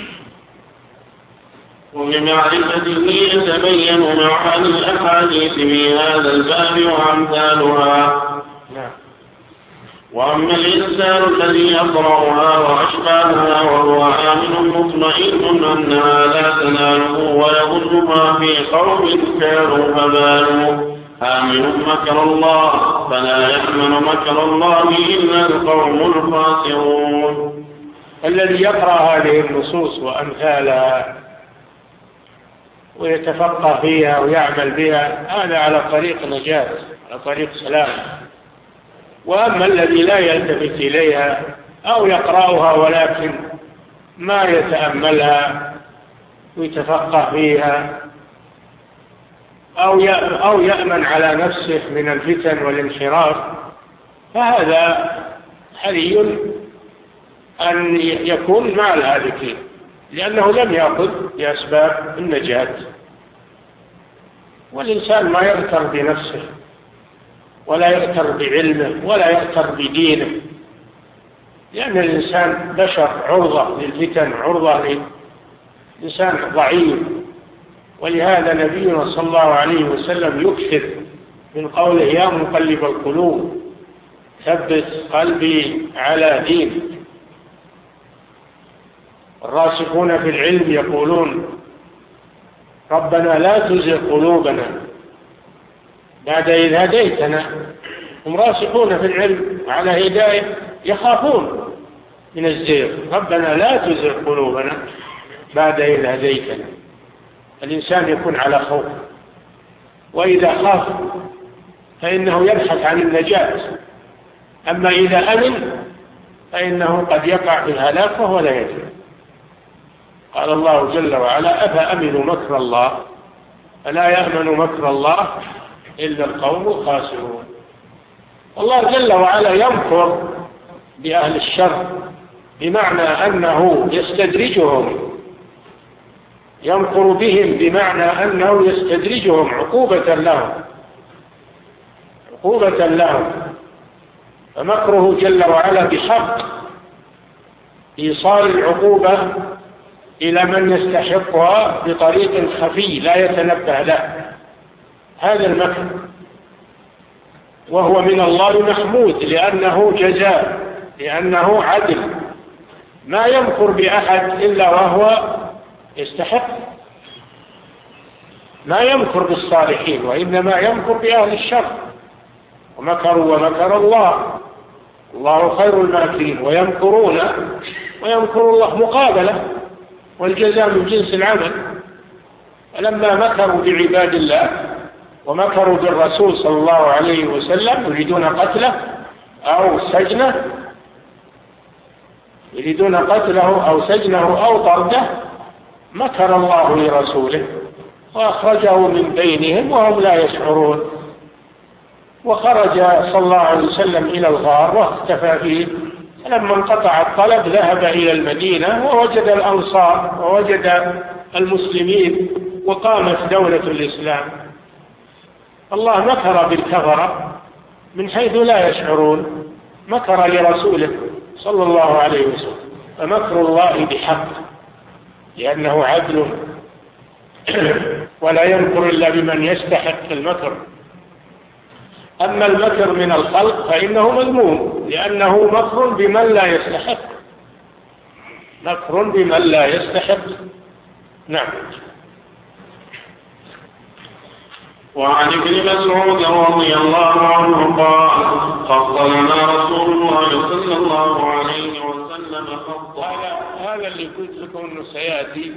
وبمعرفته يتبين معاني الأحاديث في هذا الباب وأمثالها. نعم. وأما الإنسان الذي يقرأها وأشباهها وهو آمن مطمئن أنها لا تناله ويظنها في قوم كانوا فبالوا، آمن مكر الله، فلا يأمن مكر الله إلا القوم الخاسرون. الذي يقرأ هذه النصوص وأمثالها ويتفقه فيها ويعمل بها، هذا على طريق نجاة، على طريق سلام. وأما الذي لا يلتفت إليها أو يقرأها ولكن ما يتأملها ويتفقه فيها، أو يأمن على نفسه من الفتن والانحراف، فهذا حري أن يكون مع الهالكين، لأنه لم يأخذ بأسباب النجاة. والإنسان ما يغتر بنفسه ولا يغتر بعلمه ولا يغتر بدينه، لأن الإنسان بشر عرضة للفتن، عرضة لإنسان ضعيف. ولهذا نبينا صلى الله عليه وسلم يكثر من قوله يا مقلب القلوب ثبت قلبي على دينك. الراسخون في العلم يقولون ربنا لا تزغ قلوبنا بعد إذ هديتنا. هم راسخون في العلم على هداية، يخافون من الزيغ. ربنا لا تزغ قلوبنا بعد إذ هديتنا. الإنسان يكون على خوف، وإذا خاف فإنه يبحث عن النجاة، أما إذا أمن فإنه قد يقع في الهلاك وهو لا يدري. قال الله جل وعلا أفأمنوا مكر الله فلا يأمن مكر الله إلا القوم الخاسرون. الله جل وعلا يمكر بأهل الشر بمعنى أنه يستدرجهم، يمكر بهم بمعنى أنه يستدرجهم عقوبة لهم. فمكره جل وعلا بحق إيصال العقوبة إلى من يستحقها بطريق خفي لا يتنبه له. هذا المكر، وهو من الله محمود لأنه جزاء، لأنه عدل. ما يمكر بأحد إلا وهو يستحق. ما يمكر بالصالحين، وإنما يمكر بأهل الشر. ومكروا ومكر الله والله خير الماكرين. ويمكرون ويمكر الله مقابلة، والجزاء من جنس العمل. فلما مكروا بعباد الله ومكروا بالرسول صلى الله عليه وسلم يريدون قتله أو سجنه أو طرده، مكر الله لرسوله وأخرجه من بينهم وهم لا يشعرون. وخرج صلى الله عليه وسلم إلى الغار واختفى فيه. لما انقطع الطلب ذهب إلى المدينة ووجد الأنصار ووجد المسلمين وقامت دولة الإسلام. الله مكر بالكفرة من حيث لا يشعرون، مكر لرسوله صلى الله عليه وسلم. فمكر الله بحق لأنه عدل ولا يمكر إلا بمن يستحق المكر. أما المكر من الخلق فإنه مذموم لأنه مكر بمن لا يستحق. نعم. وعن ابن مسعود رضي الله عنه قال خط لنا رسول الله صلى الله عليه وسلم خطا. هذا اللي قلت لكم أنه سيأتي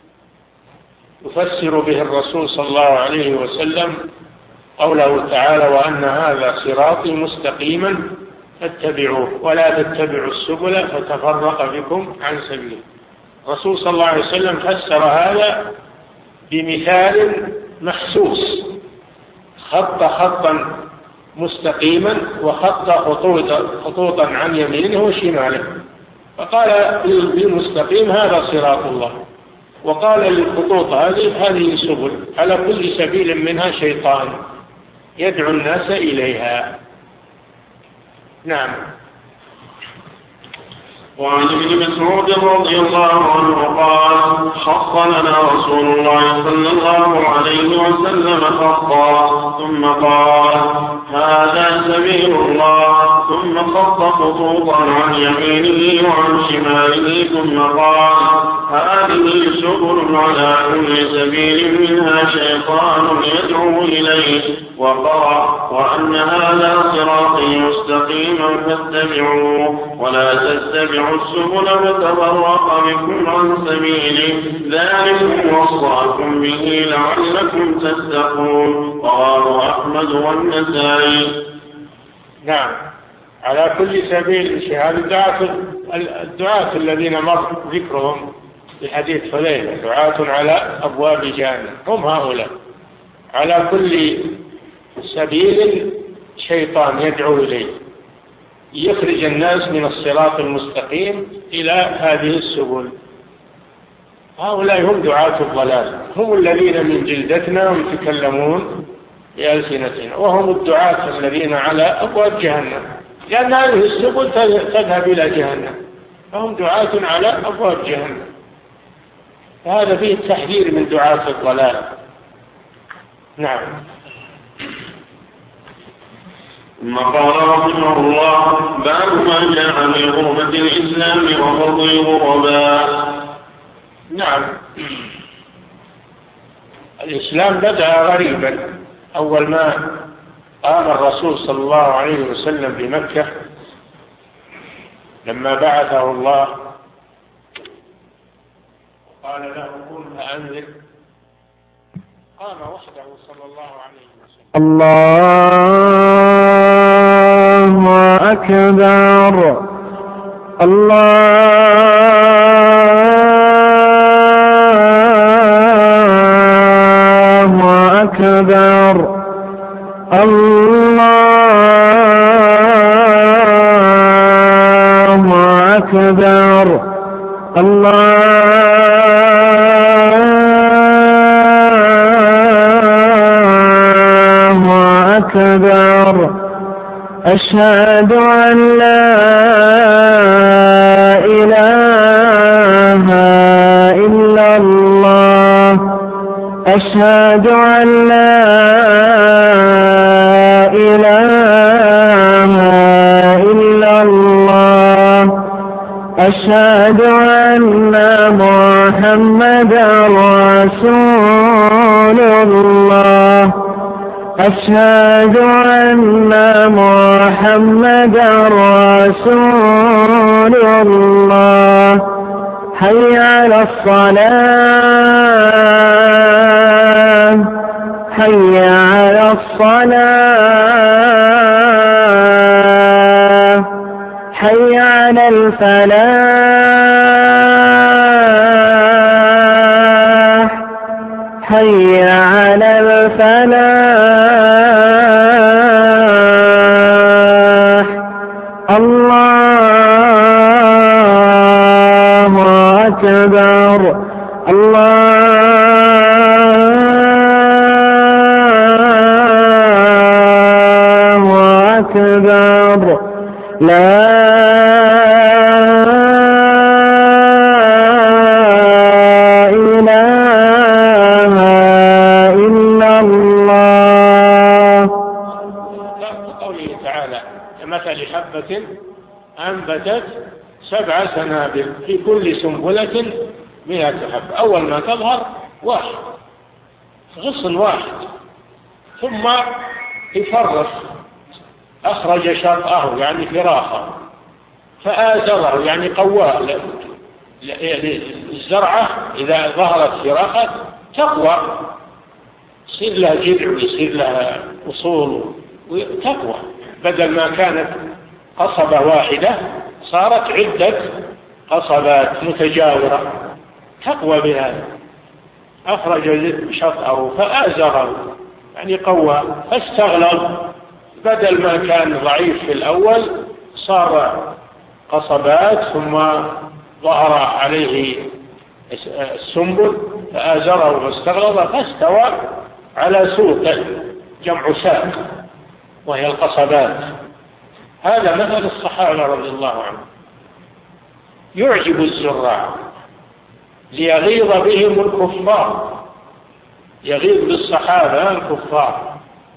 يفسر به الرسول صلى الله عليه وسلم قوله تعالى وأن هذا صراطي مستقيما فاتبعوه ولا تتبعوا السبل فتفرق بكم عن سبيله. الرسول صلى الله عليه وسلم فسر هذا بمثال محسوس، خط خطا مستقيما وخط خطوطا عن يمينه وشماله، فقال بالمستقيم هذا صراط الله، وقال للخطوط هذه سبل، على كل سبيل منها شيطان يدعو الناس إليها. نعم. وعن ابن مسعود رضي الله عنه قال خط لنا رسول الله صلى الله عليه وسلم خطا ثم قال هذا سبيل الله، ثم خط خطوطا عن يمينه وعن شماله، ثم قال هذه سبل على كل سبيل منها شيطان يدعو إليه، وقال وأن هذا صراطي مستقيما فاتبعوه ولا تتبعوا السبل فتفرق بكم عن سبيله، ذلكم وصاكم به لعلكم تتقون. رواه أحمد والنسائي. نعم. على كل سبيل الدعاة الذين مر ذكرهم في حديث حذيفة دعاة على أبواب جهنم، هم هؤلاء. على كل سبيل شيطان يدعو إليه يخرج الناس من الصراط المستقيم إلى هذه السبل. هؤلاء هم دعاة الضلال، هم الذين من جلدتنا ويتكلمون بألسنتنا، وهم الدعاة الذين على أبواب جهنم، لأن هذه السبل تذهب إلى جهنم، فهم دعاة على أبواب جهنم. فهذا فيه التحذير من دعاة الضلال. نعم. ثم قال رحمه الله: باب ما جاء في غربة الإسلام وفضل الغرباء. نعم، الإسلام بدأ غريبا. أول ما قام الرسول صلى الله عليه وسلم بمكة لما بعثه الله وقال له قم فأنذر، قام وحده صلى الله عليه وسلم. الله أكبر، الله أكبر، الله أكبر، الله أكبر. أشهد أن لا إله إلا الله، أشهد أن لا إله إلا الله، أشهد أن محمدا رسول الله، أشهد أن محمدا رسول الله. حي على الصلاة، حي على الصلاة، حي على الفلاح، حي على الفلاح. الله أكبر، الله أكبر. لا إله إلا الله. قوله تعالى: كمثل حبة أنبتت 7 سنابل في كل سنبلة 100 حبة. أول ما تظهر واحد، غصن واحد، ثم يفرخ، أخرج شرقه يعني فراخه، فآزره يعني قواه. الزرعة إذا ظهرت فراخة تقوى، يصير لها جذع ويصير لها أصول وتقوى، بدل ما كانت قصبة واحدة صارت عدة قصبات متجاورة تقوى بهذا. أخرج شطأه فآزره يعني قوى، فاستغلظ، بدل ما كان ضعيف في الأول صار قصبات، ثم ظهر عليه السنبل فآزره واستغلظ فاستوى على سوق، جمع ساق وهي القصبات. هذا مثل الصحابة رضي الله عنهم، يعجب الزراع ليغيظ بهم الكفار، يغيظ بالصحابة الكفار.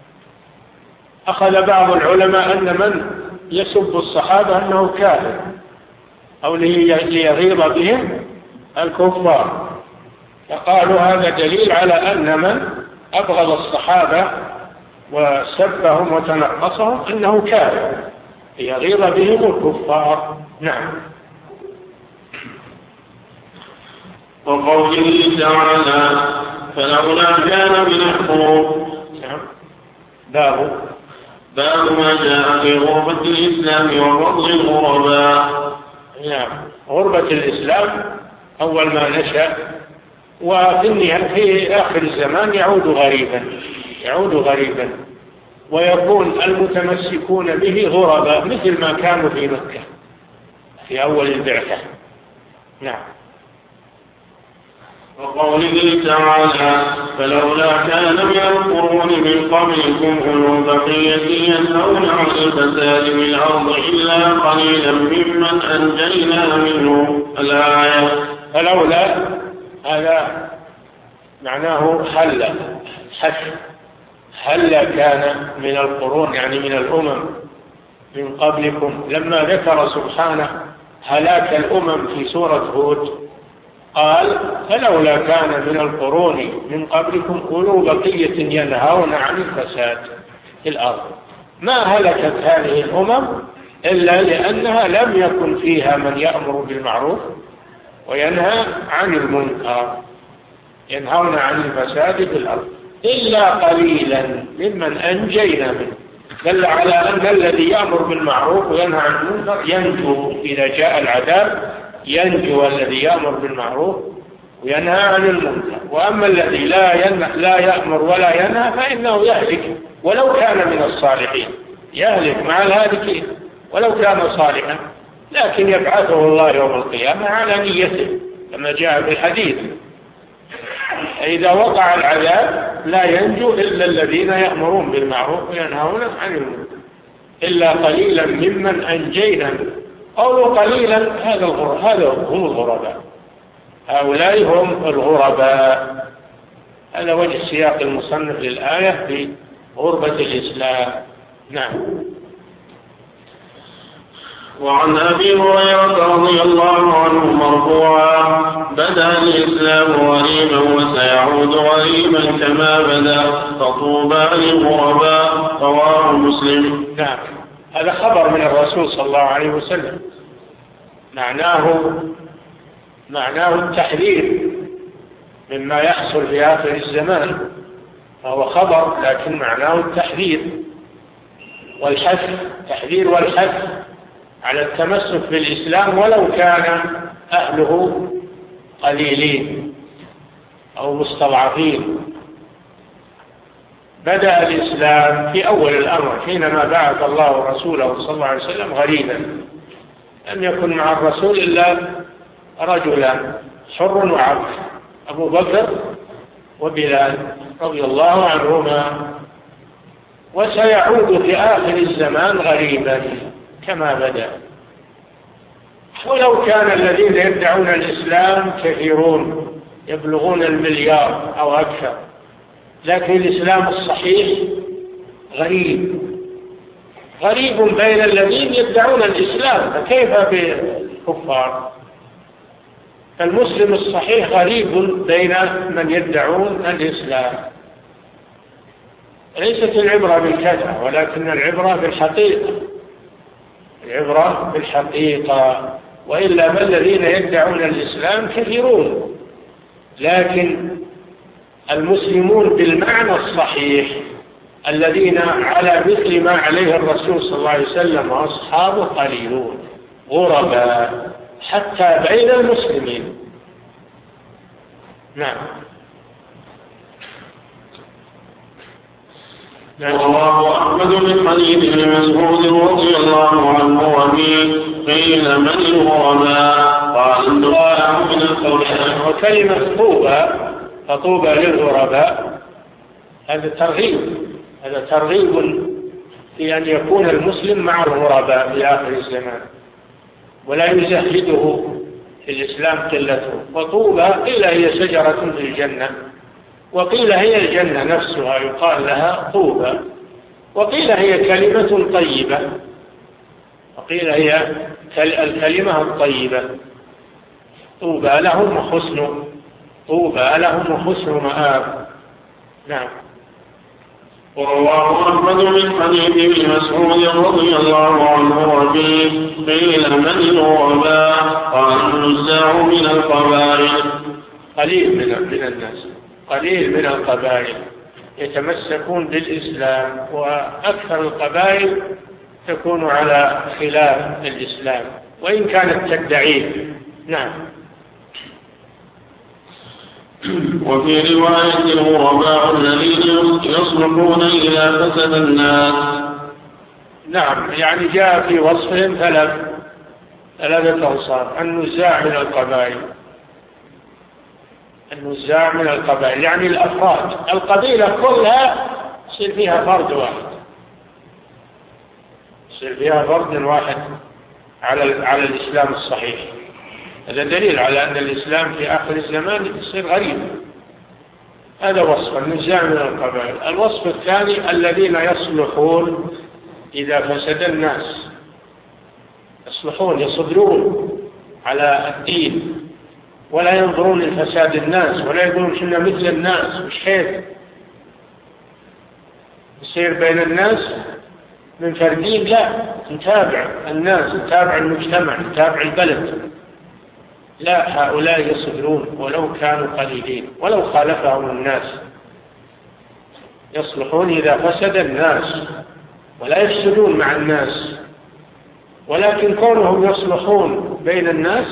أخذ بعض العلماء أن من يسب الصحابة أنه كافر، أو ليغيظ بهم الكفار، فقالوا هذا دليل على أن من أبغض الصحابة وسبهم وتنقصهم أنه كافر، ليغيظ بهم الكفار. نعم. وقوله تعالى: فلولا كان من الحروب. باب ما جاء في غربة الإسلام وفضل الغرباء. نعم، غربة الإسلام أول ما نشأ، وفي آخر الزمان يعود غريبا، ويكون المتمسكون به غرباء مثل ما كانوا في مكة في أول البعثة. نعم. وقوله تعالى فلولا كان من القرون من قبلكم أولو بقية ينهون عن الفساد في الأرض إلا قليلا ممن أنجينا منه الآية. فلولا هذا معناه هل كان من القرون يعني من الأمم من قبلكم، لما ذكر سبحانه هلاك الأمم في سورة هود قال فلولا كان من القرون من قبلكم أولو بقية ينهون عن الفساد في الأرض. ما هلكت هذه الأمم إلا لأنها لم يكن فيها من يأمر بالمعروف وينهى عن المنكر، ينهون عن الفساد في الأرض إلا قليلا ممن أنجينا منه. دل على أن الذي يأمر بالمعروف وينهى عن المنكر ينجو إذا جاء العذاب، ينجو الذي يأمر بالمعروف وينهى عن المنكر. وأما الذي لا يأمر ولا ينهى فإنه يهلك ولو كان من الصالحين، يهلك مع الهالكين ولو كان صالحا، لكن يبعثه الله يوم القيامة على نيته كما جاء في الحديث. إذا وقع العذاب لا ينجو إلا الذين يأمرون بالمعروف وينهون عن المنكر إلا قليلا ممن أنجينا منه. قولوا قليلا هذا هم الغرباء، هؤلاء هم الغرباء. هذا وجه سياق المصنف للآية في غربة الإسلام. نعم. وعن أبي هريرة رضي الله عنه مرفوعا بدأ الإسلام غريبا وسيعود غريبا كما بدأ فطوبى للغرباء رواه مسلم. نعم، هذا خبر من الرسول صلى الله عليه وسلم، معناه التحذير مما يحصل في آخر الزمان، فهو خبر لكن معناه التحذير والحث، التحذير والحث على التمسك بالإسلام ولو كان أهله قليلين أو مستضعفين. بدأ الإسلام في أول الأمر حينما بعث الله رسوله صلى الله عليه وسلم غريبا، لم يكن مع الرسول إلا رجلان حر وعبد، أبو بكر وبلال رضي الله عنهما، وسيعود في آخر الزمان غريبا كما بدأ. ولو كان الذين يدعون الإسلام كثيرون يبلغون 1,000,000,000 أو أكثر، لكن الإسلام الصحيح غريب بين الذين يدعون الإسلام، فكيف بالكفار؟ المسلم الصحيح غريب بين من يدعون الإسلام. ليست العبرة بالكثرة ولكن العبرة بالحقيقة، العبرة بالحقيقة. وإلا فالذين يدعون الإسلام كثيرون، لكن المسلمون بالمعنى الصحيح الذين على مثل ما عليه الرسول صلى الله عليه وسلم وأصحابه قليلون غرباء حتى بين المسلمين. نعم. رواه أحمد من حديث ابن مسعود رضي الله عنه وفيه قيل من الغرباء؟ قال الدعاء من القرآن. وكلمة طوبى فطوبى للغرباء هذا ترغيب في أن يكون المسلم مع الغرباء في آخر الزمان ولا يزهده في الإسلام قلته. وطوبى قيل هي شجرة في الجنة، وقيل هي الجنة نفسها يقال لها طوبى، وقيل هي كلمة طيبة، وقيل هي الكلمة الطيبة. طوبى لهم وحسن مآب. نعم. ورواه أحمد من حديث ابن مسعود رضي الله عنه وفيه قيل من الغرباء؟ قال النزاع من القبائل. قليل من الناس، قليل من القبائل يتمسكون بالإسلام، وأكثر القبائل تكون على خلاف الإسلام وإن كانت تدعيه. نعم. وفي رواية الغرباء الذين يصلحون إذا فسد الناس. نعم، يعني جاء في وصفهم ثلاثة أوصاف: النزاع من القبائل، النزاع من القبائل يعني الأفراد، القبيلة كلها يصير فيها فرد واحد، يصير فيها فرد واحد على الإسلام الصحيح. هذا دليل على أن الإسلام في آخر الزمان يصير غريب. هذا وصف النزاع من القبائل. الوصف الثاني الذين يصلحون إذا فسد الناس، يصلحون يصبرون على الدين ولا ينظرون لفساد الناس ولا يقولون حنا مثل الناس مش خير. يصير بين الناس من فردين، لا، نتابع الناس، نتابع المجتمع، نتابع البلد. لا، هؤلاء يصبرون ولو كانوا قليلين ولو خالفهم الناس. يصلحون إذا فسد الناس ولا يفسدون مع الناس، ولكن كونهم يصلحون بين الناس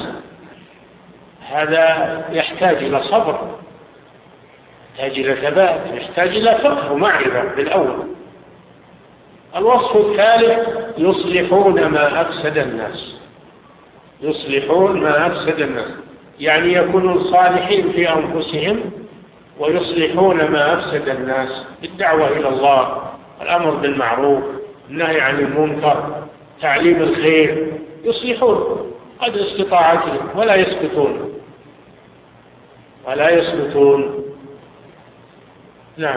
هذا يحتاج إلى صبر، يحتاج إلى ثبات، يحتاج إلى فقه ومعرفة بالأول. الوصف الثالث يصلحون ما أفسد الناس، يصلحون ما أفسد الناس يعني يكونون صالحين في أنفسهم ويصلحون ما أفسد الناس بالدعوة إلى الله، الأمر بالمعروف، النهي عن المنكر، تعليم الخير. يصلحون قدر استطاعتهم ولا يسكتون. نعم.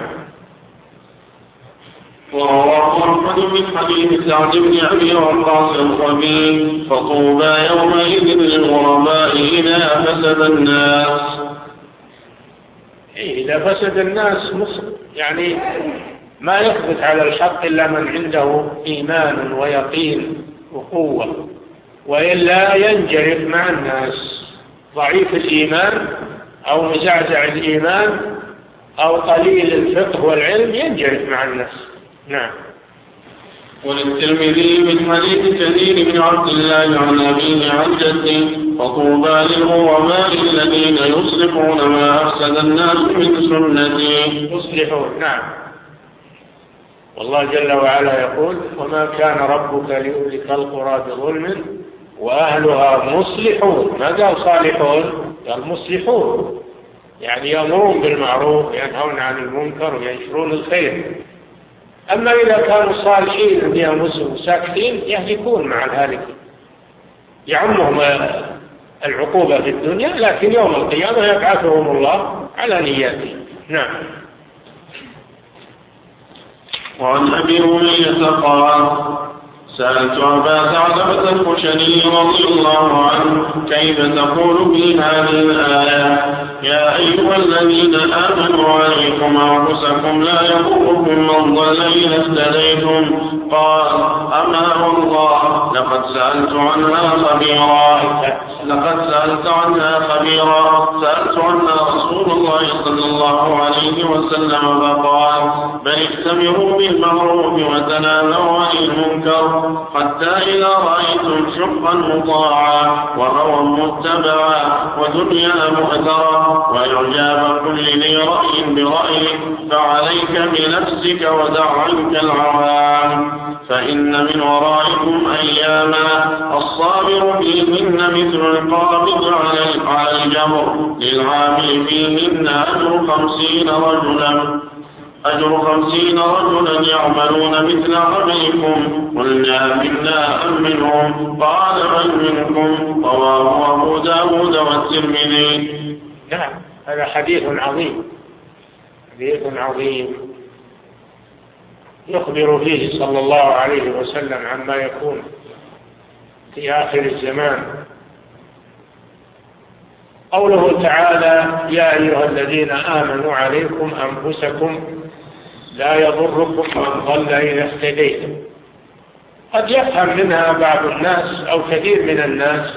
ورواه أحمد من حديث سعد بن أبي وقاص الخبير: فطوبى يومئذ للغرباء إذا فسد الناس. إذا فسد الناس يعني ما يثبت على الحق إلا من عنده إيمان ويقين وقوة، وإلا ينجرف مع الناس. ضعيف الإيمان أو مزعزع الإيمان أو قليل الفقه والعلم ينجرف مع الناس. نعم. وللترمذي من حديث كثير بن عبد الله عن أبيه عن جده: فطوبى للغرباء الذين يصلحون ما أفسد الناس من سنتي. يصلحون. نعم. والله جل وعلا يقول: وما كان ربك ليهلك القرى بظلم وأهلها مصلحون. ما قال صالحون، قال مصلحون، يعني يأمرون بالمعروف وينهون عن المنكر وينشرون الخير. أما إذا كانوا صالحين بأنفسهم ساكتين يهلكون مع الهالكين، يعمهم العقوبة في الدنيا، لكن يوم القيامة يبعثهم الله على نياتهم. نعم. وعن أبي هريرة قال: سألت أبا ثعلبة الخشني رضي الله عنه: كيف تقول في هذه الآية: يا أيها الذين آمنوا عليكم أنفسكم لا يضركم من ضل إذا اهتديتم؟ قال: أما والله لقد سألت عنها خبيرا سألت عنها رسول الله صلى الله عليه وسلم فقال: بل ائتمروا بالمعروف وتناهوا عن المنكر، حتى إذا رأيتم شقا مطاعا وهوى متبعا ودنيا مؤثرة وإعجاب كل ذي رأي برأيه، فعليك بنفسك ودع عنك العوام، فإن من ورائكم أياما الصابر فيهن مثل القابض على الجمر، للعامل فيهن أجر 50 رجلا يعملون مثل عملكم. قلنا: منا أم منهم؟ قال: بل منكم. رواه أبو داود والترمذي. نعم. هذا حديث عظيم يخبر فيه صلى الله عليه وسلم عما يكون في آخر الزمان. قوله تعالى: يا أيها الذين آمنوا عليكم أنفسكم لا يضركم من ضل إذا اهتديتم. قد يفهم منها بعض الناس أو كثير من الناس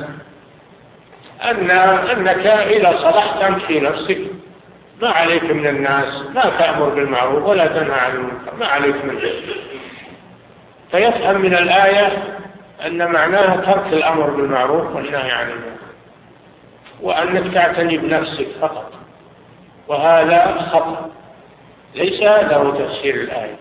أنك إذا صلحت في نفسك ما عليك من الناس، لا تأمر بالمعروف ولا تنهى عن المنكر، ما عليك من ذلك. فيفهم من الآية أن معناها ترك الأمر بالمعروف والنهي عن المنكر، وأنك تعتني بنفسك فقط، وهذا خطأ. ليس هذا هو تفسير الآية.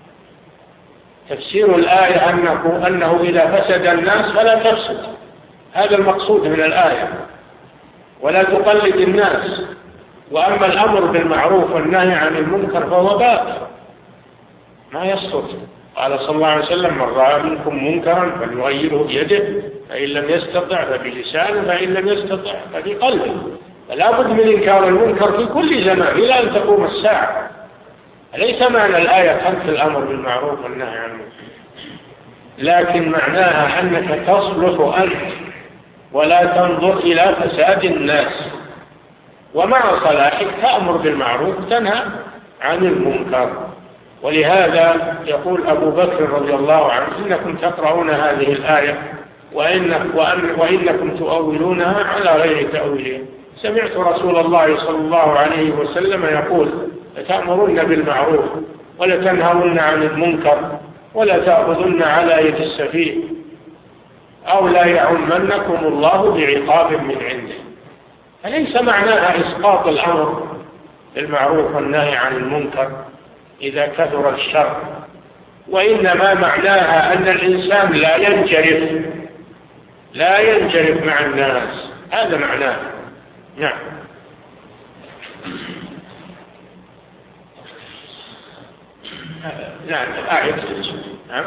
تفسير الآية أنه إذا فسد الناس فلا تفسد، هذا المقصود من الآية، ولا تقلد الناس. وأما الأمر بالمعروف والنهي عن المنكر فهو باب ما يسقط. قال صلى الله عليه وسلم: من رأى منكم منكرا فليغيره بيده، فإن لم يستطع فبلسانه، فإن لم يستطع فبقلبه. فلا بد من إنكار المنكر في كل زمان إلى أن تقوم الساعة. ليس معنى الآية ترك الأمر بالمعروف والنهي عن المنكر، لكن معناها أنك تصلح أنت ولا تنظر إلى فساد الناس، ومع صلاحك تأمر بالمعروف تنهى عن المنكر. ولهذا يقول أبو بكر رضي الله عنه: إنكم تقرؤون هذه الآية وإنكم تؤولونها على غير تأويلها. سمعت رسول الله صلى الله عليه وسلم يقول: لتأمرن بالمعروف ولتنهون عن المنكر ولا تأخذن على يد السفيه، أو لا يعمنكم الله بعقاب من عنده. فليس معناها إسقاط الأمر بالمعروف والنهي عن المنكر إذا كثر الشر، وإنما معناها أن الإنسان لا ينجرف مع الناس. هذا معناه. نعم. نعم. نعم.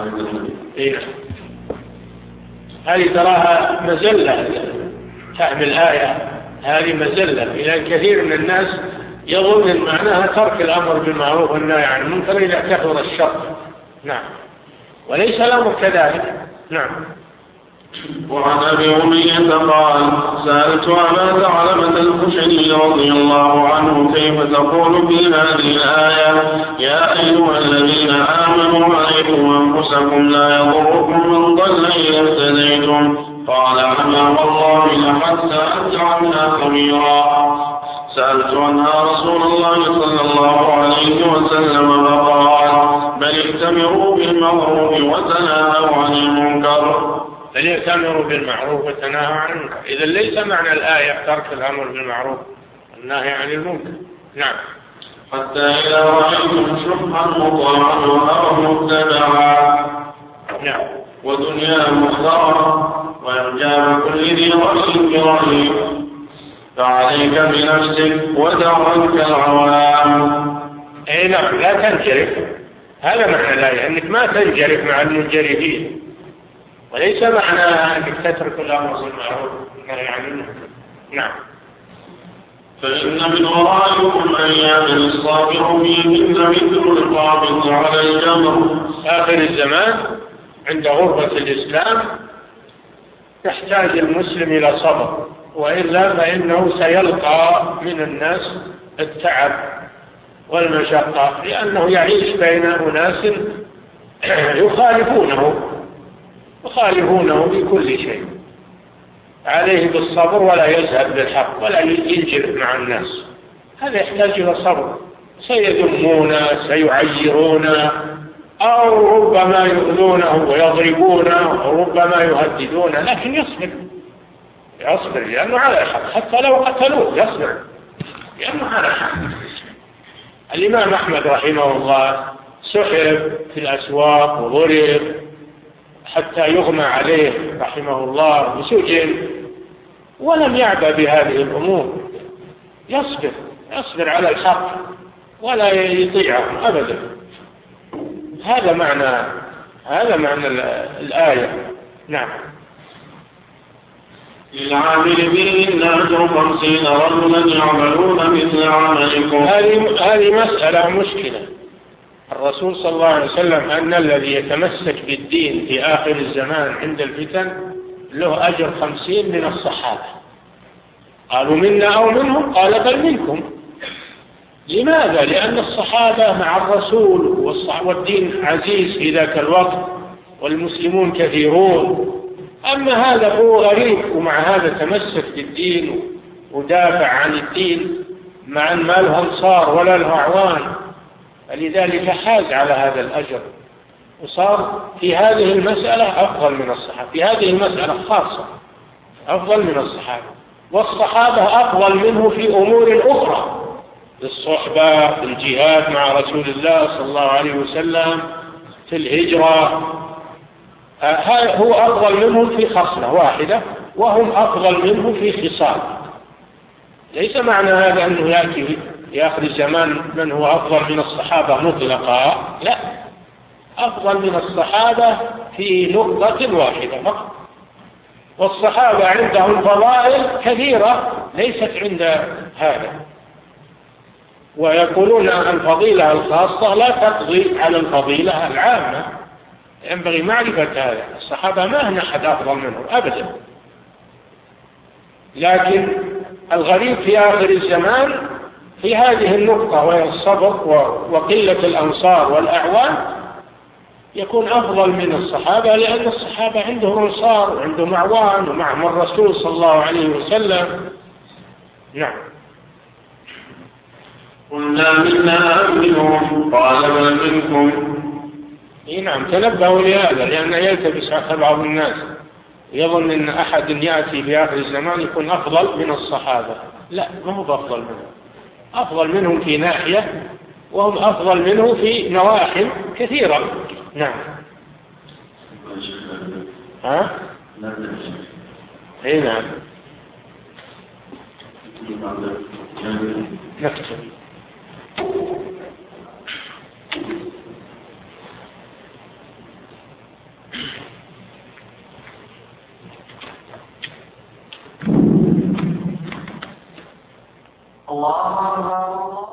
هذه تراها مزلة، فهم الآية هذه مزلة، لأن كثير من الناس يظن معناها ترك الأمر بالمعروف والنهي عن المنكر إذا كثر الشر. نعم. وليس الأمر كذلك. نعم. وعن أبي أمية قال: سألت أبا ثعلبة الخشني رضي الله عنه: كيف تقول في هذه الآية: يا أيها الذين آمنوا عليكم أنفسكم لا يضركم من ضل إذا اهتديتم؟ قال: أما والله لقد سألت عنها خبيرا. سألت عنها رسول الله صلى الله عليه وسلم فقال: بل ائتمروا بالمعروف وتناهوا عن المنكر. فليأتمروا بالمعروف وتناهوا عن المنكر. إذا ليس معنى الآية ترك الأمر بالمعروف والنهي عن المنكر. نعم. حتى إذا رأيتم شحا مطاعا وهوى متبعا، نعم، ودنيا مختارة وإعجاب كل ذي رأي برأي، فعليك بنفسك ودع عنك العوام. أي نعم، لا تنجرف. هذا معنى الآية، أنك ما تنجرف مع المنجرفين، وليس معناها أنك تترك الأمر بالمعروف والنهي عن المنكر. نعم. فإن من ورائكم أيام الصابر فيهن مثل القابض على الجمر. آخر الزمان عند غربة الإسلام يحتاج المسلم إلى صبر، وإلا فإنه سيلقى من الناس التعب والمشقة، لأنه يعيش بين أناس يخالفونه بكل شيء. عليه بالصبر ولا يذهب بالحق ولا ينجرف مع الناس. هذا يحتاج إلى صبر. سيذمونه، سيعيرونه، أو ربما يؤذونه ويضربونه، أو ربما يهددونه، لكن يصبر لأنه على الحق. حتى لو قتلوه يصبر لأنه على الحق. الإمام أحمد رحمه الله سحب في الأسواق وضرب حتى يغمى عليه رحمه الله وسجن، ولم يعبأ بهذه الأمور. يصبر على الحق ولا يطيعه أبدا. هذا معنى الآية. نعم. للعامل بهن أجر 50 رجلا يعملون مثل عملكم. هذه مسألة مشكلة. الرسول صلى الله عليه وسلم أن الذي يتمسك بالدين في آخر الزمان عند الفتن له أجر 50 من الصحابة. قالوا: منا أو منهم؟ قال: بل منكم. لماذا؟ لأن الصحابة مع الرسول والدين عزيز في ذاك الوقت والمسلمون كثيرون. أما هذا هو غريب، ومع هذا تمسك بالدين ودافع عن الدين، مع أن ما له أنصار ولا له أعوان، فلذلك حاز على هذا الأجر، وصار في هذه المسألة أفضل من الصحابة، في هذه المسألة خاصة أفضل من الصحابة. والصحابة أفضل منه في أمور أخرى، في الصحبة، في الجهاد مع رسول الله صلى الله عليه وسلم، في الهجرة. هو أفضل منهم في خصلة واحدة، وهم أفضل منه في خصال. ليس معنى هذا أنه يأتي في آخر الزمان من هو أفضل من الصحابة مطلقا، لا، أفضل من الصحابة في نقطة واحدة فقط. والصحابة عندهم فضائل كثيرة ليست عند هذا، ويقولون الفضيلة الخاصة لا تقضي على الفضيلة العامة. ينبغي معرفة هذا. الصحابة ما هن أحد أفضل منهم أبدا، لكن الغريب في آخر الزمان في هذه النقطة، وهي الصبر وقلة الأنصار والأعوان، يكون أفضل من الصحابة، لأن الصحابة عندهم أنصار وعندهم أعوان ومعهم الرسول صلى الله عليه وسلم. نعم. قلنا منا منهم قال ما منكم. نعم، تنبهوا لهذا، لأن يلتبس على بعض الناس يظن أن أحد يأتي في آخر الزمان يكون أفضل من الصحابة. لا، ما هو أفضل منهم، أفضل منهم في ناحية، وهم أفضل منه في نواحي كثيرة. نعم. ها؟ اي نعم. نكتب. الله.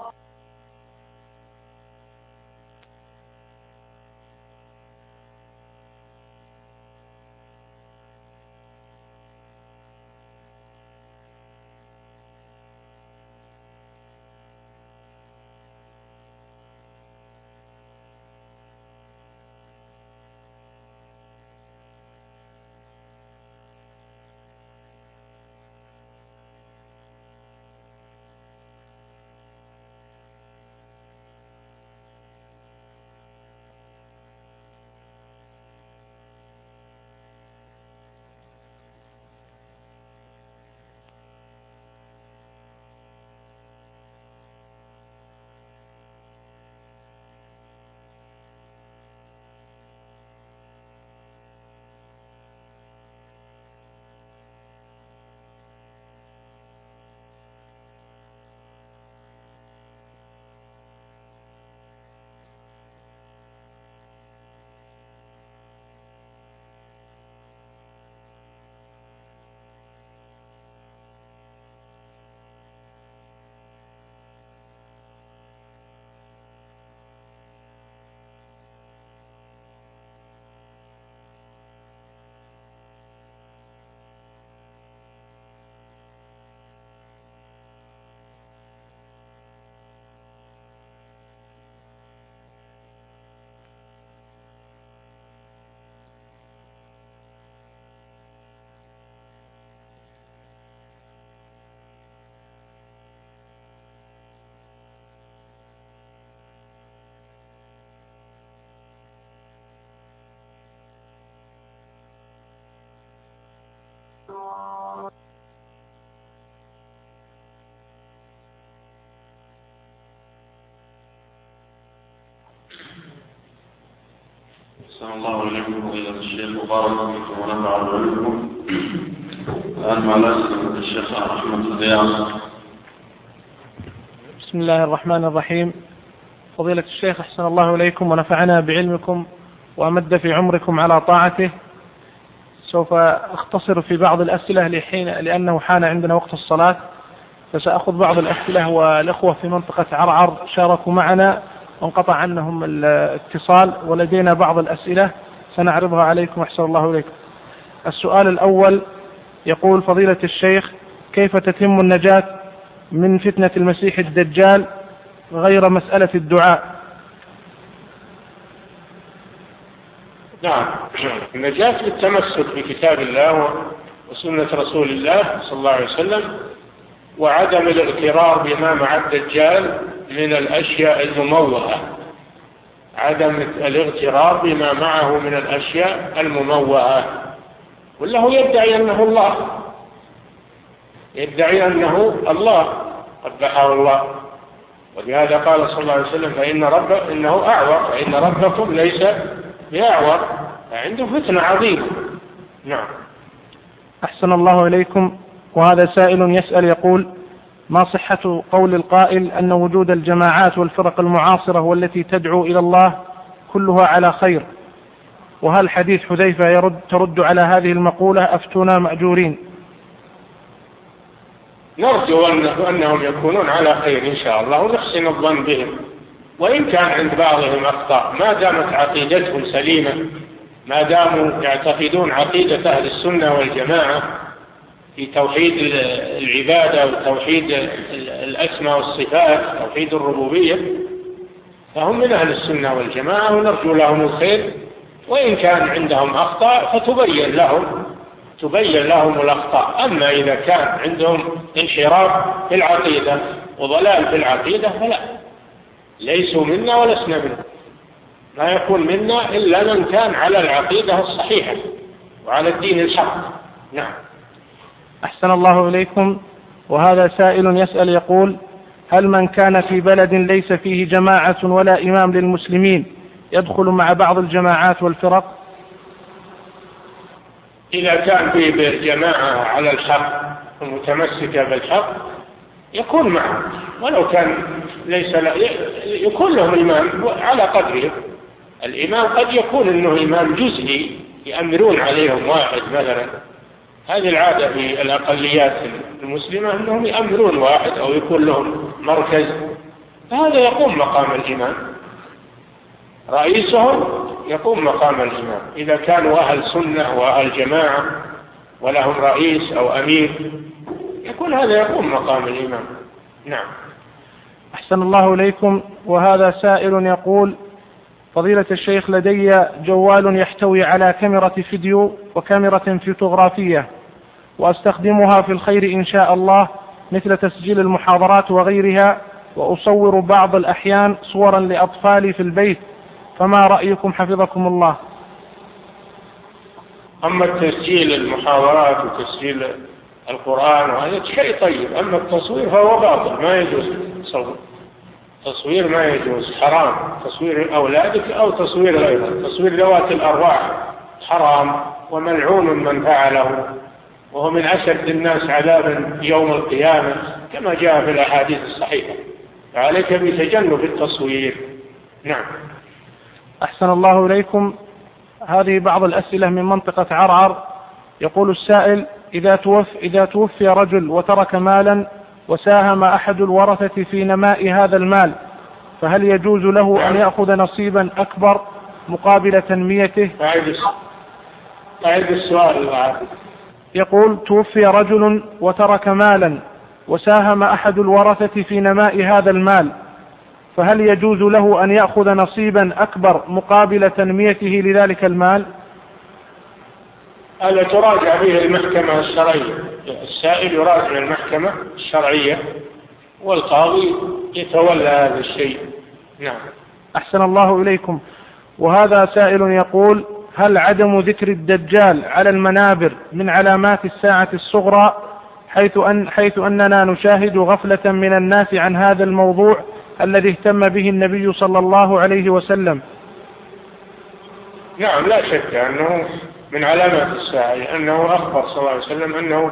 أحسن الله إليكم فضيلة الشيخ وبارك فيكم ونفع بكم. الآن مع الأسئلة الشيخ أحمد الضياء. بسم الله الرحمن الرحيم. فضيلة الشيخ أحسن الله إليكم ونفعنا بعلمكم وأمد في عمركم على طاعته. سوف أختصر في بعض الأسئلة لأنه حان عندنا وقت الصلاة، فسأخذ بعض الأسئلة، والأخوة في منطقة عرعر شاركوا معنا وانقطع عنهم الاتصال، ولدينا بعض الأسئلة سنعرضها عليكم أحسن الله إليكم. السؤال الأول يقول: فضيلة الشيخ، كيف تتم النجاة من فتنة المسيح الدجال غير مسألة الدعاء؟ نعم، النجاة بالتمسك بكتاب الله وسنة رسول الله صلى الله عليه وسلم، وعدم الاغترار بما مع الدجال من الأشياء المموهة، عدم الاغترار بما معه من الأشياء المموهة. وله يدعي أنه الله، يدعي أنه الله، قبحه الله. ولهذا قال صلى الله عليه وسلم: إنه أعور، فإن ربكم ليس بأعور. عنده فتنة عظيمة. نعم. أحسن الله إليكم. وهذا سائل يسأل يقول: ما صحة قول القائل أن وجود الجماعات والفرق المعاصرة والتي تدعو إلى الله كلها على خير؟ وهل حديث حذيفة ترد على هذه المقولة أفتونا مأجورين؟ نرجو أنهم يكونون على خير إن شاء الله، ونحسن الظن بهم، وإن كان عند بعضهم أخطاء، ما دامت عقيدتهم سليمة، ما داموا يعتقدون عقيدة أهل السنة والجماعة في توحيد العبادة وتوحيد الأسماء والصفات، توحيد الربوبية، فهم من أهل السنة والجماعة، ونرجو لهم الخير. وإن كان عندهم أخطاء فتبين لهم الأخطاء. أما إذا كان عندهم انحراف في العقيدة وضلال في العقيدة فلا، ليسوا منا ولسنا منهم. لا يكون منا إلا من كان على العقيدة الصحيحة وعلى الدين الحق. نعم. أحسن الله إليكم. وهذا سائل يسأل يقول: هل من كان في بلد ليس فيه جماعة ولا إمام للمسلمين يدخل مع بعض الجماعات والفرق؟ إذا كان في جماعة على الحق ومتمسكة بالحق يكون معهم، ولو كان يكون لهم إمام على قدرهم. الإمام قد يكون إنه إمام جزئي يأمرون عليهم واحد مثلا، هذه العادة في الأقليات المسلمة أنهم يأمرون واحد أو يكون لهم مركز، فهذا يقوم مقام الإمام، رئيسهم يقوم مقام الإمام. إذا كانوا أهل سنة وأهل جماعة ولهم رئيس أو أمير يكون هذا يقوم مقام الإمام. نعم. أحسن الله إليكم. وهذا سائل يقول: فضيلة الشيخ، لدي جوال يحتوي على كاميرا فيديو وكاميرا فوتوغرافية، وأستخدمها في الخير إن شاء الله مثل تسجيل المحاضرات وغيرها، وأصور بعض الأحيان صورا لأطفالي في البيت، فما رأيكم حفظكم الله؟ أما تسجيل المحاضرات وتسجيل القرآن وهذا شيء طيب، أما التصوير فهو باطل، ما يجوز تصوير ما يجوز، حرام تصوير أولادك أو تصوير غيرك، تصوير ذوات الأرواح حرام وملعون من فعله، وهو من أشد الناس عذابا يوم القيامة كما جاء في الأحاديث الصحيحة، فعليك بتجنب التصوير. نعم. أحسن الله إليكم. هذه بعض الأسئلة من منطقة عرعر. يقول السائل: إذا توفي رجل وترك مالا وساهم أحد الورثة في نماء هذا المال، فهل يجوز له أن يأخذ نصيبا أكبر مقابل تنميته؟ أعيد السؤال. يقول: توفي رجل وترك مالا وساهم أحد الورثة في نماء هذا المال، فهل يجوز له أن يأخذ نصيبا أكبر مقابل تنميته لذلك المال؟ هذا تراجع به المحكمة الشرعية، السائل يراجع المحكمة الشرعية والقاضي يتولى هذا الشيء. نعم. أحسن الله إليكم. وهذا سائل يقول: هل عدم ذكر الدجال على المنابر من علامات الساعة الصغرى، حيث أننا نشاهد غفلة من الناس عن هذا الموضوع الذي اهتم به النبي صلى الله عليه وسلم؟ نعم، لا شك أنه من علامات الساعة، لأنه أخبر صلى الله عليه وسلم أنه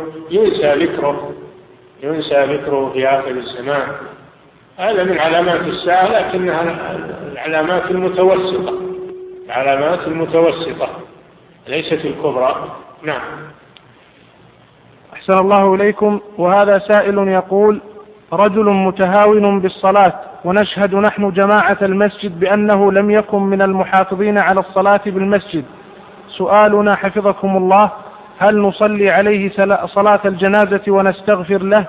ينسى ذكره في آخر الزمان. هذا من علامات الساعة، لكنها العلامات المتوسطة ليست الكبرى. نعم. أحسن الله إليكم. وهذا سائل يقول: رجل متهاون بالصلاة، ونشهد نحن جماعة المسجد بأنه لم يكن من المحافظين على الصلاة بالمسجد. سؤالنا حفظكم الله: هل نصلي عليه صلاة الجنازة ونستغفر له؟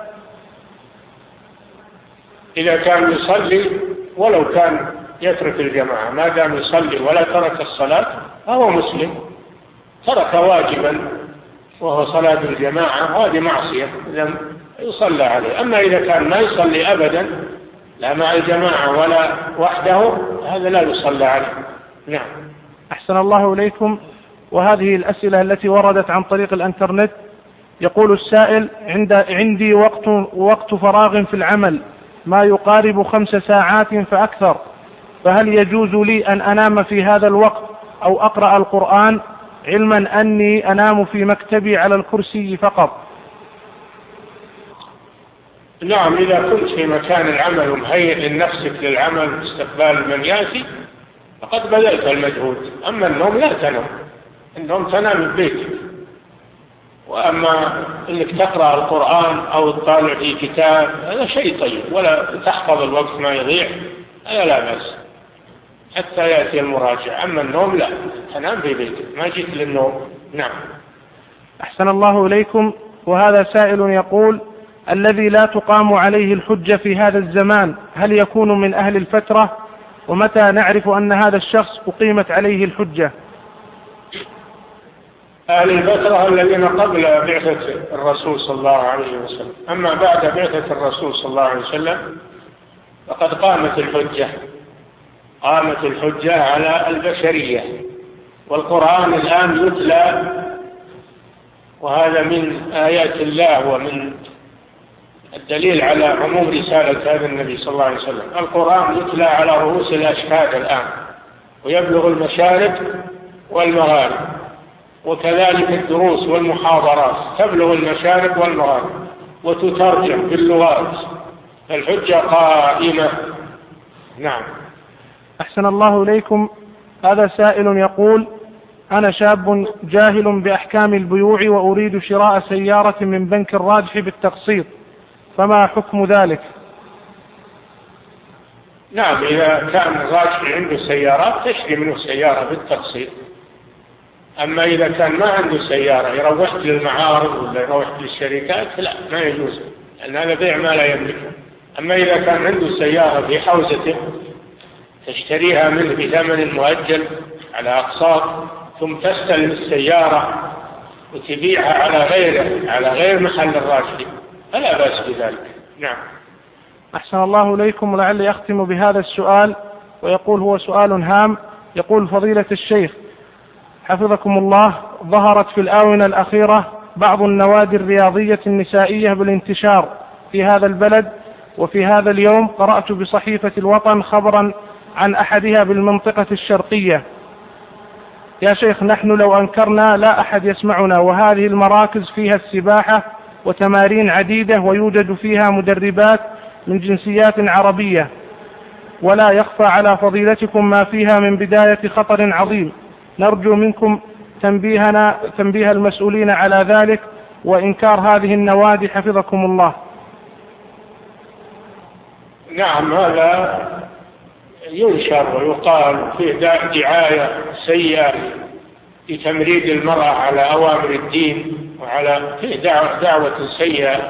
إذا كان يصلي ولو كان يترك الجماعة، ما دام يصلي ولا ترك الصلاة فهو مسلم، ترك واجبا وهو صلاة الجماعة، هذه معصية لم يصلى عليه. أما إذا كان ما يصلي أبدا لا مع الجماعة ولا وحده، هذا لا يصلى عليه. نعم. أحسن الله إليكم. وهذه الأسئلة التي وردت عن طريق الإنترنت. يقول السائل: عندي وقت فراغ في العمل ما يقارب 5 ساعات فأكثر، فهل يجوز لي أن أنام في هذا الوقت أو أقرأ القرآن علما أني أنام في مكتبي على الكرسي فقط. نعم، إذا كنت في مكان العمل ومهيئ لنفسك للعمل استقبال من يأتي فقد بذلت المجهود. أما النوم لا تنام، النوم تنام في بيتك. وأما أنك تقرأ القرآن أو تطالع في كتاب هذا شيء طيب، ولا تحفظ الوقت ما يضيع، هذا لا بأس حتى يأتي المراجع. أما النوم لا، تنام في بيتك، ما جيت للنوم. نعم. أحسن الله إليكم. وهذا سائل يقول: الذي لا تقام عليه الحجة في هذا الزمان هل يكون من أهل الفترة؟ ومتى نعرف أن هذا الشخص أقيمت عليه الحجة؟ أهل الفترة الذين قبل بعثة الرسول صلى الله عليه وسلم. أما بعد بعثة الرسول صلى الله عليه وسلم فقد قامت الحجة على البشرية، والقرآن الآن يتلى، وهذا من آيات الله ومن الدليل على عموم رسالة هذا النبي صلى الله عليه وسلم. القرآن يتلى على رؤوس الأشهاد الآن، ويبلغ المشارق والمغارب، وكذلك الدروس والمحاضرات تبلغ المشارق والمغارب وتترجم باللغات. الحجة قائمة. نعم. أحسن الله إليكم. هذا سائل يقول: أنا شاب جاهل بأحكام البيوع وأريد شراء سيارة من بنك الراجح بالتقسيط، فما حكم ذلك؟ نعم، إذا كان الراجح عنده سيارات تشتري منه سيارة بالتقسيط. أما إذا كان ما عنده سيارة يروح للمعارض ولا يروح للشركات لا، ما يجوز، لأن هذا بيع ما لا يملكه. أما إذا كان عنده سيارة في حوزته تشتريها منه بثمن مؤجل على أقساط، ثم تستلم السيارة وتبيعها على غير محل الراجح، فلا بأس بذلك. نعم. أحسن الله إليكم. ولعلي أختم بهذا السؤال، ويقول هو سؤال هام. يقول: فضيلة الشيخ حفظكم الله، ظهرت في الآونة الأخيرة بعض النوادي الرياضية النسائية بالانتشار في هذا البلد، وفي هذا اليوم قرأت بصحيفة الوطن خبرا عن أحدها بالمنطقة الشرقية. يا شيخ، نحن لو أنكرنا لا أحد يسمعنا، وهذه المراكز فيها السباحة وتمارين عديدة، ويوجد فيها مدربات من جنسيات عربية، ولا يخفى على فضيلتكم ما فيها من بداية خطر عظيم. نرجو منكم تنبيه المسؤولين على ذلك وإنكار هذه النوادي حفظكم الله. نعم، هذا ينشر ويقال فيه دعاية سيئة لتمريد المرأة على أوامر الدين، فيه دعوة سيئة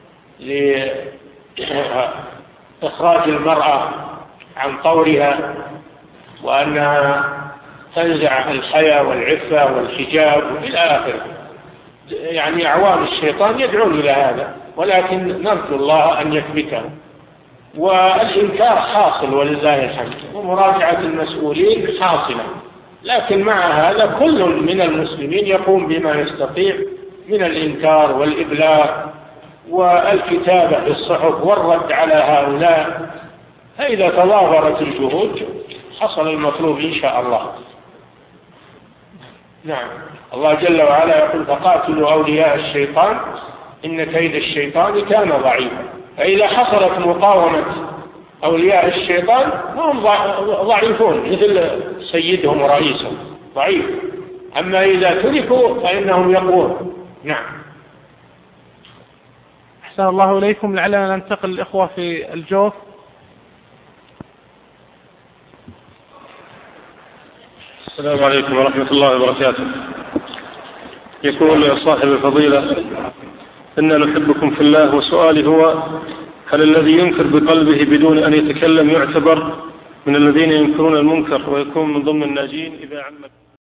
لإخراج المرأة عن طورها، وأنها تنزع الحياء والعفة والحجاب إلى آخره. يعني أعوان الشيطان يدعون إلى هذا، ولكن نرجو الله أن يثبته. والإنكار حاصل ولله الحمد، ومراجعة المسؤولين حاصلة، لكن مع هذا كل من المسلمين يقوم بما يستطيع من الإنكار والإبلاغ والكتابة بالصحف والرد على هؤلاء. فإذا تضافرت الجهود حصل المطلوب إن شاء الله. نعم. الله جل وعلا يقول: فقاتلوا أولياء الشيطان إن كيد الشيطان كان ضعيفا. فإذا حصلت مقاومة أولياء الشيطان هم ضعيفون مثل سيدهم ورئيسهم ضعيف، أما إذا تركوا فإنهم يقوون. نعم. أحسن الله إليكم. لعلنا ننتقل الإخوة في الجوف. السلام عليكم ورحمة الله وبركاته. يقول صاحب الفضيلة: إنا نحبكم في الله، وسؤالي هو: هل الذي ينكر بقلبه بدون أن يتكلم يعتبر من الذين ينكرون المنكر ويكون من ضمن الناجين إذا عمت